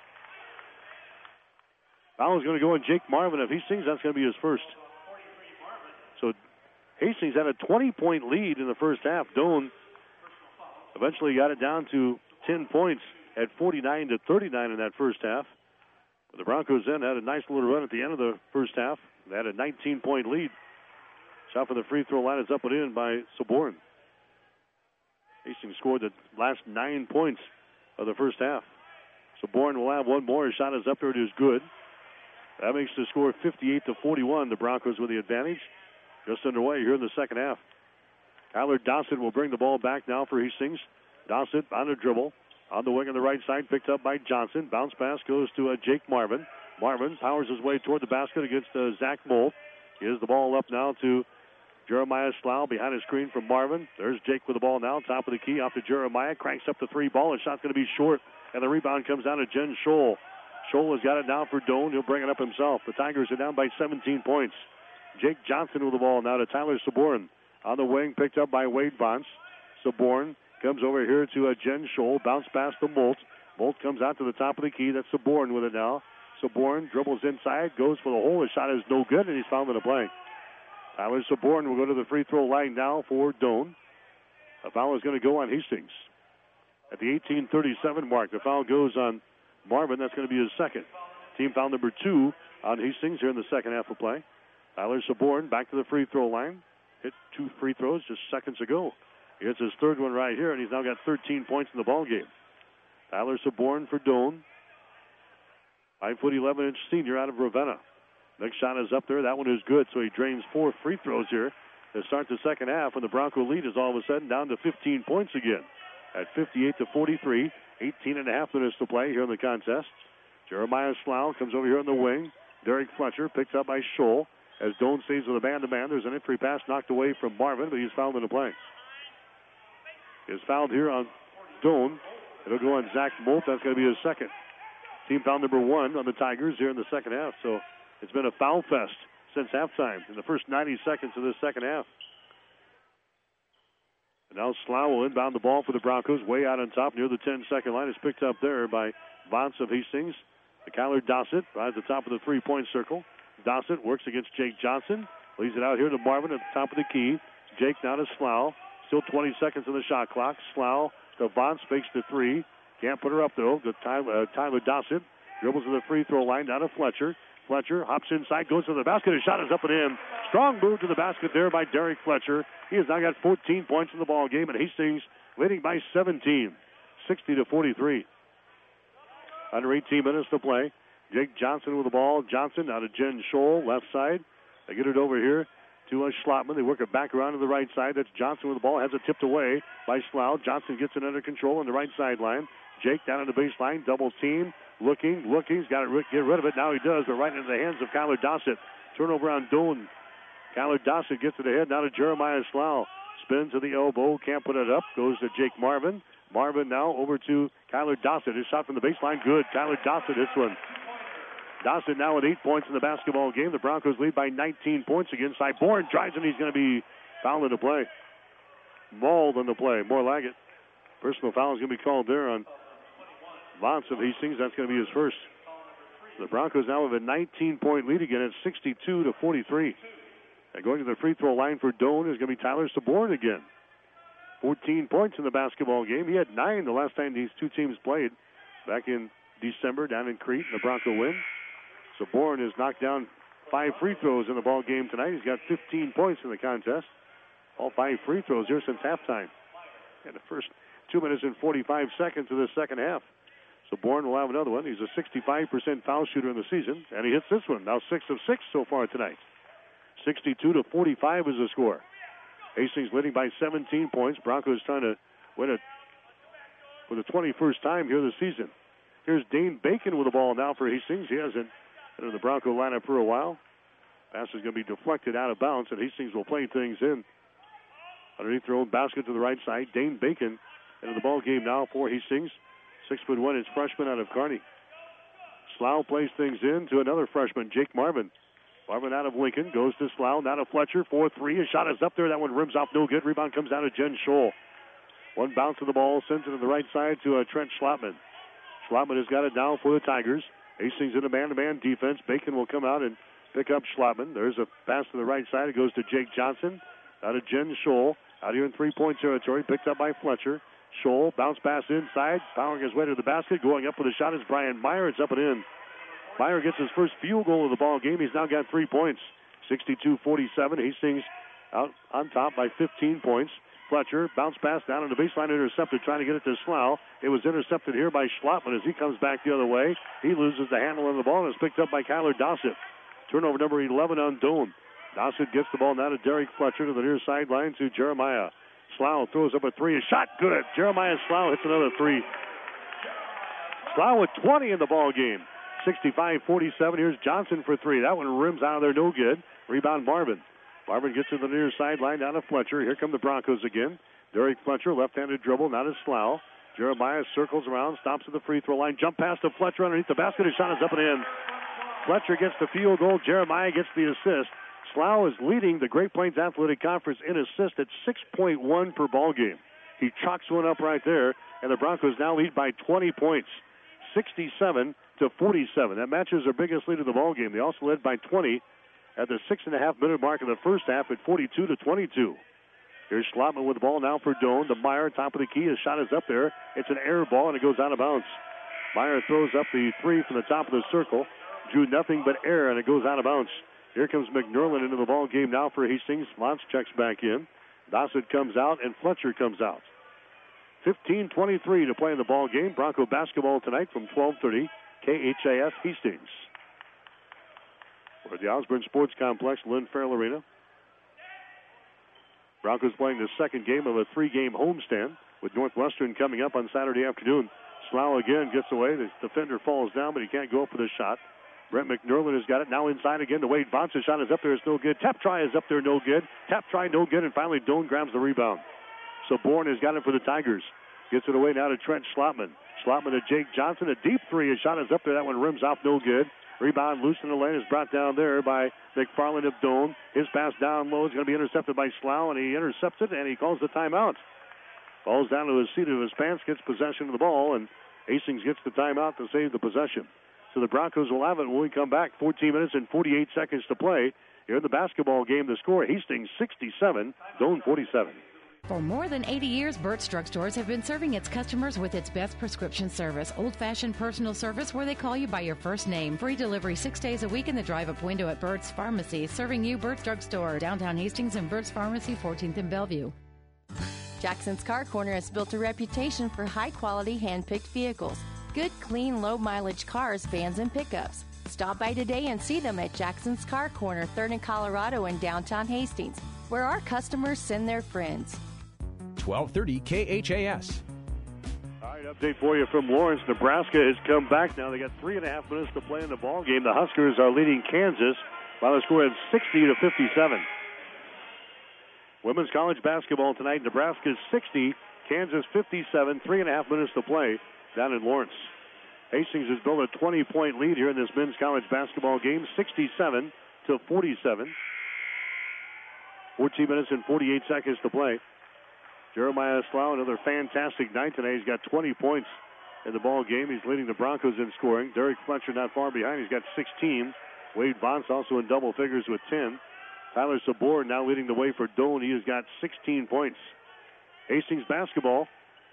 S3: Foul is going to go on Jake Marvin. If he sings, that's going to be his first. So Hastings had a 20-point lead in the first half. Doan eventually got it down to 10 points at 49-39 in that first half. But the Broncos then had a nice little run at the end of the first half. They had a 19-point lead. Shot for the free throw line is up and in by Saborn. Hastings scored the last 9 points of the first half. Saborn will have one more. His shot is up there. It is good. That makes the score 58-41. The Broncos with the advantage. Just underway here in the second half. Kyler Dossett will bring the ball back now for Hastings. Dossett on a dribble. On the wing on the right side, picked up by Johnson. Bounce pass goes to Jake Marvin. Marvin powers his way toward the basket against Zach Molt. Gives the ball up now to Jeremiah Slough behind his screen from Marvin. There's Jake with the ball now. Top of the key off to Jeremiah. Cranks up the three ball. His shot's going to be short. And the rebound comes down to Jen Scholl. Scholl has got it now for Doan. He'll bring it up himself. The Tigers are down by 17 points. Jake Johnson with the ball now to Tyler Saborn. On the wing, picked up by Wade Bonds. Saborn comes over here to Jen Scholl. Bounce pass to Molt. Molt comes out to the top of the key. That's Saborn with it now. Saborn dribbles inside, goes for the hole. His shot is no good, and he's fouled in the play. Tyler Saborn will go to the free throw line now for Doan. A foul is going to go on Hastings. At the 18:37 mark, the foul goes on Marvin. That's going to be his second. Team foul number 2 on Hastings here in the second half of play. Tyler Saborn back to the free throw line. Hit 2 free throws just seconds ago. He hits his third one right here, and he's now got 13 points in the ball game. Tyler Saborn for Doan. 5'11" senior out of Ravenna. Next shot is up there. That one is good, so he drains 4 free throws here to start the second half, and the Bronco lead is all of a sudden down to 15 points again at 58-43. 18.5 minutes to play here in the contest. Jeremiah Slough comes over here on the wing. Derek Fletcher picked up by Scholl. As Doan stays with a man-to-man, there's an entry pass knocked away from Marvin, but he's fouled in the play. He's fouled here on Doan. It'll go on Zach Molt. That's going to be his second. Team foul number 1 on the Tigers here in the second half. So it's been a foul fest since halftime in the first 90 seconds of this second half. And now Slough will inbound the ball for the Broncos way out on top near the 10-second line. It's picked up there by Vance of Hastings. The Kyler Dossett right at the top of the three-point circle. Dossett works against Jake Johnson. Leaves it out here to Marvin at the top of the key. Jake now to Slough. Still 20 seconds on the shot clock. Slough to Vance, fakes the 3. Can't put her up, though. The Tyler Dossett dribbles to the free throw line down to Fletcher. Fletcher hops inside, goes to the basket. His shot is up and in. Strong move to the basket there by Derek Fletcher. He has now got 14 points in the ball game, and Hastings leading by 17, 60-43. Under 18 minutes to play. Jake Johnson with the ball. Johnson out of Jen Scholl, left side. They get it over here to Schlotman. They work it back around to the right side. That's Johnson with the ball. Has it tipped away by Slough. Johnson gets it under control on the right sideline. Jake down on the baseline. Double team. Looking. He's got to get rid of it. Now he does, but right into the hands of Kyler Dossett. Turnover on Doan. Kyler Dossett gets it ahead. Now to Jeremiah Slough. Spins to the elbow. Can't put it up. Goes to Jake Marvin. Marvin now over to Kyler Dossett. His shot from the baseline. Good. Kyler Dossett hits one. Dossett now with 8 points in the basketball game. The Broncos lead by 19 points against Cyborn. Drives and he's going to be fouled in the play. Mauled on the play. More like it. Personal foul is going to be called there on Vance of Hastings. That's going to be his first. The Broncos now have a 19-point lead again at 62-43. And going to the free throw line for Doan is going to be Tyler Saborn again. 14 points in the basketball game. He had 9 the last time these two teams played back in December down in Crete. The Bronco win. Saborn has knocked down 5 free throws in the ball game tonight. He's got 15 points in the contest. All 5 free throws here since halftime. In the first 2 minutes and 45 seconds of the second half. Saborn will have another one. He's a 65% foul shooter in the season, and he hits this one. Now 6 of 6 so far tonight. 62-45 is the score. Hastings leading by 17 points. Broncos trying to for the 21st time here this season. Here's Dane Bacon with the ball now for Hastings. He hasn't been in the Bronco lineup for a while. Pass is going to be deflected out of bounds, and Hastings will play things in. Underneath their own basket to the right side, Dane Bacon into the ball game now for Hastings. 6'1" is freshman out of Kearney. Slough plays things in to another freshman, Jake Marvin. Marvin out of Lincoln, goes to Slough, now to Fletcher, 4-3. His shot is up there. That one rims off, no good. Rebound comes down to Jen Scholl. One bounce of the ball, sends it to the right side to Trent Schlotman. Schlotman has got it down for the Tigers. Hastings in a man-to-man defense. Bacon will come out and pick up Schlotman. There's a pass to the right side. It goes to Jake Johnson. Out of Jen Scholl. Out here in three-point territory. Picked up by Fletcher. Scholl, bounce pass inside. Powering his way to the basket. Going up with a shot is Brian Meyer. It's up and in. Meyer gets his first field goal of the ball game. He's now got 3 points. 62-47. Hastings out on top by 15 points. Fletcher, bounce pass down on the baseline, intercepted, trying to get it to Slough. It was intercepted here by Schlotman as he comes back the other way. He loses the handle on the ball and is picked up by Kyler Dossett. Turnover number 11 on Doan. Dossett gets the ball now to Derek Fletcher to the near sideline to Jeremiah. Slough throws up a three. A shot good. Jeremiah Slough hits another three. Slough with 20 in the ball game. 65-47. Here's Johnson for three. That one rims out of there, no good. Rebound Marvin. Marvin gets to the near sideline down to Fletcher. Here come the Broncos again. Derek Fletcher, left-handed dribble, now to Slough. Jeremiah circles around, stops at the free throw line. Jump pass to Fletcher underneath the basket. His shot is up and in. Fletcher gets the field goal. Jeremiah gets the assist. Slough is leading the Great Plains Athletic Conference in assists at 6.1 per ball game. He chalks one up right there, and the Broncos now lead by 20 points, 67-47. That matches their biggest lead of the ball game. They also led by 20 at the 6.5-minute mark of the first half at 42-22. Here's Schlotman with the ball now for Doan. To Meyer, top of the key. His shot is up there. It's an air ball, and it goes out of bounds. Meyer throws up the three from the top of the circle. Drew nothing but air, and it goes out of bounds. Here comes McNerlin into the ball game now for Hastings. Montz checks back in. Dossett comes out, and Fletcher comes out. 15:23 to play in the ball game. Bronco basketball tonight from 12:30. KHAS Hastings. We're at the Osborne Sports Complex, Lynn Farrell Arena. Broncos playing the second game of a three-game homestand with Northwestern coming up on Saturday afternoon. Slough again gets away. The defender falls down, but he can't go up with a shot. Brent McNerlin has got it. Now inside again to Wade Vance. His shot is up there. It's no good. Tap try is up there. No good. Tap try, no good. And finally, Doan grabs the rebound. So Bourne has got it for the Tigers. Gets it away now to Trent Schlotman. Schlotman to Jake Johnson. A deep three. His shot is up there. That one rims off. No good. Rebound loose in the lane is brought down there by McFarland of Doan. His pass down low is going to be intercepted by Slough, and he intercepts it, and he calls the timeout. Falls down to the seat of his pants, gets possession of the ball, and Hastings gets the timeout to save the possession. So the Broncos will have it when we come back. 14 minutes and 48 seconds to play. Here in the basketball game, the score, Hastings 67, Doan 47.
S14: For more than 80 years, Burt's Drug Stores have been serving its customers with its best prescription service, old-fashioned personal service where they call you by your first name. Free delivery 6 days a week in the drive-up window at Burt's Pharmacy, serving you Burt's Drug Store, downtown Hastings and Burt's Pharmacy, 14th and Bellevue.
S12: Jackson's Car Corner has built a reputation for high-quality, hand-picked vehicles. Good, clean, low-mileage cars, vans, and pickups. Stop by today and see them at Jackson's Car Corner, 3rd and Colorado in downtown Hastings, where our customers send their friends.
S9: 1230 KHAS.
S3: All right, update for you from Lawrence. Nebraska has come back now. They got 3.5 minutes to play in the ball game. The Huskers are leading Kansas by the score of 60-57. Women's college basketball tonight. Nebraska 60, Kansas 57. 3.5 minutes to play down in Lawrence. Hastings has built a 20-point lead here in this men's college basketball game, 67-47. 14 minutes and 48 seconds to play. Jeremiah Slough, another fantastic night today. He's got 20 points in the ball game. He's leading the Broncos in scoring. Derek Fletcher not far behind. He's got 16. Wade Vance also in double figures with 10. Tyler Sabor now leading the way for Doan. He has got 16 points. Hastings basketball.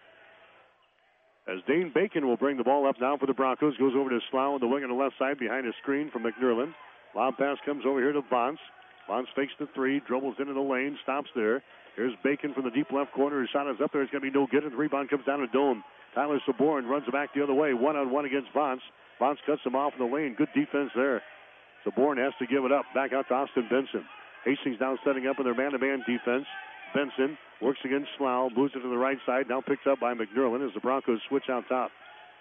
S3: As Dane Bacon will bring the ball up now for the Broncos. Goes over to Slough on the wing on the left side behind a screen from McNerlin. Lob pass comes over here to Vance. Vance fakes the three, dribbles into the lane, stops there. Here's Bacon from the deep left corner. His shot is up there. It's going to be no good, and the rebound comes down to Doan. Tyler Saborn runs it back the other way, one-on-one against Vance. Vance cuts him off in the lane. Good defense there. Saborn has to give it up. Back out to Austin Benson. Hastings now setting up in their man-to-man defense. Benson works against Slough, moves it to the right side, now picked up by McNerlin as the Broncos switch out top.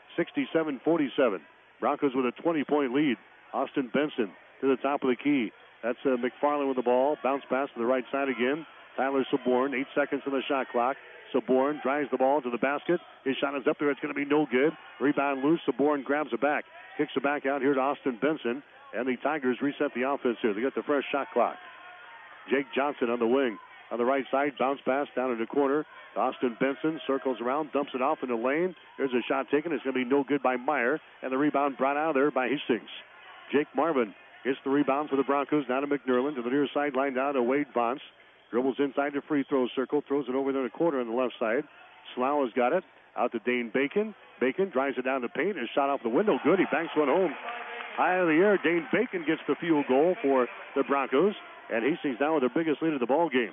S3: 67-47. Broncos with a 20-point lead. Austin Benson to the top of the key. That's McFarland with the ball. Bounce pass to the right side again. Tyler Saborn, 8 seconds on the shot clock. Saborn drives the ball to the basket. His shot is up there. It's going to be no good. Rebound loose. Saborn grabs it back. Kicks it back out here to Austin Benson. And the Tigers reset the offense here. They got the fresh shot clock. Jake Johnson on the wing. On the right side, bounce pass down in the corner. Austin Benson circles around, dumps it off in the lane. There's a shot taken. It's going to be no good by Meyer. And the rebound brought out there by Hastings. Jake Marvin gets the rebound for the Broncos. Now to McNerlin. To the near sideline down to Wade Bonce. Dribbles inside the free throw circle. Throws it over there in the corner on the left side. Slough has got it. Out to Dane Bacon. Bacon drives it down the paint. His shot off the window. Good. He banks one home. High in the air. Dane Bacon gets the field goal for the Broncos. And Hastings now with their biggest lead of the ball game.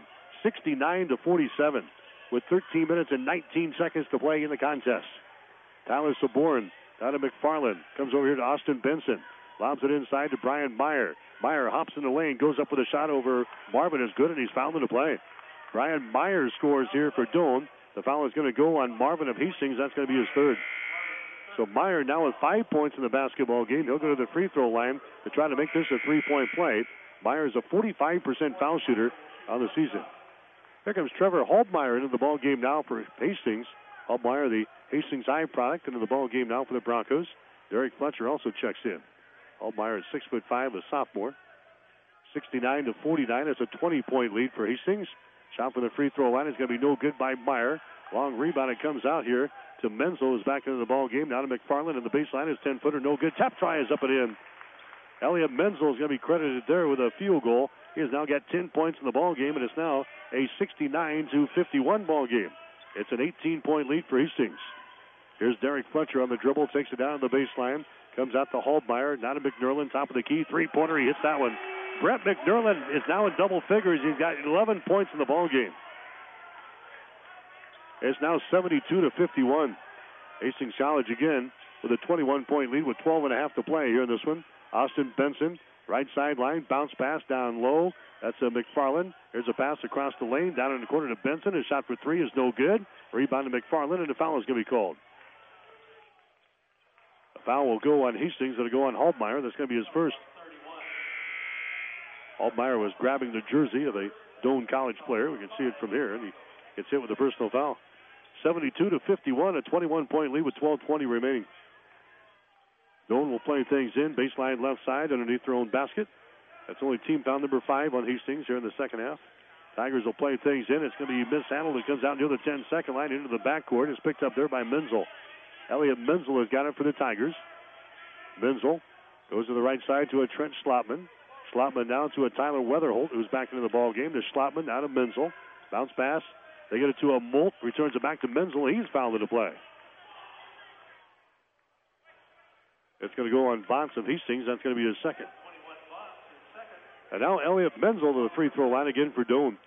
S3: 69-47 with 13 minutes and 19 seconds to play in the contest. Tyler Saborn down to McFarland. Comes over here to Austin Benson. Lobs it inside to Brian Meyer. Meyer hops in the lane, goes up with a shot over Marvin. Is good, and he's fouled in the play. Brian Meyer scores here for Doane. The foul is going to go on Marvin of Hastings. That's going to be his third. So Meyer now with 5 points in the basketball game. He'll go to the free throw line to try to make this a three-point play. Meyer is a 45% foul shooter on the season. Here comes Trevor Halbmeyer into the ball game now for Hastings. Halbmeyer, the Hastings High product, into the ball game now for the Broncos. Derek Fletcher also checks in. Halbmeyer is 6'5", a sophomore. 69-49. It's a 20-point lead for Hastings. Shot from the free throw line is going to be no good by Meyer. Long rebound. It comes out here to Menzel, who's back into the ball game. Now to McFarland, and the baseline is 10-footer. No good. Tap try is up and in. Elliot Menzel is going to be credited there with a field goal. He has now got 10 points in the ball game, and it's now a 69-51 ball game. It's an 18-point lead for Hastings. Here's Derek Fletcher on the dribble, takes it down the baseline, comes out to Halbmeyer, now to McNerlin, top of the key, three-pointer, he hits that one. Brett McNerlin is now in double figures. He's got 11 points in the ball game. It's now 72-51. Hastings College again with a 21-point lead with 12.5 to play here in this one. Austin Benson, right sideline, bounce pass down low. That's a McFarland. There's a pass across the lane, down in the corner to Benson. His shot for three is no good. Rebound to McFarland, and the foul is going to be called. A foul will go on Hastings. It'll go on Halbmeyer. That's going to be his first. Halbmeyer was grabbing the jersey of a Doane College player. We can see it from here, and he gets hit with a personal foul. 72-51, a 21-point lead with 12:20 remaining. Doane will play things in, baseline left side underneath their own basket. That's only team foul number 5 on Hastings here in the second half. Tigers will play things in. It's going to be mishandled. It comes out near the 10-second line into the backcourt. It's picked up there by Menzel. Elliot Menzel has got it for the Tigers. Menzel goes to the right side to a Trent Schlotman. Schlotman now to a Tyler Weatherholt, who's back into the ball game. To Schlotman, now to Menzel. Bounce pass. They get it to a Molt. Returns it back to Menzel. He's fouled into play. It's going to go on Bonce of Hastings. That's going to be his second. And now Elliot Menzel to the free throw line again for Doane.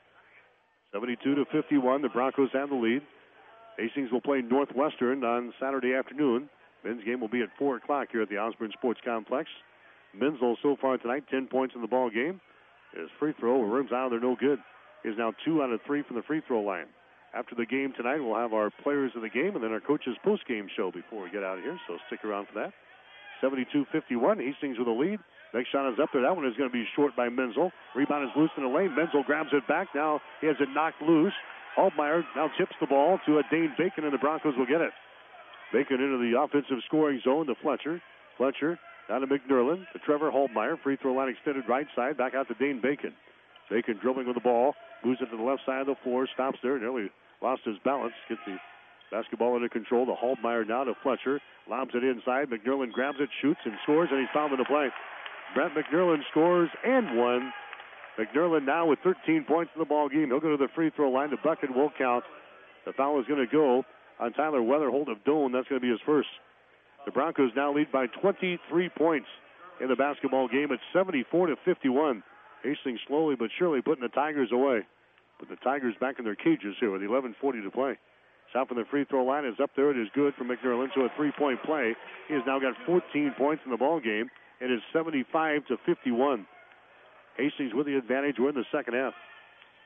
S3: 72-51. The Broncos have the lead. Hastings will play Northwestern on Saturday afternoon. Men's game will be at 4 o'clock here at the Osborne Sports Complex. Menzel so far tonight, 10 points in the ball game. His free throw rims out. They're no good. He's now 2 out of 3 from the free throw line. After the game tonight, we'll have our players of the game and then our coaches' post-game show before we get out of here, so stick around for that. 72-51, Hastings with a lead. Next shot is up there. That one is going to be short by Menzel. Rebound is loose in the lane. Menzel grabs it back. Now he has it knocked loose. Halbmeyer now tips the ball to a Dane Bacon, and the Broncos will get it. Bacon into the offensive scoring zone to Fletcher. Fletcher down to McNerlin. To Trevor Halbmeyer. Free throw line extended right side. Back out to Dane Bacon. Bacon dribbling with the ball. Moves it to the left side of the floor. Stops there. Nearly lost his balance. Gets the basketball under control. To Halbmeyer now to Fletcher. Lobs it inside. McNerlin grabs it, shoots, and scores, and he's fouled into play. Brent McNerlin scores and one. McNerlin now with 13 points in the ball game. He'll go to the free throw line. The bucket will count. The foul is going to go on Tyler Weatherholt of Doane. That's going to be his first. The Broncos now lead by 23 points in the basketball game. It's 74-51. Hastings slowly but surely putting the Tigers away. But the Tigers back in their cages here with 11:40 to play. Shot from the free throw line is up there. It is good for McNerlin. So a three-point play. He has now got 14 points in the ball game. It is 75-51. Hastings with the advantage. We're in the second half.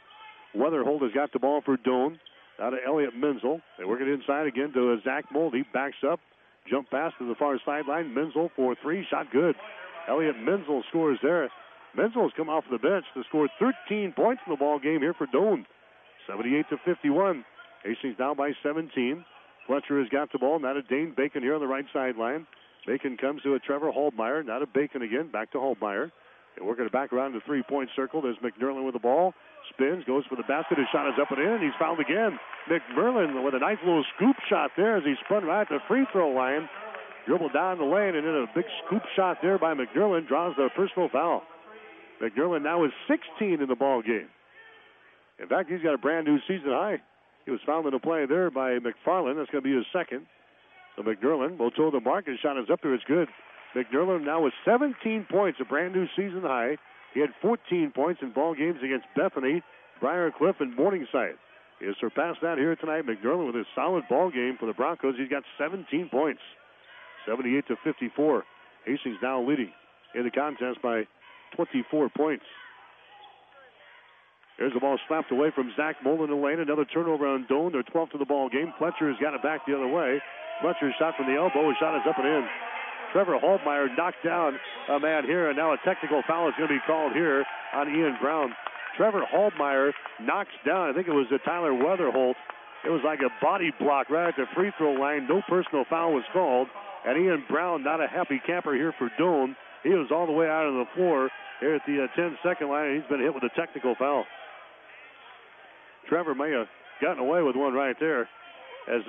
S3: Weatherholt has got the ball for Doan. Out of Elliot Menzel. They work it inside again to Zach Mold. He backs up. Jump pass to the far sideline. Menzel for three. Shot good. Elliot Menzel scores there. Menzel's come off the bench to score 13 points in the ball game here for Doan. 78-51. Hastings down by 17. Fletcher has got the ball. Now to Dane Bacon here on the right sideline. Bacon comes to a Trevor Hallmeyer. Now to Bacon again. Back to Hallmeyer. They work it back around the three-point circle. There's McMurlin with the ball. Spins, goes for the basket. His shot is up and in. He's fouled again. McMurlin with a nice little scoop shot there as he spun right at the free throw line. Dribbled down the lane, and then a big scoop shot there by McMurlin draws the personal foul. McMurlin now is 16 in the ball game. In fact, he's got a brand new season high. He was fouled in a play there by McFarland. That's going to be his second. So McMurlin will toe the mark. His shot is up there. It's good. McMurlin now with 17 points, a brand new season high. He had 14 points in ball games against Bethany, Briarcliff, and Morningside. He has surpassed that here tonight. McMurlin with a solid ball game for the Broncos. He's got 17 points, 78-54. Hastings now leading in the contest by 24 points. There's the ball slapped away from Zach Mullen in the lane. Another turnover on Doan. They're 12th to the ball game. Fletcher has got it back the other way. Fletcher's shot from the elbow. His shot is up and in. Trevor Hallmeyer knocked down a man here, and now a technical foul is going to be called here on Ian Brown. Trevor Hallmeyer knocks down, I think it was Tyler Weatherholt. It was like a body block right at the free throw line. No personal foul was called. And Ian Brown, not a happy camper here for Doan. He was all the way out of the floor here at the 10-second line, and he's been hit with a technical foul. Trevor may have gotten away with one right there as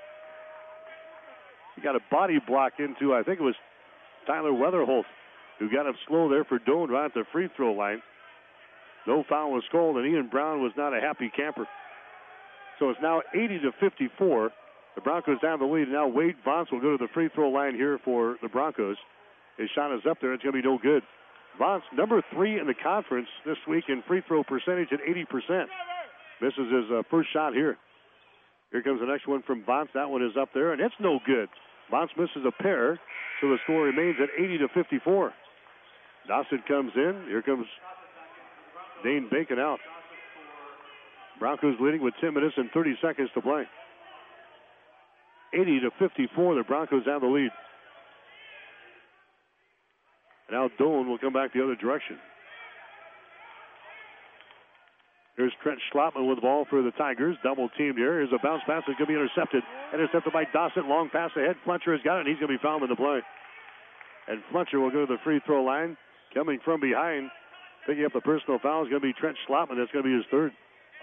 S3: he got a body block into, I think it was Tyler Weatherholt, who got up slow there for Doan right at the free throw line. No foul was called, and Ian Brown was not a happy camper. So it's now 80-54. The Broncos have the lead. Now Wade Vance will go to the free throw line here for the Broncos. His shot is up there. It's going to be no good. Vance, number 3 in the conference this week in free throw percentage at 80%. Misses his first shot here. Here comes the next one from Vance. That one is up there, and it's no good. Vance misses a pair, so the score remains at 80-54. Dawson comes in. Here comes Dane Bacon out. Broncos leading with 10 minutes and 30 seconds to play. 80-54, the Broncos have the lead. And now Doan will come back the other direction. Here's Trent Schlotman with the ball for the Tigers. Double teamed here. Here's a bounce pass that's going to be intercepted. Intercepted by Dawson. Long pass ahead. Fletcher has got it, and he's going to be fouled in the play. And Fletcher will go to the free throw line. Coming from behind, picking up the personal foul is going to be Trent Schlotman. That's going to be his third.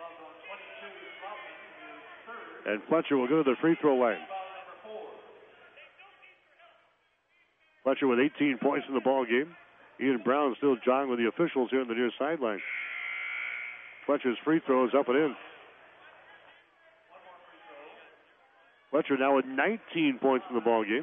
S3: And Fletcher will go to the free throw line. Fletcher with 18 points in the ball game. Ian Brown still jogging with the officials here on the near sideline. Fletcher's free throw is up and in. Fletcher now with 19 points in the ball game.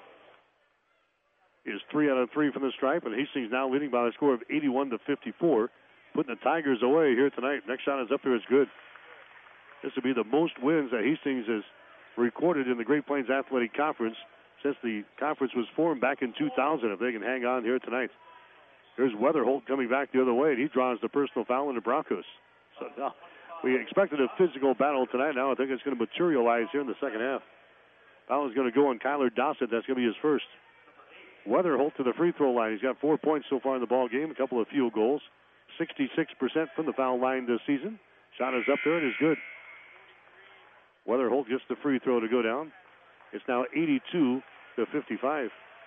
S3: He is 3 out of 3 from the stripe, and Hastings now leading by a score of 81-54, putting the Tigers away here tonight. Next shot is up there. It's good. This will be the most wins that Hastings has recorded in the Great Plains Athletic Conference since the conference was formed back in 2000, if they can hang on here tonight. Here's Weatherholt coming back the other way, and he draws the personal foul on the Broncos. So now we expected a physical battle tonight. Now I think it's going to materialize here in the second half. Foul is going to go on Kyler Dawson. That's going to be his first. Weatherholt to the free throw line. He's got 4 points so far in the ball game, a couple of field goals. 66% from the foul line this season. Shot is up there and is good. Weatherholt gets the free throw to go down. It's now 82-55.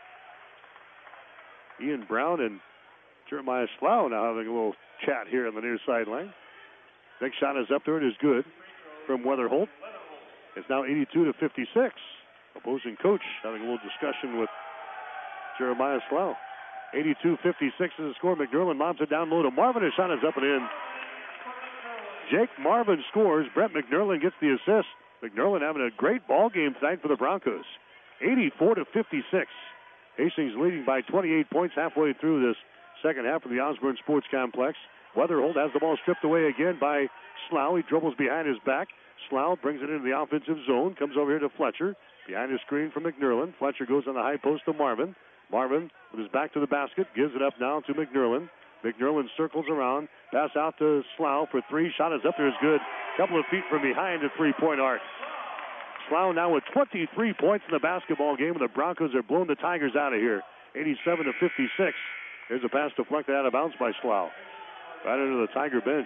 S3: Ian Brown and Jeremiah Slough now having a little chat here on the near sideline. Next shot is up there. It is good from Weatherholt. It's now 82-56. Opposing coach having a little discussion with Jeremiah Slough. 82-56 is the score. McMurlin lobs it down low to Marvin. His shot is up and in. Jake Marvin scores. Brett McMurlin gets the assist. McMurlin having a great ball game tonight for the Broncos. 84-56. Hastings leading by 28 points halfway through this second half of the Osborne Sports Complex. Weatherholt has the ball stripped away again by Slough. He dribbles behind his back. Slough brings it into the offensive zone. Comes over here to Fletcher. Behind his screen from McMurlin. Fletcher goes on the high post to Marvin. Marvin with his back to the basket. Gives it up now to McMurlin. McNerlin circles around. Pass out to Slough for three. Shot is up there. Is good. Couple of feet from behind the three-point arc. Slough now with 23 points in the basketball game, and the Broncos are blowing the Tigers out of here. 87-56. Here's a pass deflected out of bounds by Slough. Right into the Tiger bench.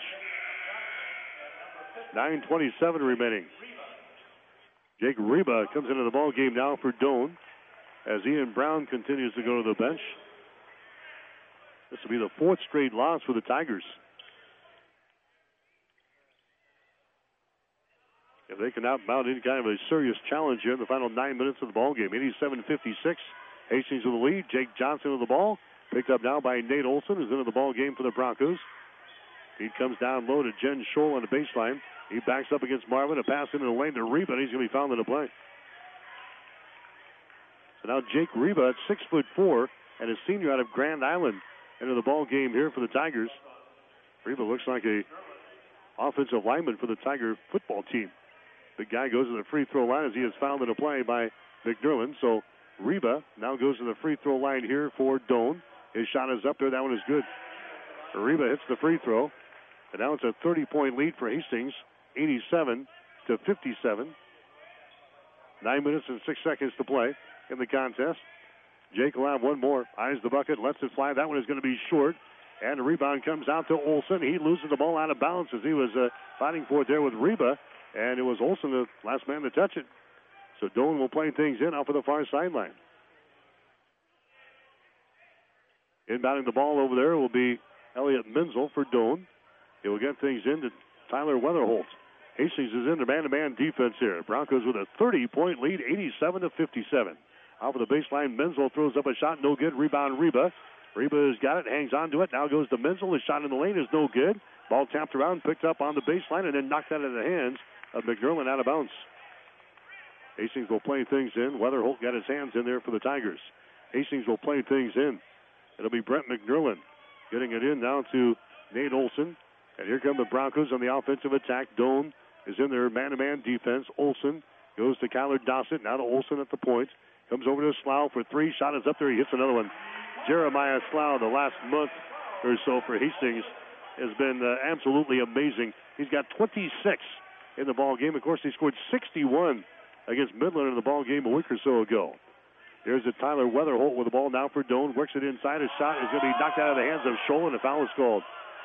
S3: 9:27 remaining. Jake Reba comes into the ball game now for Doane as Ian Brown continues to go to the bench. This will be the fourth straight loss for the Tigers. If they can outmount any kind of a serious challenge here in the final 9 minutes of the ball game. 87-56. Hastings with the lead. Jake Johnson with the ball. Picked up now by Nate Olson, who's into the ball game for the Broncos. He comes down low to Jen Scholl on the baseline. He backs up against Marvin. A pass into the lane to Reba, and he's going to be fouled in the play. So now Jake Reba at 6'4" and a senior out of Grand Island into the ball game here for the Tigers. Reba looks like a offensive lineman for the Tiger football team. The guy goes to the free throw line as he is fouled in a play by McNerlin. So Reba now goes to the free throw line here for Doane. His shot is up there. That one is good. Reba hits the free throw. And now it's a 30-point lead for Hastings, 87-57. 9 minutes and 6 seconds to play in the contest. Jake will have one more. Eyes the bucket, lets it fly. That one is going to be short. And the rebound comes out to Olson. He loses the ball out of bounds as he was fighting for it there with Reba. And it was Olson, the last man to touch it. So Doane will play things in off of the far sideline. Inbounding the ball over there will be Elliot Menzel for Doane. He will get things into Tyler Weatherholt. Hastings is in the man-to-man defense here. Broncos with a 30-point lead, 87-57. Off of the baseline, Menzel throws up a shot, no good. Rebound, Reba. Reba has got it, hangs on to it. Now goes to Menzel. His shot in the lane is no good. Ball tapped around, picked up on the baseline, and then knocked out of the hands of McNerlin out of bounds. Hastings will play things in. Weatherholt got his hands in there for the Tigers. Hastings will play things in. It'll be Brent McNerlin getting it in now to Nate Olson. And here come the Broncos on the offensive attack. Doane is in their man-to-man defense. Olson goes to Kyler Dossett. Now to Olson at the point. Comes over to Slough for three. Shot is up there. He hits another one. Jeremiah Slough, the last month or so for Hastings, has been absolutely amazing. He's got 26 in the ball game. Of course, he scored 61 against Midland in the ball game a week or so ago. Here's a Tyler Weatherholt with the ball now for Doane. Works it inside. His shot is going to be knocked out of the hands of Scholl, and a foul is called.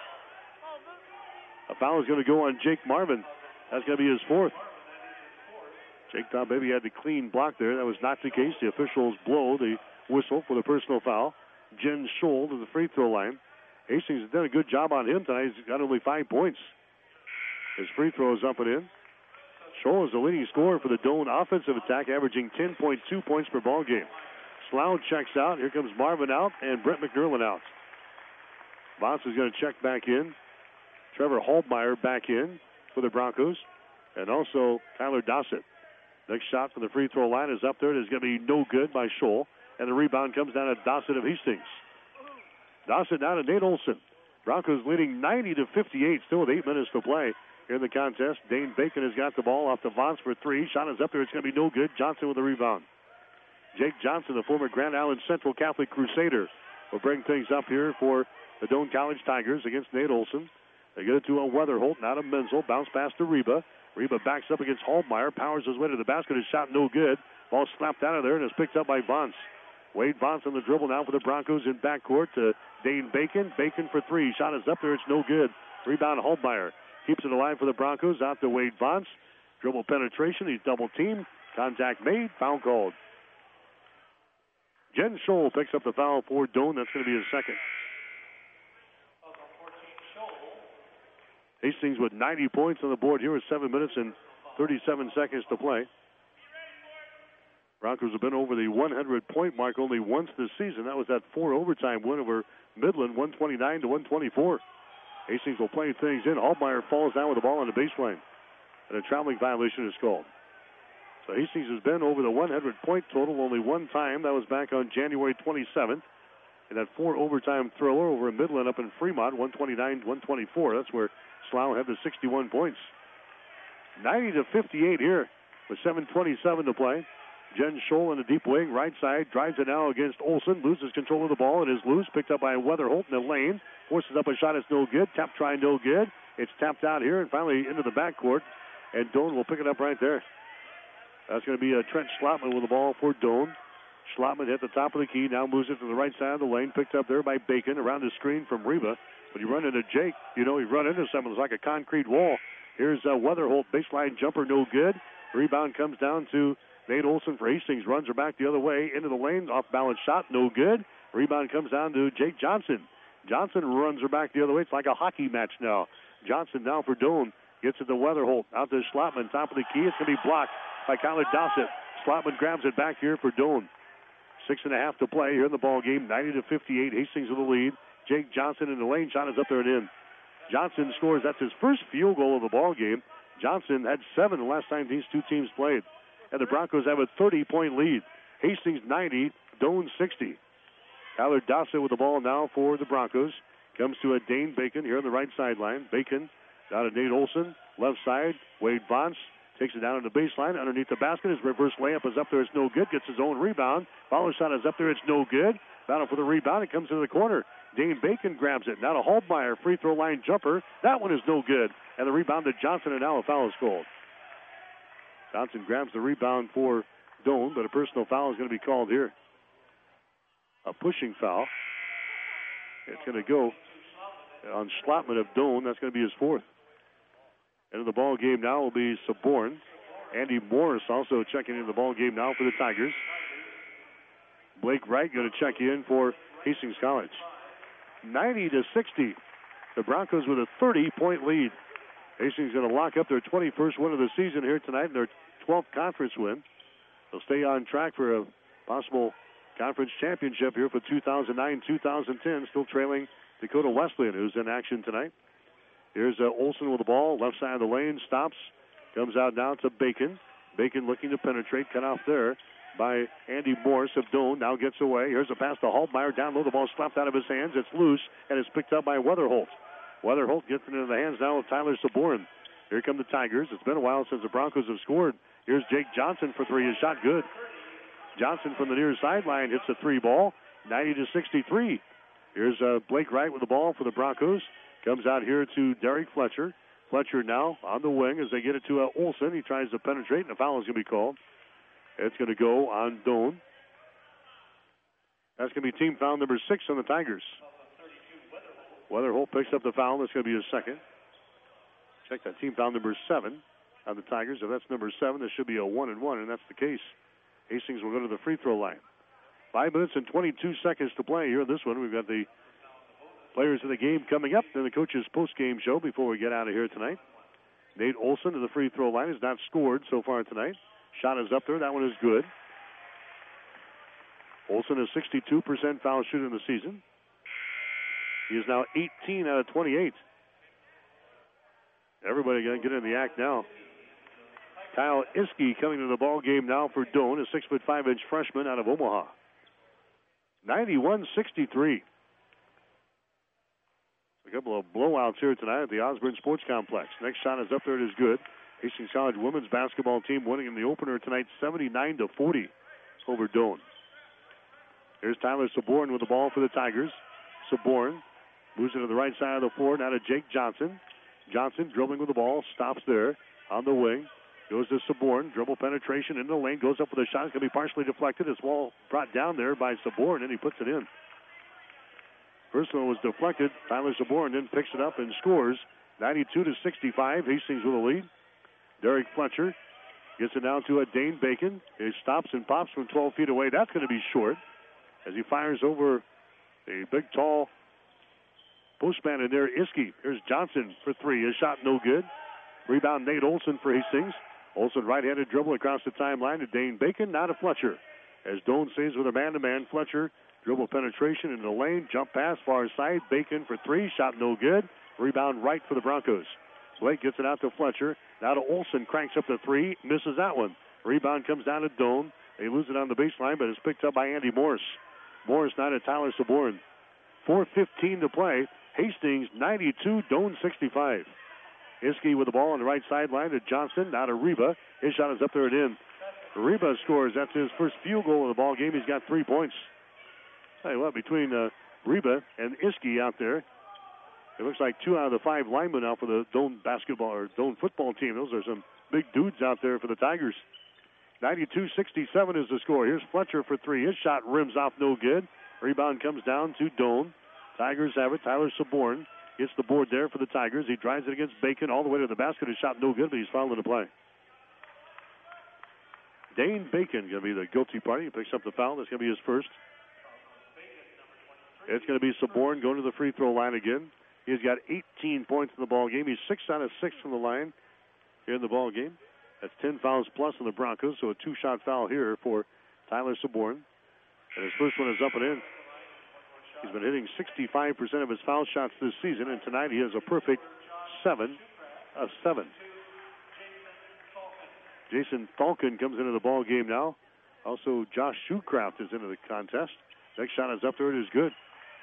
S3: A foul is going to go on Jake Marvin. That's going to be his fourth. Jake thought maybe he had the clean block there. That was not the case. The officials blow the whistle for the personal foul. Jen Scholl to the free throw line. Hastings has done a good job on him tonight. He's got only 5 points. His free throw is up and in. Scholl is the leading scorer for the Doane offensive attack, averaging 10.2 points per ball game. Slough checks out. Here comes Marvin out and Brent McNerlin out. Voss is going to check back in. Trevor Holtmeyer back in for the Broncos. And also Tyler Dossett. Next shot from the free throw line is up there. It is going to be no good by Scholl. And the rebound comes down to Dossett of Hastings. Dossett down to Nate Olson. Broncos leading 90-58, still with 8 minutes to play here in the contest. Dane Bacon has got the ball off to Vance for three. Shot is up there. It's going to be no good. Johnson with the rebound. Jake Johnson, the former Grand Island Central Catholic Crusader, will bring things up here for the Doane College Tigers against Nate Olson. They get it to a Weatherholt, now to Menzel. Bounce pass to Reba. Reba backs up against Holtmeyer. Powers his way to the basket. His shot no good. Ball slapped out of there and is picked up by Vance. Wade Vance on the dribble now for the Broncos in backcourt to Dane Bacon. Bacon for three. Shot is up there. It's no good. Rebound Holtmeyer. Keeps it alive for the Broncos. Out to Wade Vance. Dribble penetration. He's double teamed. Contact made. Foul called. Jen Scholl picks up the foul for Doane. That's going to be his second. Hastings with 90 points on the board here with 7 minutes and 37 seconds to play. Broncos have been over the 100-point mark only once this season. That was that 4 overtime win over Midland, 129-124. Hastings will play things in. Holtmeyer falls down with the ball on the baseline. And a traveling violation is called. So Hastings has been over the 100-point total only one time. That was back on January 27th. And that 4 overtime thriller over in Midland up in Fremont, 129-124. That's where Slough had the 61 points. 90-58 here with 7:27 to play. Jen Scholl in the deep wing, right side, drives it now against Olsen, loses control of the ball. It is loose, picked up by Weatherholt in the lane, forces up a shot, it's no good. Tap try, no good. It's tapped out here and finally into the backcourt, and Doan will pick it up right there. That's going to be Trent Schlotman with the ball for Doan. Schlotman hit the top of the key, now moves it to the right side of the lane, picked up there by Bacon around the screen from Reba. But you run into Jake, you run into someone. It's like a concrete wall. Here's Weatherholt, baseline jumper, no good. Rebound comes down to Nate Olsen for Hastings, runs her back the other way into the lane, off-balance shot, no good. Rebound comes down to Jake Johnson. Johnson runs her back the other way. It's like a hockey match now. Johnson now for Doan, gets it to Weatherholt, out to Schlotman, top of the key. It's going to be blocked by Kyler Dossett. Schlotman grabs it back here for Doan. 6.5 to play here in the ball game. 90-58. Hastings with the lead. Jake Johnson in the lane. Shot is up there and in. Johnson scores. That's his first field goal of the ball game. Johnson had 7 the last time these two teams played. And the Broncos have a 30-point lead. Hastings 90, Doan 60. Kyler Dossett with the ball now for the Broncos. Comes to a Dane Bacon here on the right sideline. Bacon down to Nate Olsen. Left side, Wade Vance. Takes it down on the baseline, underneath the basket. His reverse layup is up there. It's no good. Gets his own rebound. Follow shot is up there. It's no good. Battle for the rebound. It comes into the corner. Dane Bacon grabs it. Now to Haltmeyer. Free throw line jumper. That one is no good. And the rebound to Johnson, and now a foul is called. Johnson grabs the rebound for Doan, but a personal foul is going to be called here. A pushing foul. It's going to go on Schlotman of Doan. That's going to be his 4th. Into the ball game now will be Saborn. Andy Morris also checking into the ball game now for the Tigers. Blake Wright going to check in for Hastings College. 90-60. The Broncos with a 30-point lead. Hastings going to lock up their 21st win of the season here tonight and their 12th conference win. They'll stay on track for a possible conference championship here for 2009-2010, still trailing Dakota Wesleyan, who's in action tonight. Here's Olsen with the ball, left side of the lane, stops, comes out now to Bacon. Bacon looking to penetrate, cut off there by Andy Morris of Doan. Now gets away. Here's a pass to Haltmeyer. Down low, the ball slapped out of his hands. It's loose, and it's picked up by Weatherholt. Weatherholt gets it into the hands now of Tyler Saborn. Here come the Tigers. It's been a while since the Broncos have scored. Here's Jake Johnson for 3. His shot good. Johnson from the near sideline hits a 3 ball. 90-63. Here's Blake Wright with the ball for the Broncos. Comes out here to Derek Fletcher. Fletcher now on the wing as they get it to Olsen. He tries to penetrate, and a foul is going to be called. It's going to go on Doan. That's going to be team foul number 6 on the Tigers. Weatherholt picks up the foul. That's going to be his 2nd. Check that, team foul number 7 on the Tigers. If that's number 7, there should be a 1-1, and that's the case. Hastings will go to the free throw line. 5 minutes and 22 seconds to play here in this one. We've got the players of the game coming up, then the coach's post-game show before we get out of here tonight. Nate Olsen to the free throw line has not scored so far tonight. Shot is up there. That one is good. Olsen is 62% foul shooter in the season. He is now 18 out of 28. Everybody going to get in the act now. Kyle Iskey coming to the ball game now for Doan, a 6'5" freshman out of Omaha. 91-63. A couple of blowouts here tonight at the Osborne Sports Complex. Next shot is up there. It is good. Hastings College women's basketball team winning in the opener tonight 79-40 over Doan. Here's Tyler Saborn with the ball for the Tigers. Saborn moves into the right side of the floor. Now to Jake Johnson. Johnson dribbling with the ball. Stops there on the wing. Goes to Saborn. Dribble penetration into the lane. Goes up with a shot. It's going to be partially deflected. It's ball brought down there by Saborn, and he puts it in. First one was deflected. Tyler Saborn then picks it up and scores. 92-65. Hastings with the lead. Derek Fletcher gets it down to a Dane Bacon. He stops and pops from 12 feet away. That's going to be short as he fires over a big, tall postman in there. Iskey. Here's Johnson for 3. His shot no good. Rebound Nate Olsen for Hastings. Olsen right-handed dribble across the timeline to Dane Bacon. Now to Fletcher. As Doan stays with a man-to-man, Fletcher dribble penetration in the lane. Jump pass far side. Bacon for 3. Shot no good. Rebound right for the Broncos. Blake gets it out to Fletcher. Now to Olsen. Cranks up to 3. Misses that one. Rebound comes down to Doan. They lose it on the baseline, but it's picked up by Andy Morris. Morris now to Tyler Saborn. 4:15 to play. Hastings 92, Doan 65. Iskey with the ball on the right sideline to Johnson. Now to Reba. His shot is up there and in. Reba scores. That's his first field goal of the ball game. He's got 3 points. Tell you what, between Reba and Iski out there, it looks like 2 out of the 5 linemen out for the Doane basketball or Doane football team. Those are some big dudes out there for the Tigers. 92-67 is the score. Here's Fletcher for 3. His shot rims off, no good. Rebound comes down to Doane. Tigers have it. Tyler Saborn gets the board there for the Tigers. He drives it against Bacon all the way to the basket. His shot no good, but he's fouled in the play. Dane Bacon going to be the guilty party. He picks up the foul. That's going to be his first. It's going to be Saborn going to the free throw line again. He's got 18 points in the ball game. He's 6 out of 6 from the line here in the ball game. That's 10 fouls plus on the Broncos, so a 2-shot foul here for Tyler Saborn. And his first one is up and in. He's been hitting 65% of his foul shots this season, and tonight he has a perfect 7 of 7. Jason Falcon comes into the ball game now. Also, Josh Shoecraft is into the contest. Next shot is up there. It is good.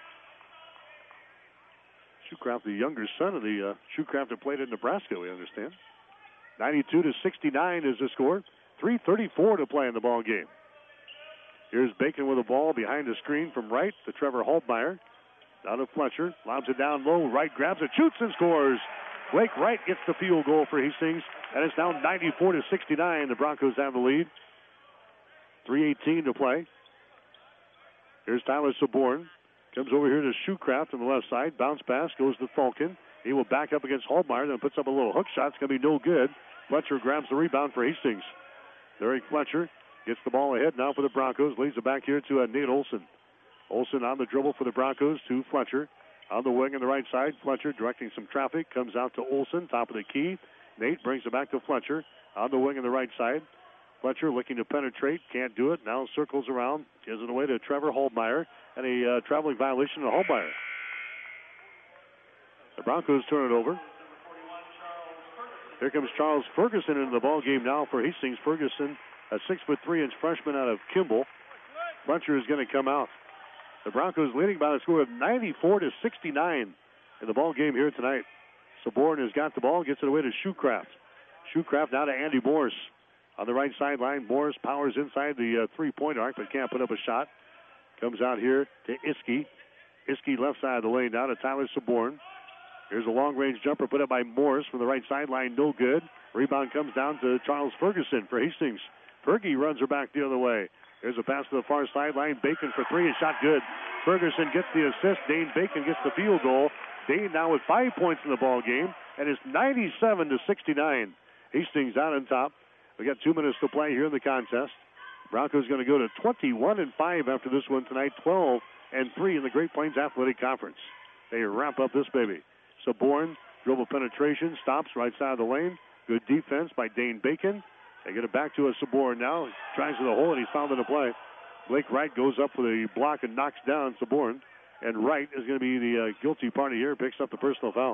S3: Shoecraft, the younger son of the Shoecraft that played in Nebraska, we understand. 92-69 is the score. 3:34 to play in the ball game. Here's Bacon with the ball behind the screen from Wright to Trevor Holtmeyer. Down to Fletcher. Lobs it down low. Wright grabs it, shoots, and scores. Blake Wright gets the field goal for Hastings. And it's now 94-69. The Broncos have the lead. 3:18 to play. Here's Tyler Saborn. Comes over here to Shoecraft on the left side. Bounce pass goes to Falcon. He will back up against Holtmeyer, then puts up a little hook shot. It's going to be no good. Fletcher grabs the rebound for Hastings. Derek Fletcher gets the ball ahead now for the Broncos. Leads it back here to Nate Olson. Olson on the dribble for the Broncos to Fletcher. On the wing on the right side, Fletcher directing some traffic. Comes out to Olson, top of the key. Nate brings it back to Fletcher. On the wing on the right side. Fletcher looking to penetrate. Can't do it. Now circles around. Gives it away to Trevor Holtmeyer. And a traveling violation to Holtmeyer. The Broncos turn it over. Here comes Charles Ferguson into the ball game now for Hastings. Ferguson, a 6'3" freshman out of Kimball. Fletcher is going to come out. The Broncos leading by a score of 94-69 in the ball game here tonight. Saborn has got the ball, gets it away to Shoecraft. Shoecraft now to Andy Morris. On the right sideline, Morris powers inside the three-point arc, but can't put up a shot. Comes out here to Iski. Iski left side of the lane, now to Tyler Saborn. Here's a long-range jumper put up by Morris from the right sideline, no good. Rebound comes down to Charles Ferguson for Hastings. Fergie runs her back the other way. There's a pass to the far sideline. Bacon for 3, a shot good. Ferguson gets the assist. Dane Bacon gets the field goal. Dane now with 5 points in the ball game, and it's 97-69. Hastings out on top. We got 2 minutes to play here in the contest. Broncos going to go to 21-5 after this one tonight. 12-3 in the Great Plains Athletic Conference. They wrap up this baby. Saborn, dribble penetration, stops right side of the lane. Good defense by Dane Bacon. They get it back to a Saborn now. He tries to the hole, and he's fouled in the play. Blake Wright goes up for the block and knocks down Saborn. And Wright is going to be the guilty party here, picks up the personal foul.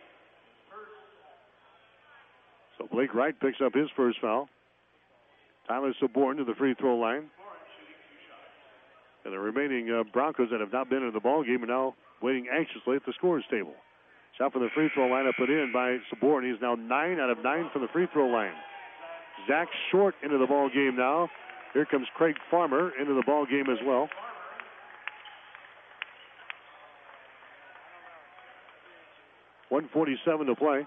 S3: So Blake Wright picks up his first foul. Tyler Saborn to the free throw line. And the remaining Broncos that have not been in the ball game are now waiting anxiously at the scorer's table. Shot from the free throw line put in by Saborn. He's now 9 out of 9 from the free throw line. Zach Short into the ball game now. Here comes Craig Farmer into the ball game as well. .147 to play.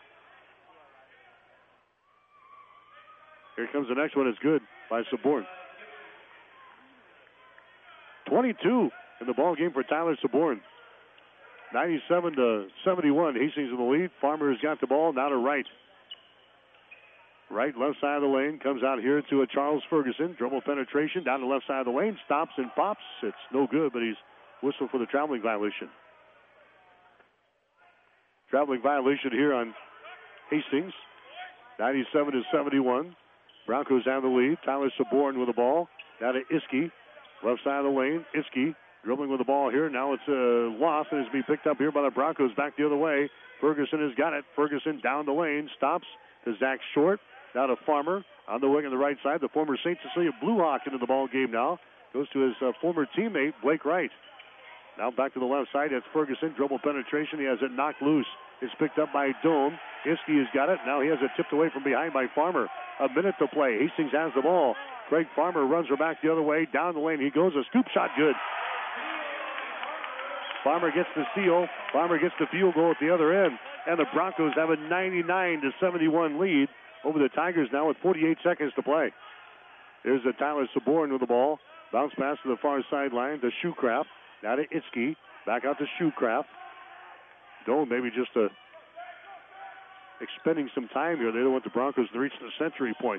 S3: Here comes the next one. It's good by Saborn. 22 in the ball game for Tyler Saborn. 97-71. Hastings in the lead. Farmer has got the ball. Now to Wright. Wright, left side of the lane. Comes out here to a Charles Ferguson. Dribble penetration down the left side of the lane. Stops and pops. It's no good, but he's whistled for the traveling violation. Traveling violation here on Hastings. 97-71. Broncos have the lead. Tyler Saborn with the ball. Now to Iski. Left side of the lane. Iski dribbling with the ball here. Now it's lost and is being picked up here by the Broncos back the other way. Ferguson has got it. Ferguson down the lane. Stops to Zach Short. Now to Farmer on the wing on the right side. The former St. Cecilia Blue Hawk into the ball game now. Goes to his former teammate, Blake Wright. Now back to the left side. That's Ferguson. Dribble penetration. He has it knocked loose. It's picked up by Doan. Iskey has got it. Now he has it tipped away from behind by Farmer. A minute to play. Hastings has the ball. Craig Farmer runs her back the other way. Down the lane he goes. A scoop shot good. Farmer gets the steal. Farmer gets the field goal at the other end. And the Broncos have a 99-71 lead over the Tigers now with 48 seconds to play. There's a Tyler Sabourin with the ball. Bounce pass to the far sideline to Shoecraft. Now to Itzke. Back out to Shoecraft. Doan maybe just expending some time here. They don't want the Broncos to reach the century point.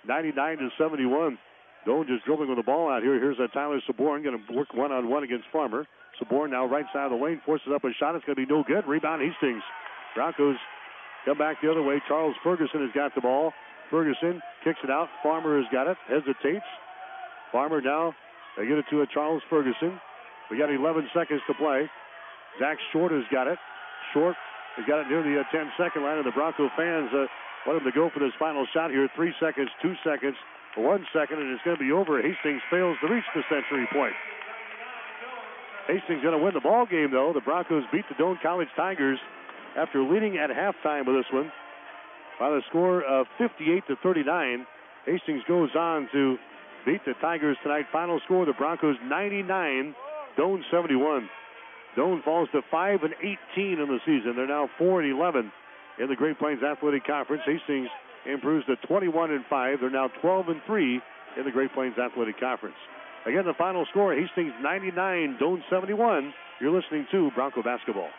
S3: 99-71. Doan just dribbling with the ball out here. Here's a Tyler Sabourin going to work one-on-one against Farmer. Sabourin now right side of the lane. Forces up a shot. It's going to be no good. Rebound Hastings. Broncos come back the other way. Charles Ferguson has got the ball. Ferguson kicks it out. Farmer has got it. Hesitates. Farmer now. They get it to a Charles Ferguson. We got 11 seconds to play. Zach Short has got it. Short has got it near the 10-second line, and the Bronco fans want him to go for this final shot here. 3 seconds, 2 seconds, 1 second, and it's going to be over. Hastings fails to reach the century point. Hastings going to win the ball game, though. The Broncos beat the Doane College Tigers after leading at halftime with this one by the score of 58-39. Hastings goes on to beat the Tigers tonight. Final score, the Broncos 99, Doane 71. Doane falls to 5-18 in the season. They're now 4-11 in the Great Plains Athletic Conference. Hastings improves to 21-5. They're now 12-3 in the Great Plains Athletic Conference. Again, the final score, Hastings 99, Doane 71. You're listening to Bronco Basketball.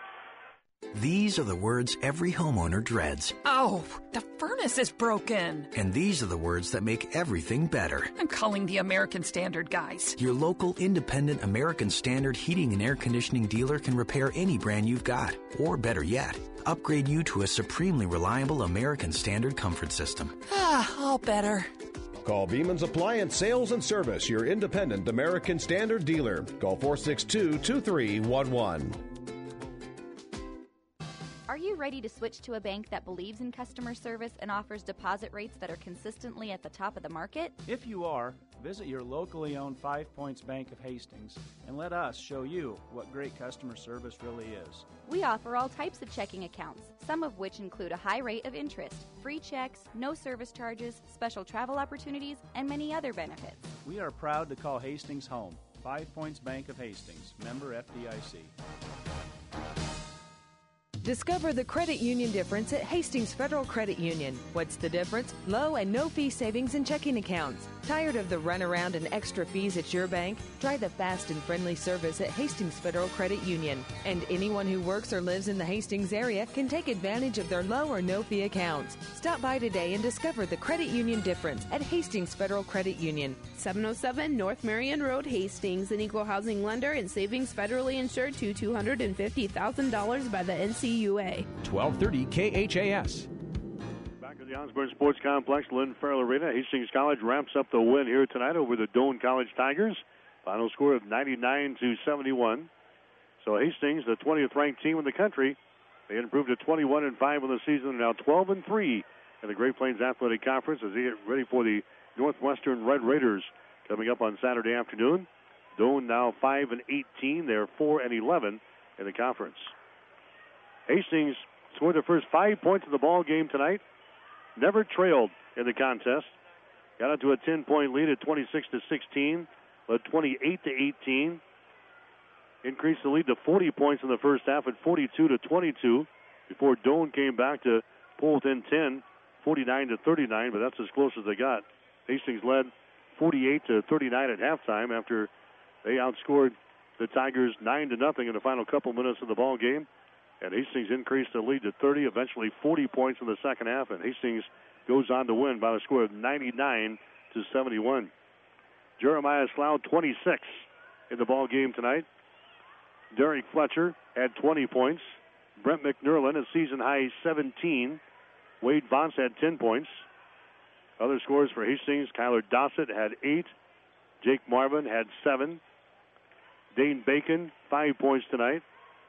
S15: These are the words every homeowner dreads.
S16: Oh, the furnace is broken.
S15: And these are the words that make everything better.
S16: I'm calling the American Standard guys.
S15: Your local independent American Standard heating and air conditioning dealer can repair any brand you've got. Or better yet, upgrade you to a supremely reliable American Standard comfort system.
S16: All better.
S9: Call Beeman's Appliance Sales and Service, your independent American Standard dealer. Call 462-2311.
S17: Are you ready to switch to a bank that believes in customer service and offers deposit rates that are consistently at the top of the market?
S18: If you are, visit your locally owned 5 Points Bank of Hastings and let us show you what great customer service really is.
S17: We offer all types of checking accounts, some of which include a high rate of interest, free checks, no service charges, special travel opportunities, and many other benefits.
S18: We are proud to call Hastings home. 5 Points Bank of Hastings, member FDIC.
S19: Discover the credit union difference at Hastings Federal Credit Union. What's the difference? Low and no fee savings and checking accounts. Tired of the runaround and extra fees at your bank? Try the fast and friendly service at Hastings Federal Credit Union. And anyone who works or lives in the Hastings area can take advantage of their low or no fee accounts. Stop by today and discover the credit union difference at Hastings Federal Credit Union.
S11: 707 North Marion Road, Hastings, an equal housing lender and savings federally insured to $250,000 by the NCUA.
S9: 1230 KHAS.
S3: Back at the Osborne Sports Complex, Lynn Farrell Arena. Hastings College wraps up the win here tonight over the Doane College Tigers. Final score of 99-71. So Hastings, the 20th ranked team in the country, they improved to 21-5 in the season, now 12-3 in the Great Plains Athletic Conference as they get ready for the Northwestern Red Raiders coming up on Saturday afternoon. Doane now 5-18. They're 4-11 in the conference. Hastings scored their first 5 points of the ball game tonight. Never trailed in the contest. Got up to a 10-point lead at 26-16, led 28-18. Increased the lead to 40 points in the first half at 42-22 before Doane came back to pull within 10, 49-39, but that's as close as they got. Hastings led 48-39 at halftime after they outscored the Tigers 9-0 in the final couple minutes of the ball game. And Hastings increased the lead to 30, eventually 40 points in the second half, and Hastings goes on to win by a score of 99-71. Jeremiah Slough 26 in the ball game tonight. Derek Fletcher had 20 points. Brent McNerlin, a season-high 17. Wade Vance had 10 points. Other scores for Hastings, Kyler Dossett had 8. Jake Marvin had 7. Dane Bacon, 5 points tonight.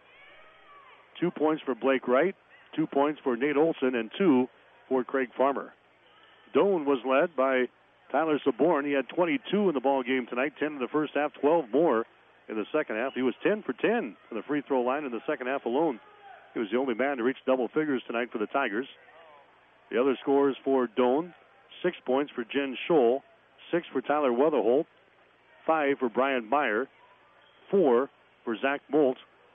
S3: 2 points for Blake Wright, 2 points for Nate Olson, and 2 for Craig Farmer. Doane was led by Tyler Sabourin. He had 22 in the ball game tonight, 10 in the first half, 12 more in the second half. He was 10 for 10 from the free throw line in the second half alone. He was the only man to reach double figures tonight for the Tigers. The other scores for Doane: 6 points for Jen Scholl, 6 for Tyler Weatherholt, 5 for Brian Meyer, 4 for Zach Bolt,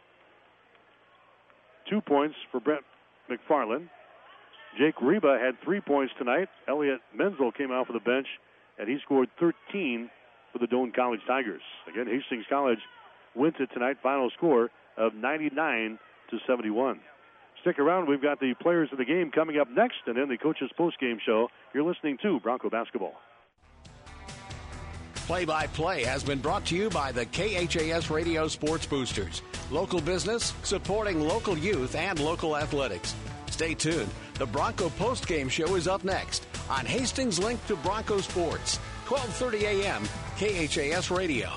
S3: 2 points for Brett McFarland. Jake Reba had 3 points tonight. Elliot Menzel came out for the bench, and he scored 13 for the Doane College Tigers. Again, Hastings College wins it tonight. Final score of 99-71. Stick around. We've got the players of the game coming up next, and then the coaches' post-game show. You're listening to Bronco Basketball.
S9: Play-by-play has been brought to you by the KHAS Radio Sports Boosters. Local business supporting local youth and local athletics. Stay tuned. The Bronco post-game show is up next on Hastings Link to Bronco Sports, 12:30 a.m., KHAS Radio.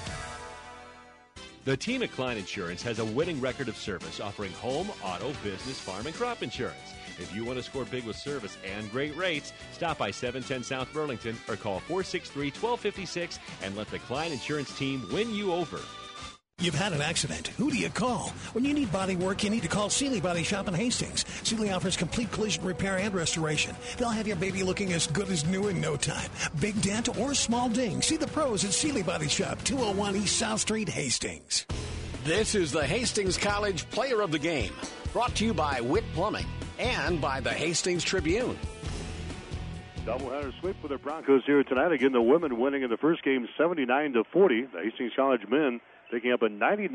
S2: The team at Klein Insurance has a winning record of service, offering home, auto, business, farm, and crop insurance. If you want to score big with service and great rates, stop by 710 South Burlington or call 463-1256 and let the Klein Insurance team win you over.
S20: You've had an accident. Who do you call? When you need body work, you need to call Seeley Body Shop in Hastings. Seeley offers complete collision repair and restoration. They'll have your baby looking as good as new in no time. Big dent or small ding. See the pros at Seeley Body Shop, 201 East South Street, Hastings.
S9: This is the Hastings College Player of the Game, brought to you by Witt Plumbing and by the Hastings Tribune.
S3: Doubleheader sweep for the Broncos here tonight. Again, the women winning in the first game 79-40. The Hastings College men picking up a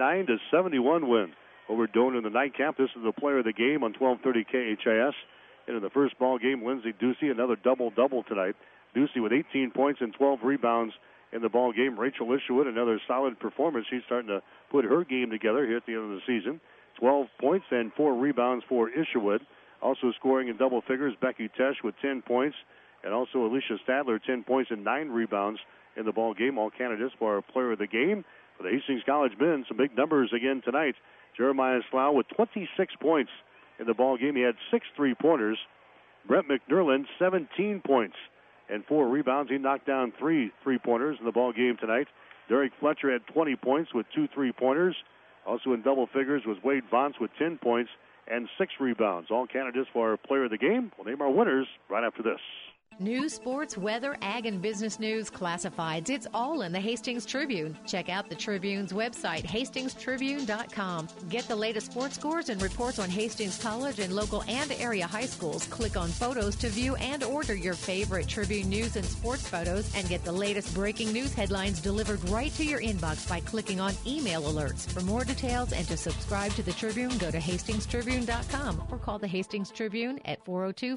S3: 99-71 win over Doane in the nightcap. This is the player of the game on 1230 KHAS. And in the first ball game, Lindsey Ducey, another double-double tonight. Ducey with 18 points and 12 rebounds in the ball game. Rachel Isherwood, another solid performance. She's starting to put her game together here at the end of the season. 12 points and 4 rebounds for Isherwood. Also scoring in double figures, Becky Tesh with 10 points. And also Alicia Stadler, 10 points and 9 rebounds in the ball game. All candidates for our player of the game. For the Hastings College men, some big numbers again tonight. Jeremiah Slough with 26 points in the ball game. He had 6 3-pointers. Brett McNerland, 17 points and 4 rebounds. He knocked down 3 3-pointers in the ball game tonight. Derek Fletcher had 20 points with 2 3-pointers. Also in double figures was Wade Vance with 10 points and 6 rebounds. All candidates for our player of the game. We'll name our winners right after this.
S14: News, sports, weather, ag, and business news, classifieds. It's all in the Hastings Tribune. Check out the Tribune's website, hastingstribune.com. Get the latest sports scores and reports on Hastings College and local and area high schools. Click on photos to view and order your favorite Tribune news and sports photos, and get the latest breaking news headlines delivered right to your inbox by clicking on email alerts. For more details and to subscribe to the Tribune, go to hastingstribune.com or call the Hastings Tribune at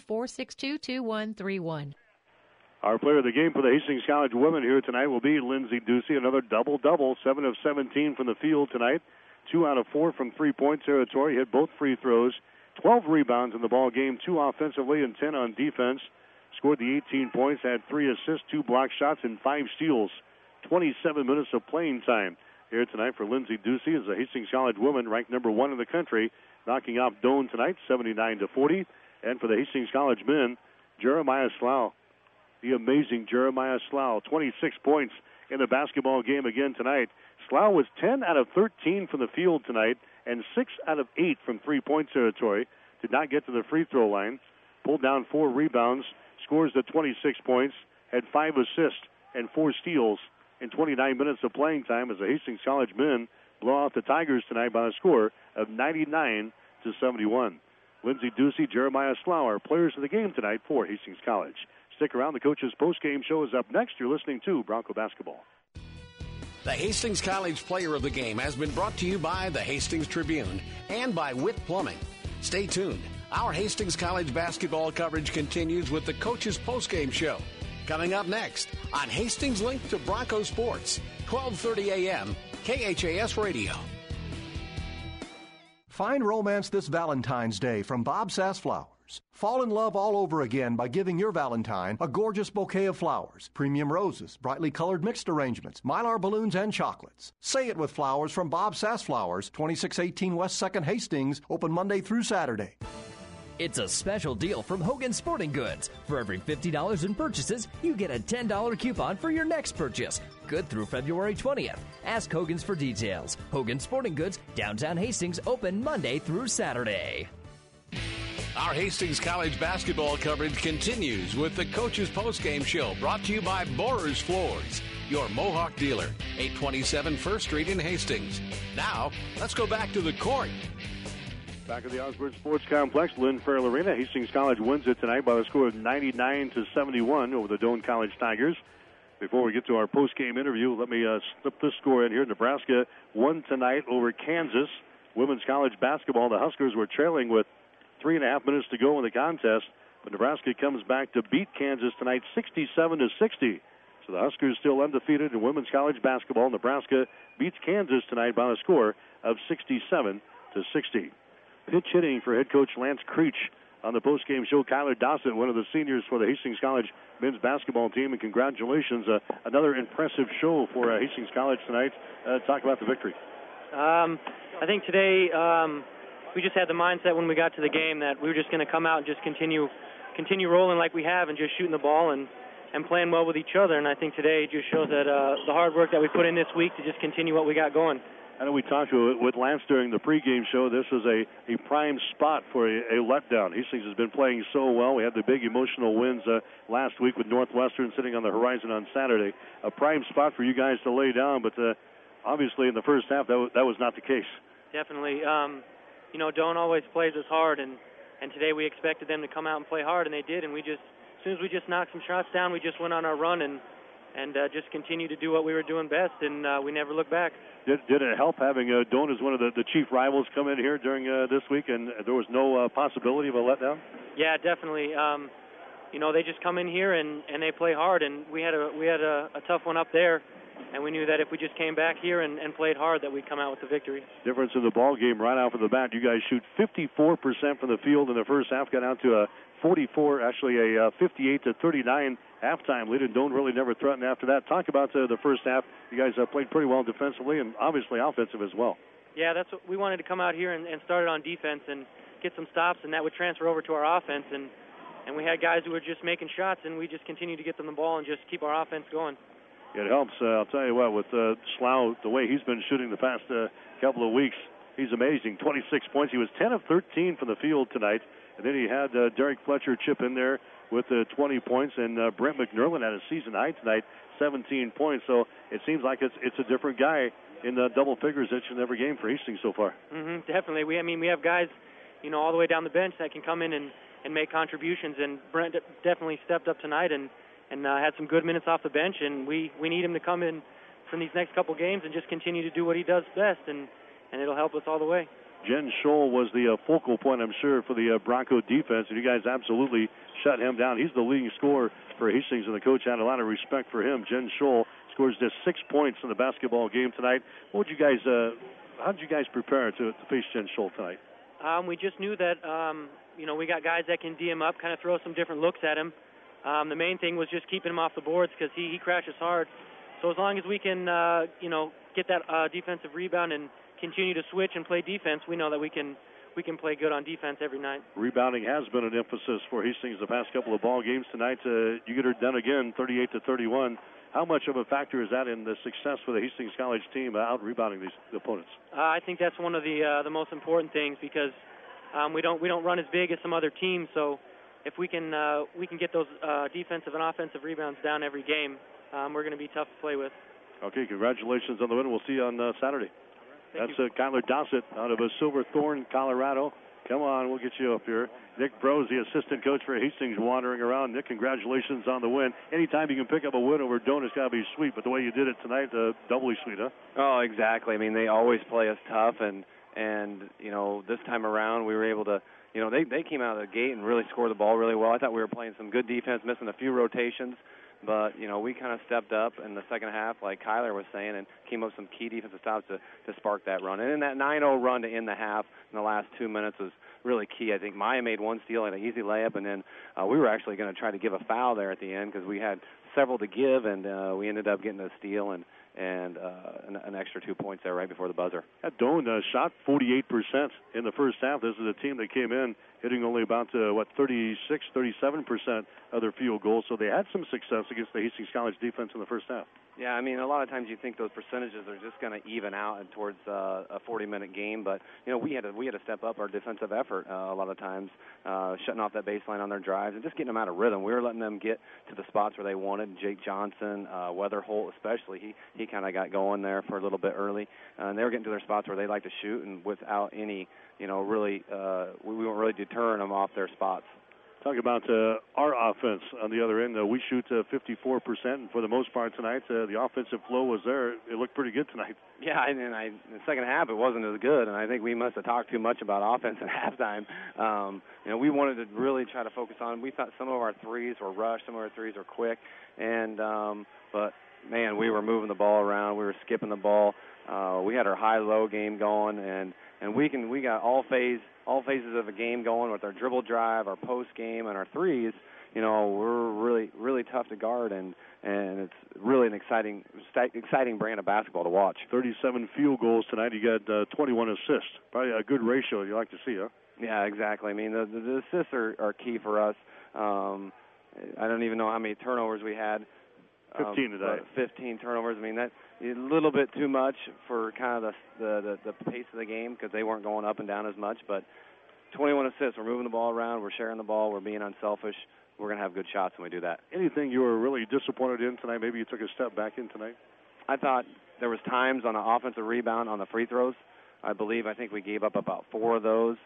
S14: 402-462-2131.
S3: Our player of the game for the Hastings College women here tonight will be Lindsey Ducey. Another double-double, 7 of 17 from the field tonight. 2 out of 4 from three-point territory. Hit both free throws. 12 rebounds in the ball game, 2 offensively and 10 on defense. Scored the 18 points, had 3 assists, 2 block shots, and 5 steals. 27 minutes of playing time here tonight for Lindsey Ducey as the Hastings College woman ranked number 1 in the country, knocking off Doane tonight, 79-40. And for the Hastings College men, Jeremiah Slough. The amazing Jeremiah Slough, 26 points in the basketball game again tonight. Slough was 10 out of 13 from the field tonight and 6 out of 8 from three-point territory. Did not get to the free throw line. Pulled down 4 rebounds, scores the 26 points, had 5 assists and 4 steals in 29 minutes of playing time as the Hastings College men blow out the Tigers tonight by a score of 99-71. Lindsey Ducey, Jeremiah Slough, our players of the game tonight for Hastings College. Stick around. The coach's post-game show is up next. You're listening to Bronco Basketball.
S9: The Hastings College Player of the Game has been brought to you by the Hastings Tribune and by Witt Plumbing. Stay tuned. Our Hastings College basketball coverage continues with the coach's post-game show. Coming up next on Hastings Link to Bronco Sports, 12:30 a.m., KHAS Radio.
S6: Find romance this Valentine's Day from Bob Sass Flowers. Fall in love all over again by giving your Valentine a gorgeous bouquet of flowers, premium roses, brightly colored mixed arrangements, mylar balloons, and chocolates. Say it with flowers from Bob Sass Flowers, 2618 West 2nd Hastings, open Monday through Saturday.
S7: It's a special deal from Hogan Sporting Goods. For every $50 in purchases, you get a $10 coupon for your next purchase. Good through February 20th. Ask Hogan's for details. Hogan Sporting Goods, downtown Hastings, open Monday through Saturday.
S9: Our Hastings College basketball coverage continues with the Coach's Postgame Show, brought to you by Borer's Floors, your Mohawk dealer, 827 1st Street in Hastings. Now, let's go back to the court.
S3: Back at the Osborne Sports Complex, Lynn Farrell Arena. Hastings College wins it tonight by a score of 99-71 over the Doane College Tigers. Before we get to our post-game interview, let me slip this score in here. Nebraska won tonight over Kansas. Women's college basketball, the Huskers were trailing with 3.5 minutes to go in the contest, but Nebraska comes back to beat Kansas tonight 67-60. So the Huskers still undefeated in women's college basketball. Nebraska beats Kansas tonight by a score of 67-60. Pitch hitting for head coach Lance Creech on the postgame show. Kyler Dossett, one of the seniors for the Hastings College men's basketball team, and congratulations. Another impressive show for Hastings College tonight. Talk about the victory.
S21: I think today we just had the mindset when we got to the game that we were just going to come out and just continue rolling like we have and just shooting the ball and playing well with each other. And I think today just shows that the hard work that we put in this week to just continue what we got going.
S3: I know we talked with Lance during the pregame show. This is a prime spot for a letdown. Hastings has been playing so well. We had the big emotional wins last week with Northwestern sitting on the horizon on Saturday. A prime spot for you guys to lay down, but obviously in the first half that was not the case.
S21: Definitely. Doane always plays us hard, and today we expected them to come out and play hard, and they did. And as soon as we just knocked some shots down, we just went on our run and just continued to do what we were doing best, and we never looked back.
S3: Did it help having Doane as one of the chief rivals come in here during this week, and there was no possibility of a letdown?
S21: Yeah, definitely. They just come in here and they play hard, and we had a tough one up there. And we knew that if we just came back here and played hard, that we'd come out with the victory. Difference
S3: in the ball game right off of the bat. You guys shoot 54% from the field in the first half, got down to a 58-39 halftime lead, and Doane really never threatened after that. Talk about the first half. You guys played pretty well defensively and obviously offensive as well.
S21: Yeah, that's what we wanted to come out here and start it on defense and get some stops, and that would transfer over to our offense. And we had guys who were just making shots, and we just continued to get them the ball and just keep our offense going.
S3: It helps. I'll tell you what, with Slough, the way he's been shooting the past couple of weeks, he's amazing. 26 points. He was 10 of 13 from the field tonight. And then he had Derek Fletcher chip in there with 20 points. And Brent McNerlin had a season high tonight, 17 points. So it seems like it's a different guy in the double figures each and every game for Hastings so far.
S21: Definitely. We have guys, all the way down the bench that can come in and make contributions. And Brent definitely stepped up tonight and had some good minutes off the bench, and we need him to come in from these next couple games and just continue to do what he does best, and it'll help us all the way.
S3: Jen Scholl was the focal point, I'm sure, for the Bronco defense, and you guys absolutely shut him down. He's the leading scorer for Hastings, and the coach had a lot of respect for him. Jen Scholl scores just 6 points in the basketball game tonight. How did you guys prepare to face Jen Scholl tonight?
S21: We just knew that, we got guys that can D him up, kind of throw some different looks at him. The main thing was just keeping him off the boards because he crashes hard. So as long as we can, get that defensive rebound and continue to switch and play defense, we know that we can play good on defense every night. Rebounding
S3: has been an emphasis for Hastings the past couple of ball games tonight. You get her done again, 38-31. How much of a factor is that in the success for the Hastings College team out rebounding these opponents?
S21: I think that's one of the most important things because we don't run as big as some other teams. So if we can get those defensive and offensive rebounds down every game, we're going to be tough to play with.
S3: Okay, congratulations on the win. We'll see you on Saturday.
S21: Thank
S3: That's Kyler Dossett out of Silverthorne, Colorado. Come on, we'll get you up here. Nick Brose, the assistant coach for Hastings, wandering around. Nick, congratulations on the win. Anytime you can pick up a win over Doane, it's got to be sweet, but the way you did it tonight, doubly sweet, huh?
S22: Oh, exactly. I mean, they always play us tough, and this time around we were able to, they came out of the gate and really scored the ball really well. I thought we were playing some good defense, missing a few rotations. But, we kind of stepped up in the second half, like Kyler was saying, and came up with some key defensive stops to spark that run. And in that 9-0 run to end the half in the last 2 minutes was really key. I think Maya made one steal and an easy layup, and then we were actually going to try to give a foul there at the end because we had several to give, and we ended up getting a steal and an extra 2 points there right before the buzzer.
S3: Doane shot 48% in the first half. This is a team that came in hitting only about 36, 37% other field goals. So they had some success against the Hastings College defense in the first half.
S22: Yeah, I mean, a lot of times you think those percentages are just going to even out and towards a 40-minute game, but we had to step up our defensive effort a lot of times, shutting off that baseline on their drives and just getting them out of rhythm. We were letting them get to the spots where they wanted. Jake Johnson, Weatherholt especially, he kind of got going there for a little bit early, and they were getting to their spots where they like to shoot, and without any, really, we weren't really deterring them off their spots.
S3: Talk about our offense on the other end. We shoot 54%, and for the most part tonight, the offensive flow was there. It looked pretty good tonight.
S22: Yeah, and in the second half, it wasn't as good, and I think we must have talked too much about offense at halftime. We wanted to really try to focus on. We thought some of our threes were rushed, some of our threes were quick, and but man, we were moving the ball around, we were skipping the ball. We had our high-low game going, and we got all phases of the game going with our dribble drive, our post game, and our threes. We're really, really tough to guard, and it's really an exciting brand of basketball to watch.
S3: 37 field goals tonight. You got 21 assists. Probably a good ratio you like to see, huh?
S22: Yeah, exactly. I mean, the assists are key for us. I don't even know how many turnovers we had.
S3: 15 today.
S22: 15 turnovers. I mean, that's a little bit too much for kind of the pace of the game because they weren't going up and down as much. But 21 assists. We're moving the ball around. We're sharing the ball. We're being unselfish. We're going to have good shots when we do that.
S3: Anything you were really disappointed in tonight? Maybe you took a step back in tonight?
S22: I thought there was times on an offensive rebound on the free throws. I think we gave up about 4 of those.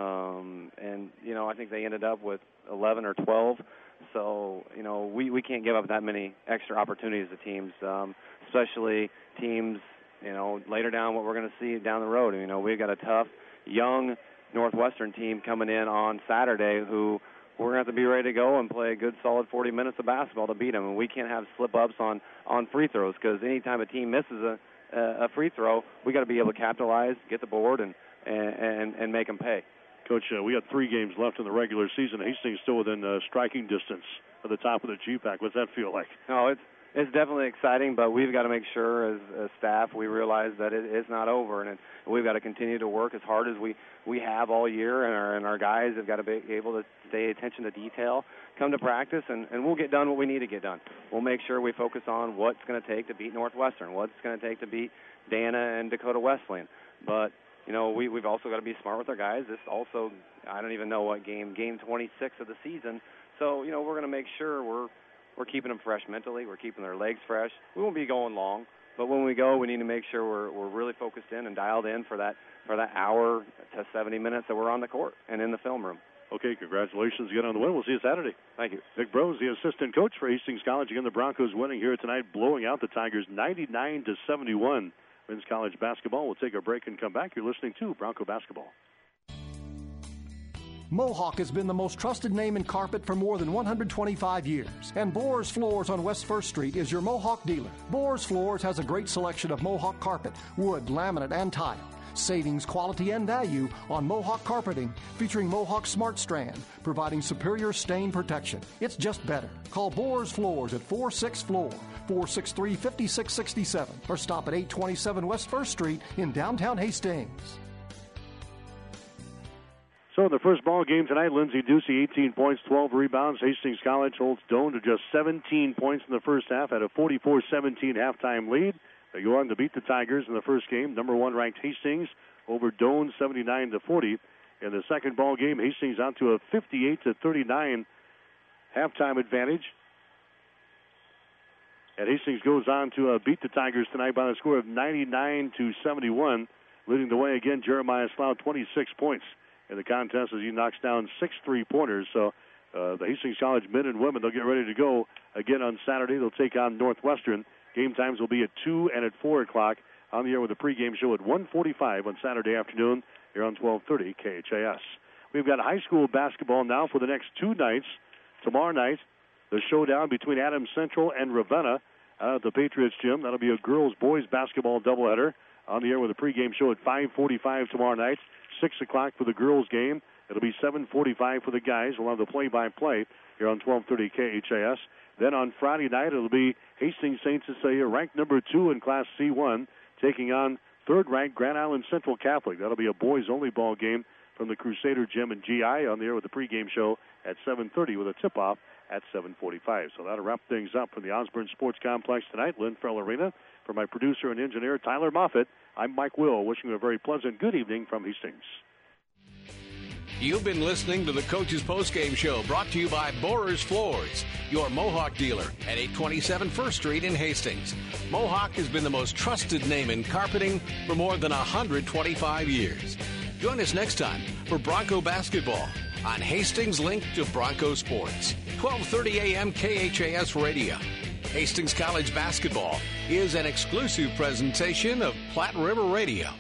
S22: And I think they ended up with 11 or 12. So, we can't give up that many extra opportunities to teams, especially teams, later down what we're going to see down the road. We've got a tough, young Northwestern team coming in on Saturday who we're going to have to be ready to go and play a good, solid 40 minutes of basketball to beat them. And we can't have slip-ups on free throws because anytime a team misses a free throw, we got to be able to capitalize, get the board, and make them pay.
S3: Coach, we got 3 games left in the regular season. Hastings still within striking distance of the top of the GPAC. What's that feel like?
S22: No, it's definitely exciting, but we've got to make sure as staff we realize that it's not over, and we've got to continue to work as hard as we have all year, and our guys have got to be able to stay attention to detail, come to practice, and we'll get done what we need to get done. We'll make sure we focus on what's going to take to beat Northwestern, what's going to take to beat Dana and Dakota Wesleyan. But we've also got to be smart with our guys. This also, I don't even know what game 26 of the season. So, we're going to make sure we're keeping them fresh mentally. We're keeping their legs fresh. We won't be going long, but when we go, we need to make sure we're really focused in and dialed in for that hour to 70 minutes that we're on the court and in the film room.
S3: Okay, congratulations again on the win. We'll see you Saturday.
S22: Thank you.
S3: Nick Brose, the assistant coach for Hastings College. Again, the Broncos winning here tonight, blowing out the Tigers 99-71. Men's college basketball. We'll take a break and come back. You're listening to Bronco Basketball.
S6: Mohawk has been the most trusted name in carpet for more than 125 years. And Boers Floors on West 1st Street is your Mohawk dealer. Boers Floors has a great selection of Mohawk carpet, wood, laminate, and tile. Savings, quality, and value on Mohawk carpeting featuring Mohawk Smart Strand, providing superior stain protection. It's just better. Call Boers Floors at 46-FLOOR, 463-5667, or stop at 827 West 1st Street in downtown Hastings.
S3: So in the first ball game tonight, Lindsay Ducey, 18 points, 12 rebounds. Hastings College holds Doane to just 17 points in the first half at a 44-17 halftime lead. They go on to beat the Tigers in the first game. Number 1 ranked Hastings over Doane 79-40. In the second ball game, Hastings out to a 58-39 halftime advantage. And Hastings goes on to beat the Tigers tonight by a score of 99-71. Leading the way again, Jeremiah Slough, 26 points in the contest as he knocks down 6 3-pointers. So the Hastings College men and women, they'll get ready to go again on Saturday. They'll take on Northwestern. Game times will be at 2 and at 4 o'clock. On the air with a pregame show at 1:45 on Saturday afternoon here on 1230 KHAS. We've got high school basketball now for the next 2 nights. Tomorrow night, the showdown between Adams Central and Ravenna at the Patriots Gym. That'll be a girls-boys basketball doubleheader. On the air with a pregame show at 5:45 tomorrow night. 6 o'clock for the girls' game. It'll be 7:45 for the guys. We'll have the play-by-play here on 1230 KHAS. Then on Friday night, it'll be Hastings St. Cecilia, ranked number 2 in Class C1, taking on third-ranked Grand Island Central Catholic. That'll be a boys-only ball game from the Crusader Gym in GI. On the air with the pregame show at 7:30 with a tip-off at 7:45. So that'll wrap things up from the Osborne Sports Complex tonight, Linfeld Arena. For my producer and engineer, Tyler Moffitt, I'm Mike Will, wishing you a very pleasant good evening from Hastings.
S9: You've been listening to the Coach's Postgame Show, brought to you by Borer's Floors, your Mohawk dealer at 827 First Street in Hastings. Mohawk has been the most trusted name in carpeting for more than 125 years. Join us next time for Bronco basketball on Hastings' link to Bronco Sports, 1230 a.m. KHAS Radio. Hastings College basketball is an exclusive presentation of Platte River Radio.